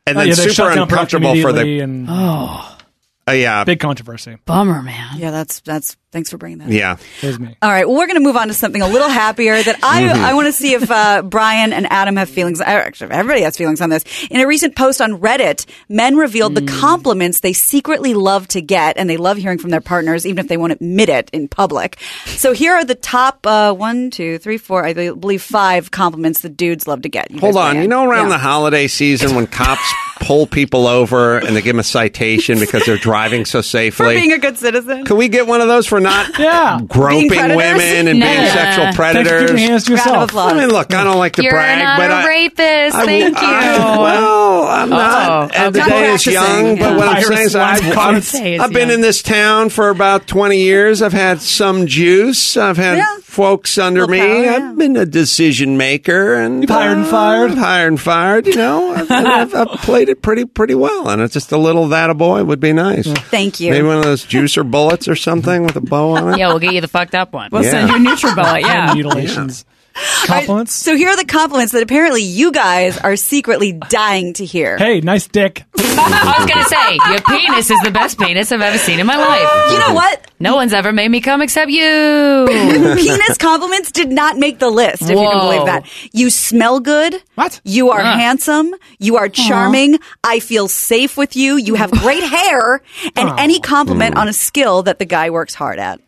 and Oh, then yeah, they super shut down production uncomfortable for immediately the. and Oh, Uh, yeah, big controversy. bummer, man. Yeah, that's that's. Thanks for bringing that. yeah. Here's me. All right, well, we're going to move on to something a little happier that I Mhm. I want to see if uh, Brian and Adam have feelings. Actually, everybody has feelings on this. In a recent post on Reddit, men revealed the compliments they secretly love to get, and they love hearing from their partners, even if they won't admit it in public. So here are the top uh, one, two, three, four, I believe five compliments the dudes love to get. You Hold guys on. weigh You in. know, around Yeah. the holiday season when cops pull people over and they give them a citation because they're driving so safely. For being a good citizen. Can we get one of those for not yeah. groping predators? women and No. being sexual Thanks for predators? keeping your hands to Round of yourself. applause. I mean, look, I don't like to You're brag, not but a I, rapist. I- Thank I- you. well, I'm not. Oh, and the okay. day is Practicing, young, but yeah. what I'm Iris saying is wants I've, to I've, say is I've been young. in this town for about twenty years. I've had some juice. I've had Yeah. folks under Little me. power, yeah. I've been a decision maker, and You've hired and uh, fired. I've hired and fired. You know, I've, and I've, I've played it pretty pretty well, and it's just a little that a boy would be nice. Thank you. Maybe one of those juicer bullets or something with a bow on it. Yeah, we'll get you the fucked up one. We'll Yeah. send you a NutriBullet. Yeah. Mutilations. Compliments. So here are the compliments that apparently you guys are secretly dying to hear. Hey, nice dick. I was gonna say your penis is the best penis I've ever seen in my life. You know what? No one's ever made me come except you. Penis compliments did not make the list, if you can Whoa. believe that. You smell good. What? You are Huh. handsome. You are charming. I feel safe with you. You have great hair. And Aw. any compliment on a skill that the guy works hard at.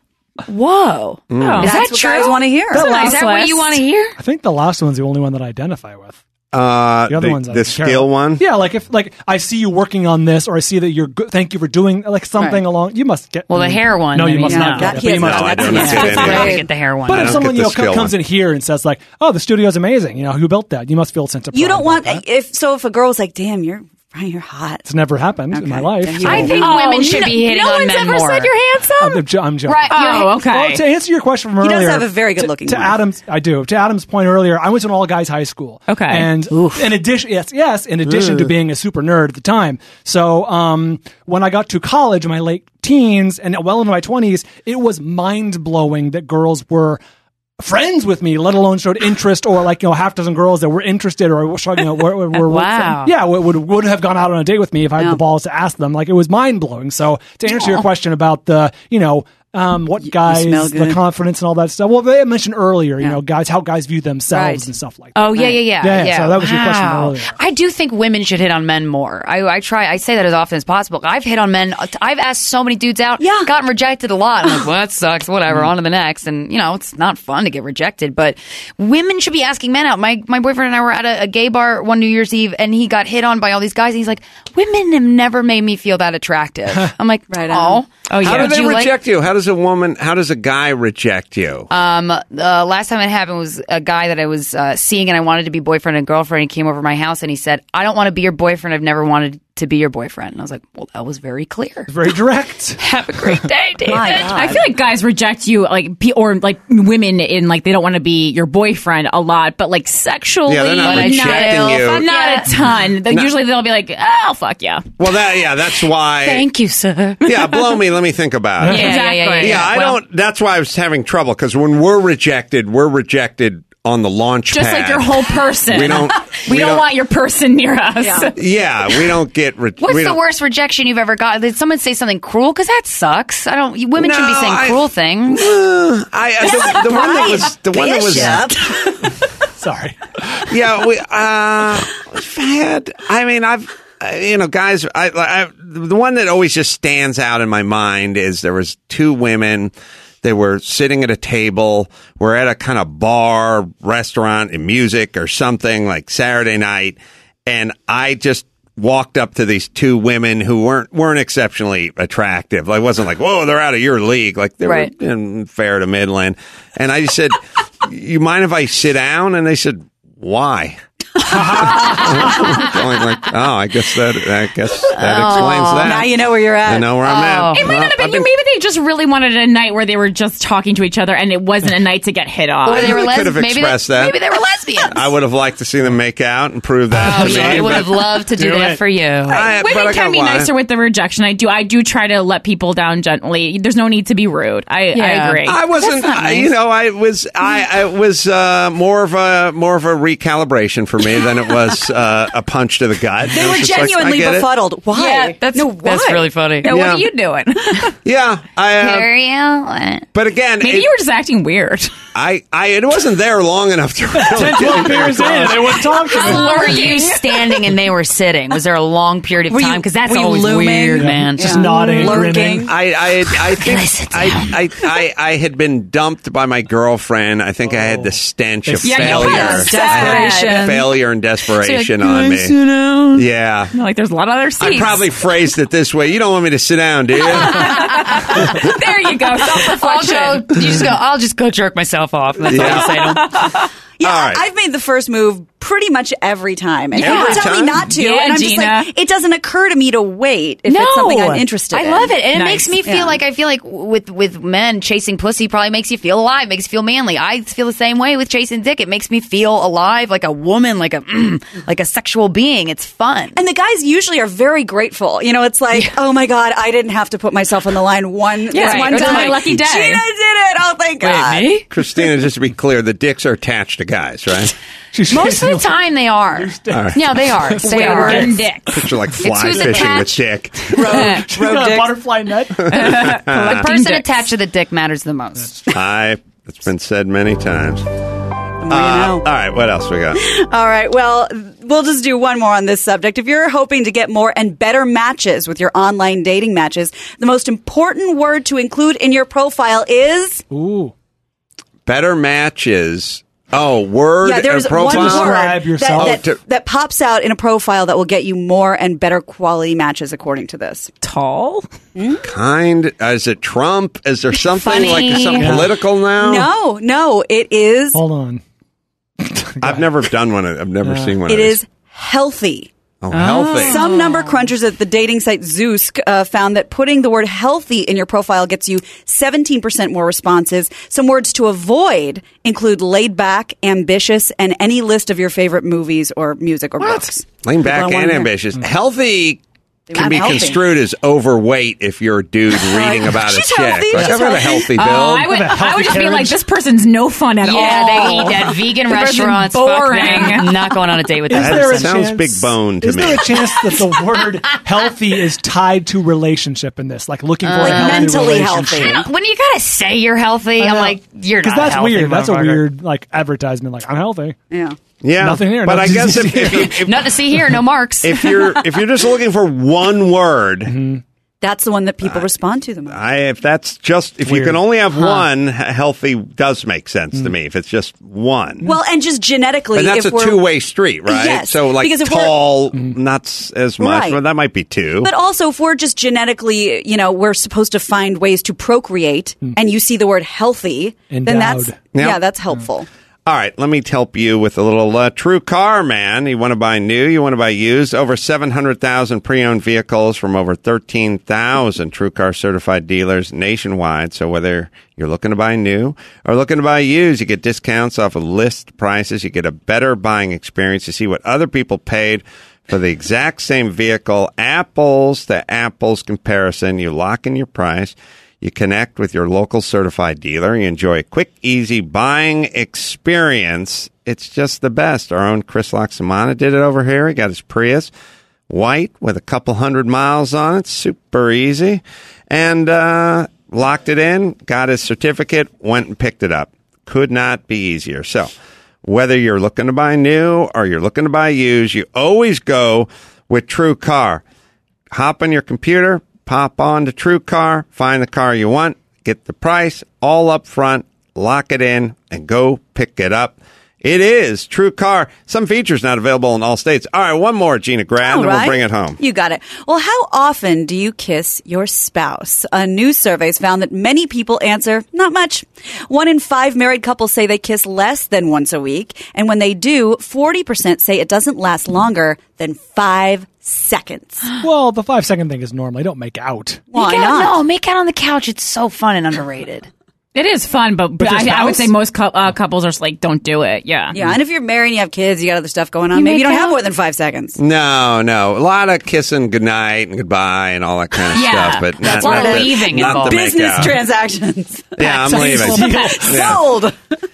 Whoa, Mm. is That's that what true? guys want to hear. That's a Is nice that what you list. want to hear? I think the last one's the only one that I identify with. Uh, The other the, ones I the don't care skill about. one. Yeah, like if like I see you working on this, or I see that you're good. Thank you for doing like something Right. along. You must get Well, the hair one. No, I you mean, must no. not That- get it. he But you has must No, I not. don't That's get great. any. I Great. get the hair one. But I if don't someone get you know the skill comes one. in here and says like, "Oh, the studio's amazing," you know, who built that? You must feel a sense of pride. You don't want, about that. if so, if a girl's like, damn, you're, Brian, you're hot. It's never happened in my Okay. life. Then so- I think Oh, women should no- be hitting no on one's men ever more. said you're handsome. I'm, jo- I'm joking. Right. Oh, okay. Well, to answer your question from He does earlier, have a very good-looking To, to wife. Adam's, I do. To Adam's point earlier, I went to an all guys high school. Okay. And in addition, yes, yes, in addition to being a super nerd at the time. So, um, when I got to college in my late teens and well into my twenties, it was mind blowing that girls were friends with me, let alone showed interest, or like, you know, half dozen girls that were interested or you know, were, were, were Wow. yeah, would, would would have gone out on a date with me if I had Yeah. the balls to ask them. Like, it was mind blowing. So to answer your question about the, you know, um, what guys, smell the good. confidence and all that stuff. Well, I mentioned earlier, you Yeah. know, guys, how guys view themselves Right. and stuff like that. Oh yeah, yeah, yeah, Yeah, yeah, so that was your question Wow. earlier. I do think women should hit on men more. I, I try. I say that as often as possible. I've hit on men. I've asked so many dudes out. Yeah. gotten rejected a lot. I'm like, well, that sucks. Whatever. On to the next. And you know, it's not fun to get rejected. But women should be asking men out. My my boyfriend and I were at a, a gay bar one New Year's Eve, and he got hit on by all these guys. And he's like, women have never made me feel that attractive. I'm like, Right oh, on. oh yeah. How do Would they you like- reject you? How does a woman? How does a guy reject you? Um, uh, last time it happened was a guy that I was uh, seeing, and I wanted to be boyfriend and girlfriend. He came over to my house and he said, "I don't want to be your boyfriend. I've never wanted to be your boyfriend." And I was like, "Well, that was very clear." Very direct. Have a great day, David. My God. I feel like guys reject you, like, pe- or like women in like they don't want to be your boyfriend a lot, but like sexually, Yeah, they're not not, rejecting not, you. not Yeah. a ton. They- Usually they'll be like, "Oh, fuck yeah." Well, that yeah, that's why. Thank you, sir. Yeah, blow me. Let me think about it. Yeah, yeah, yeah, yeah, Yeah, I Well, don't. That's why I was having trouble because when we're rejected, we're rejected on the launch Just pad. like your whole person. We don't. we, don't, want your person near us. Yeah. Yeah, we don't get. Re- What's we the don't- worst rejection you've ever got? Did someone say something cruel? Because that sucks. I don't. Women shouldn't be No, saying I- cruel things. Uh, I the, the one that was the one that was. Bishop. Sorry. Yeah, we. Uh, we've had. I mean, I've. uh, You know, guys. I, I. The one that always just stands out in my mind is there was two women. They were sitting at a table. We're at a kind of bar, restaurant, and music or something like Saturday night, and I just walked up to these two women who weren't weren't exceptionally attractive. Like, it wasn't like, whoa, they're out of your league. Like, they Right. were in fair to Midland. And I just said, you mind if I sit down? And they said, why? Going like, oh, I guess that I guess that explains that. Now you know where you're at. I know where I'm at. It might not have been I've you. Maybe they just really wanted a night where they were just talking to each other, and it wasn't a night to get hit on. Or they were They could les- have maybe expressed they, that. Maybe they were lesbians. I would have liked to see them make out and prove that Oh, to yeah, me. I would but- have loved to do, Do that it. for you. I- but Women I can got be one. nicer with the rejection. I do. I do try to let people down gently. There's no need to be rude. I, I Yeah. agree. I wasn't, That's not I- nice. you know, I was, I, I was uh, more of a more of a recalibration for me. me than it was uh, a punch to the gut. They I were was just like, genuinely I get it. befuddled. Why? Yeah, that's no, why? That's really funny. Yeah, Yeah. What are you doing? Yeah, I. Uh, Carry on. but again, Maybe it- you were just acting weird. I, I, it wasn't there long enough to really ten, twelve beers in, they wouldn't talk to me. How long were you standing and they were sitting? Was there a long period of Were you- time? Because that's were you always looming? weird, Yeah. man. Just nodding, Lurking. grinning. I, I, I think I, I, I, I had been dumped by my girlfriend. I think I had the stench of Yeah, you failure, had desperation. failure and desperation So you're like, on "Can I sit me. down?" Yeah, Like, there's a lot of other seats. I probably phrased it this way. You don't want me to sit down, do you? There you go. I'll Self-reflection. go. You just go. I'll just go jerk myself off. That's all you say to 'em. Yeah, All right. I've made the first move pretty much every time. And Every people tell time? me not to. Yeah, and I'm Gina. just like, it doesn't occur to me to wait if it's something I'm interested I in. love it, and Nice. it makes me feel Yeah. like I feel like with with men chasing pussy probably makes you feel alive, makes you feel manly. I feel the same way with chasing dick. It makes me feel alive, like a woman, like a mm, like a sexual being. It's fun. And the guys usually are very grateful. You know, it's like, oh my God, I didn't have to put myself on the line one, this right. one It's time. my lucky day. Gina did it. Oh, thank God. me? Christina, just to be clear, the dicks are attached to guys, right? She's Most of the time, they are. All right. Yeah, they are. They We're are. getting dick. Picture like fly who's fishing attached. with dick. Road, She's road got a dicks. butterfly net. The person dicks. attached to the dick matters the most. I. It's been said many times. The more Uh, you know. all right, what else we got? All right. Well, we'll just do one more on this subject. If you're hoping to get more and better matches with your online dating matches, the most important word to include in your profile is Ooh. Better matches. Oh, word yeah. There's and profile. one Describe word yourself. that, that, Oh, to- that pops out in a profile that will get you more and better quality matches, according to this. Tall? Kind. Uh, is it Trump? Is there something Funny. like something Yeah. political now? No, no. It is. Hold on. I've never done one. I've never seen one. It of these. is healthy. Oh, healthy. Some number crunchers at the dating site Zeus uh, found that putting the word healthy in your profile gets you seventeen percent more responses. Some words to avoid include laid back, ambitious, and any list of your favorite movies or music or books. Lean back People don't and wanna hear. ambitious. Healthy can I'm be healthy. construed as overweight if you're a dude reading about a She's chick. healthy, Like, she's I've got a healthy. healthy build. Oh, I would, Have a I would healthy just be like, carriage. this person's no fun at all. Yeah, they eat at vegan The person's restaurants. boring. Fuck them. Not going on a date with Is that there a person. sounds chance, big bone to is me. there a chance that the word healthy is tied to relationship in this? Like looking for Uh, a healthy mentally relationship? healthy. When you gotta say you're healthy, I'm know. like, you're not Because that's healthy, weird. That's a motherfucker. weird like advertisement. Like I'm healthy. Yeah. Yeah, Nothing here, But I nothing guess to if, see if, you, if, Nothing to see here. No marks. if you're if you're just looking for one word, Mm-hmm. That's the one that people respond to the most. I if that's just if Weird. you can only have one, h- healthy does make sense Mm. to me. If it's just one, Well, and just genetically, and that's if a we're, two way street, right? Yes, so like because if we're- tall, not s- as much, Right. but that might be two. But also, if we're just genetically, you know, we're supposed to find ways to procreate, and you see the word healthy, then that's Endowed. Yeah. yeah, that's helpful. All right, let me help you with a little uh, True Car, man. You want to buy new, you want to buy used. Over seven hundred thousand pre-owned vehicles from over thirteen thousand True Car certified dealers nationwide. So whether you're looking to buy new or looking to buy used, you get discounts off of list prices. You get a better buying experience. You see what other people paid for the exact same vehicle. Apples to apples comparison. You lock in your price. You connect with your local certified dealer. You enjoy a quick, easy buying experience. It's just the best. Our own Chris Loxamana did it over here. He got his Prius white with a couple hundred miles on it. Super easy. And uh, locked it in, got his certificate, went and picked it up. Could not be easier. So whether you're looking to buy new or you're looking to buy used, you always go with True Car. Hop on your computer, pop on to True Car, find the car you want, get the price all up front, lock it in, and go pick it up. It is True Car. Some features not available in all states. All right, one more, Gina Grad, All and we'll right. bring it home. You got it. Well, how often do you kiss your spouse? A new survey found that many people answer, not much. One in five married couples say they kiss less than once a week. And when they do, forty percent say it doesn't last longer than five seconds. Well, the five second thing is normal. I don't make out. Why make out, not? No, make out on the couch. It's so fun and underrated. It is fun, but, But your I, I would spouse? say most cou- uh, couples are just like, don't do it. Yeah. Yeah, and if you're married and you have kids, you got other stuff going on, You maybe make you don't have out? more than five seconds. No, no. A lot of kissing goodnight and goodbye and all that kind of Yeah, stuff, but that's not, a lot not of the- leaving not involved. the make Business out. transactions. Yeah, I'm Sounds leaving. cool. Yeah. Sold.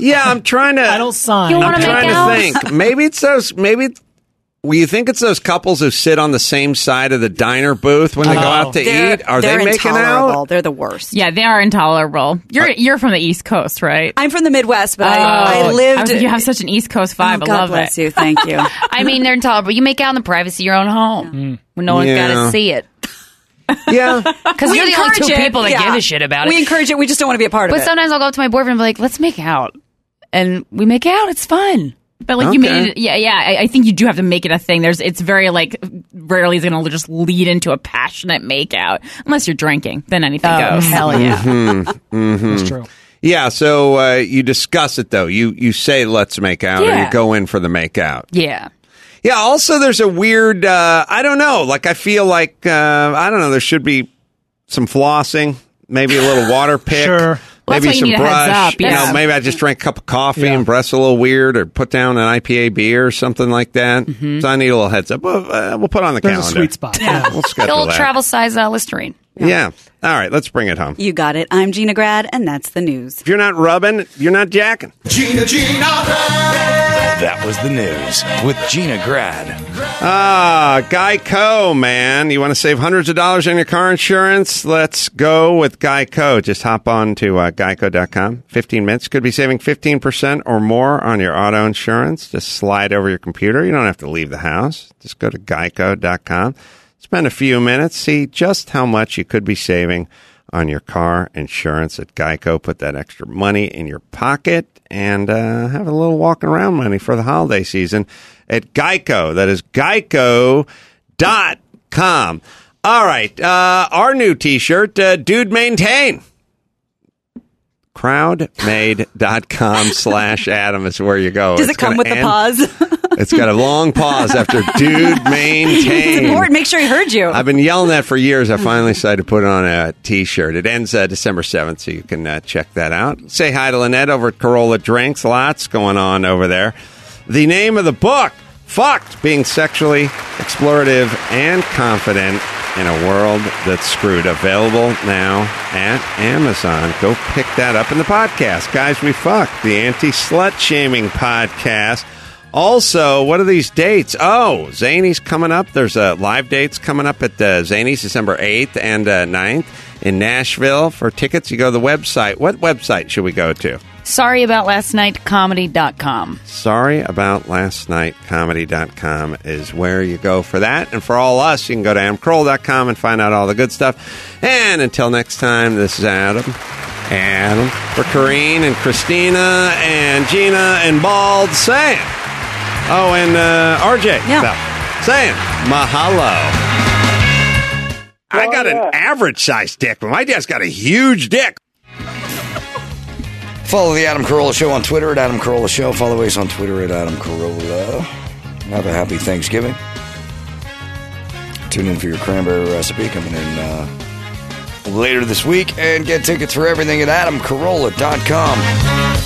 Yeah, I'm trying to. I don't sign. You I'm wanna make trying out? to think. Maybe it's those. Maybe. It's, well, you think it's those couples who sit on the same side of the diner booth when they go out to They're, eat? Are they're they making intolerable. out? They're the worst. Yeah, they are intolerable. You're you're from the East Coast, right? I'm from the Midwest, but Oh. I, I lived. I was like, you have such an East Coast vibe. Oh, I God love bless it. you. Thank you. I mean, they're intolerable. You make out in the privacy of your own home when no one's got Yeah. to see it. Yeah. Because We you're the only encourage two it, people that yeah. give a shit about it. We encourage it. We just don't want to be a part but of it. sometimes I'll go up to my boyfriend and be like, let's make out. And we make out. It's fun. But like you made it, yeah, yeah. I, I think you do have to make it a thing. There's, it's very like rarely is going to just lead into a passionate makeout unless you're drinking. Then anything Oh, goes. hell yeah. Mm-hmm. Mm-hmm. That's true. Yeah, so uh, you discuss it though. You you say let's make out, or Yeah. you go in for the make out. Yeah. Yeah. Also, there's a weird. Uh, I don't know. Like I feel like uh, I don't know. There should be some flossing, maybe a little water pick. Sure. Well, that's maybe why you some need a brush. heads up, You yeah. know, maybe I just drank a cup of coffee Yeah. and breath's a little weird, or put down an I P A beer or something like that. Mm-hmm. So I need a little heads up. Well, uh, we'll put it on the There's a calendar. sweet spot. Yeah. We'll The schedule old that. travel size uh, Listerine. Yeah. All right. Let's bring it home. You got it. I'm Gina Grad, and that's the news. If you're not rubbing, you're not jacking. Gina, Gina, That was the news with Gina Grad. Ah, Geico, man. You want to save hundreds of dollars on your car insurance? Let's go with Geico. Just hop on to uh, geico dot com. fifteen minutes. Could be saving fifteen percent or more on your auto insurance. Just slide over your computer. You don't have to leave the house. Just go to geico dot com. Spend a few minutes. See just how much you could be saving on your car insurance at Geico. Put that extra money in your pocket and uh, have a little walking around money for the holiday season at Geico. That is geico dot com. All right. Uh, our new T-shirt, uh, Dude Maintain. crowdmade dot com slash Adam is where you go. Does It's it come gonna with the end- pause? It's got a long pause after Dude Maintain. It's important. Make sure he heard you. I've been yelling that for years. I finally decided to put it on a T-shirt. It ends uh, December seventh, so you can uh, check that out. Say hi to Lynette over at Corolla Drinks. Lots going on over there. The name of the book, Fucked, Being Sexually Explorative and Confident in a World That's Screwed. Available now at Amazon. Go pick that up in the podcast. Guys, We Fucked, the anti-slut shaming podcast. Also, what are these dates? Oh, Zany's coming up. There's uh, live dates coming up at uh, Zany's December eighth and uh, ninth in Nashville. For tickets, you go to the website. What website should we go to? Sorry about last night comedy dot com. Sorry about last night comedy dot com is where you go for that. And for all us, you can go to adam carolla dot com and find out all the good stuff. And until next time, this is Adam. Adam for Corrine and Christina and Gina and Bald saying, oh, and uh, R J. Yeah. Bell, saying, mahalo. I got an average size dick, but my dad's got a huge dick. Follow the Adam Carolla Show on Twitter at Adam Carolla Show. Follow us on Twitter at Adam Carolla. Have a happy Thanksgiving. Tune in for your cranberry recipe coming in uh, later this week. And get tickets for everything at adam carolla dot com.